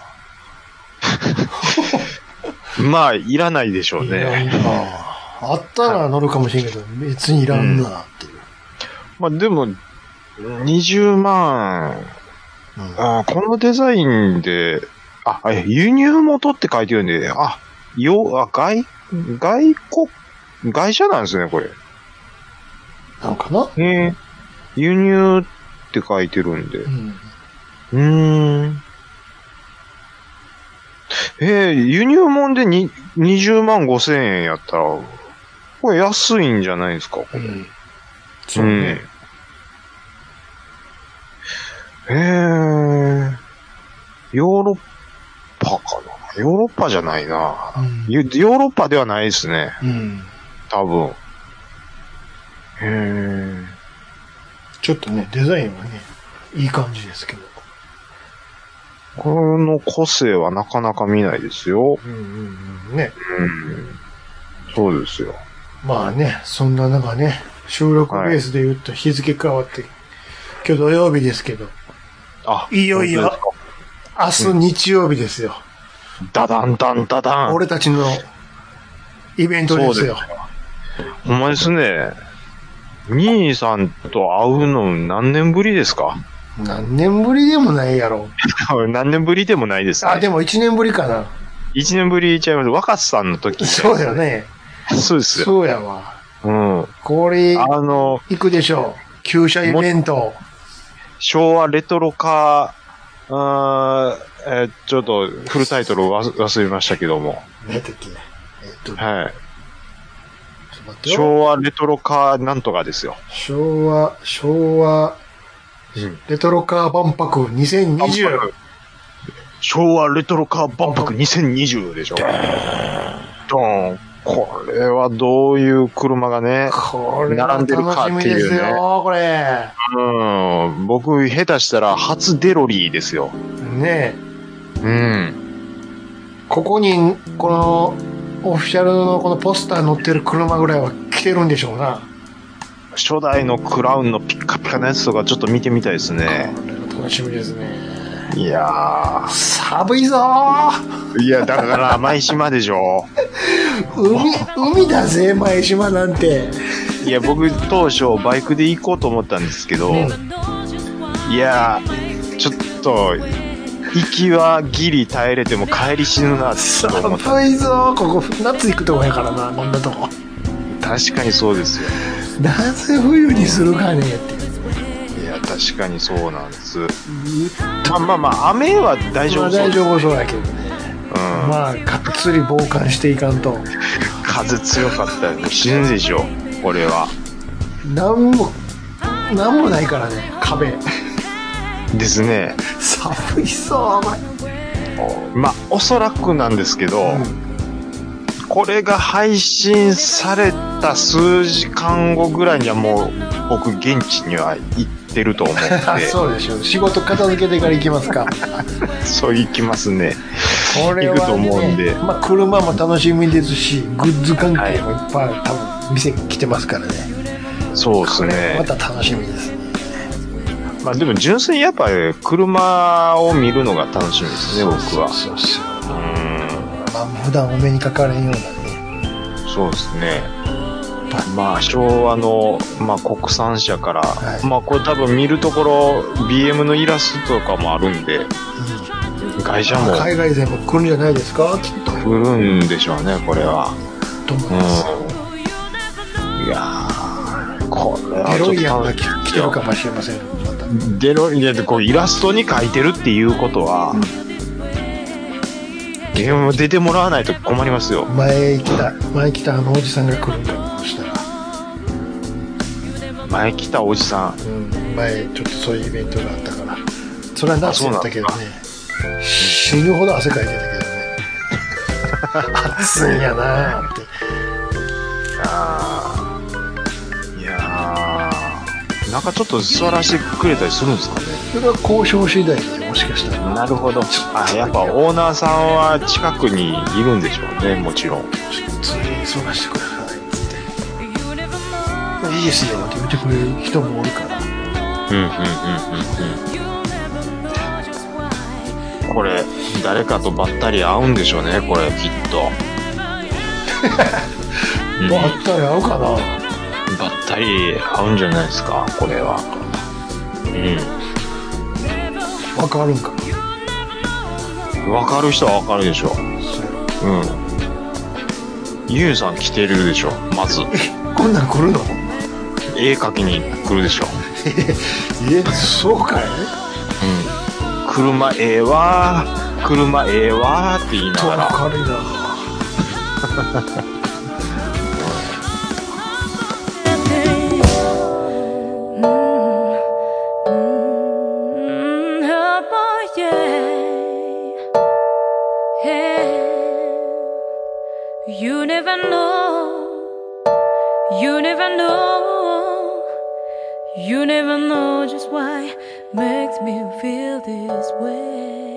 Speaker 2: まあ、いらないでしょうね。
Speaker 3: いらんな。あったら乗るかもしれんけど、別にいらんなっていう。
Speaker 2: まあでも、20万、このデザインで、輸入元って書いてるんで、外車なんですね、これ。
Speaker 3: なんかな？
Speaker 2: 輸入って書いてるんで。輸入物で20万5千円やったら、これ安いんじゃないですか、これ。
Speaker 3: そうね。
Speaker 2: ヨーロッパかな？ヨーロッパじゃないな。ヨーロッパではないですね。多分。
Speaker 3: ちょっとね、デザインはね、いい感じですけど。
Speaker 2: この個性はなかなか見ないですよ。
Speaker 3: ね。
Speaker 2: そうですよ。
Speaker 3: まあね、そんな中ね、収録ベースで言うと日付変わって、今日土曜日ですけど。いよいよ、明日日曜日ですよ。
Speaker 2: ダダン。
Speaker 3: 俺たちのイベントですよ。
Speaker 2: ほんまですね。兄さんと会うの何年ぶりですか？
Speaker 3: 何年ぶりでもないやろ。
Speaker 2: 何年ぶりでもないですね。
Speaker 3: でも1年ぶりかな。
Speaker 2: 1年ぶりちゃいます。若狭さんの時。
Speaker 3: そうだよね。
Speaker 2: そうですよ。
Speaker 3: そうやわ。これ、行くでしょう。旧車イベント。
Speaker 2: 昭和レトロカー、ちょっとフルタイトルを忘れましたけども。
Speaker 3: 何だっけ？
Speaker 2: はい。昭和レトロカーなんとかですよ。
Speaker 3: 昭和、レトロカー万博2020。
Speaker 2: 昭和レトロカー万博2020でしょ。ドーン。これはどういう車がね、並んでるかっていうね。楽しみですよ、これ。僕、下手したら初デロリーですよ。
Speaker 3: ねえ。ここに、この、オフィシャルのこのポスター載ってる車ぐらいは来てるんでしょうな。
Speaker 2: 初代のクラウンのピッカピカなやつとかちょっと見てみたいですね。
Speaker 3: これは楽しみですね。
Speaker 2: いやー。
Speaker 3: 寒いぞー。
Speaker 2: いや、だから前島でしょ。
Speaker 3: 海だぜ、前島なんて。
Speaker 2: いや、僕当初バイクで行こうと思ったんですけど、いや、ちょっと、行きはギリ耐えれても帰り死ぬなって思った。
Speaker 3: 寒いぞー、ここ夏行くとこやからな、こんなとこ。
Speaker 2: 確かにそうですよ。
Speaker 3: なぜ冬にするかねって。
Speaker 2: いや、確かにそうなんです。まあ、雨は大丈夫そうです。
Speaker 3: 大丈夫そうやけどね。まあ、がっつり防寒していかんと。
Speaker 2: 風強かったら死ぬでしょ、これは。
Speaker 3: なんもないからね、壁。
Speaker 2: ですね。
Speaker 3: 寒いそう、こ
Speaker 2: れ。まあ、おそらくなんですけど、これが配信された数時間後ぐらいにはもう僕現地には行っってると思うんで。
Speaker 3: そうでしょう。仕事片付けてから行きますか。
Speaker 2: そう行きますね。
Speaker 3: これは、ね、
Speaker 2: 行くと思うんで。
Speaker 3: まあ、車も楽しみですし、グッズ関係もいっぱい、多分店来てますからね。
Speaker 2: そうですね。
Speaker 3: また楽しみですね。
Speaker 2: まあでも純粋にやっぱり車を見るのが楽しみですね、僕は。
Speaker 3: そうそう。まあ普段お目にかかれんようなね。
Speaker 2: そうですね。まあ昭和の、まあ、国産車から、はい、まあこれ多分見るところ BM のイラストとかもあるんで、会社も
Speaker 3: 海外勢も来るんじゃないですか、きっと。
Speaker 2: 来るんでしょうね、これは。
Speaker 3: と思います。
Speaker 2: いやー、これは
Speaker 3: デロイアンが来てるかもしれません。
Speaker 2: デロイアンってこうイラストに描いてるっていうことは、ゲーム出てもらわないと困りますよ。
Speaker 3: 前来たあのおじさんが来るんだとしたら。
Speaker 2: 前来たおじさん。
Speaker 3: 前ちょっとそういうイベントがあったから。それは夏だったけどね。死ぬほど汗かいてたけどね。暑いんやなーって。
Speaker 2: いやー、なんかちょっと座らせてくれたりするんですかね。
Speaker 3: それは交渉次第でもしかしたら。
Speaker 2: なるほど。あ、やっぱオーナーさんは近くにいるんでしょうね、もちろん。
Speaker 3: ちょっとつい急がしてくださいって。いいですよって言ってくれる人もおるから。
Speaker 2: これ誰かとばったり会うんでしょうね、これきっと。
Speaker 3: ばったり会うかな。
Speaker 2: ばったり会うんじゃないですか、これは。
Speaker 3: わかるんかな。
Speaker 2: わかる人はわかるでしょ。ゆうさん来てるでしょ、まず。
Speaker 3: こんなん来るの？
Speaker 2: 絵描きに来るでしょ。
Speaker 3: そうかい？
Speaker 2: 車ええわー、車ええわーって言いながら。
Speaker 3: わかるな。
Speaker 5: You never know, you never know, you never know just why makes me feel this way.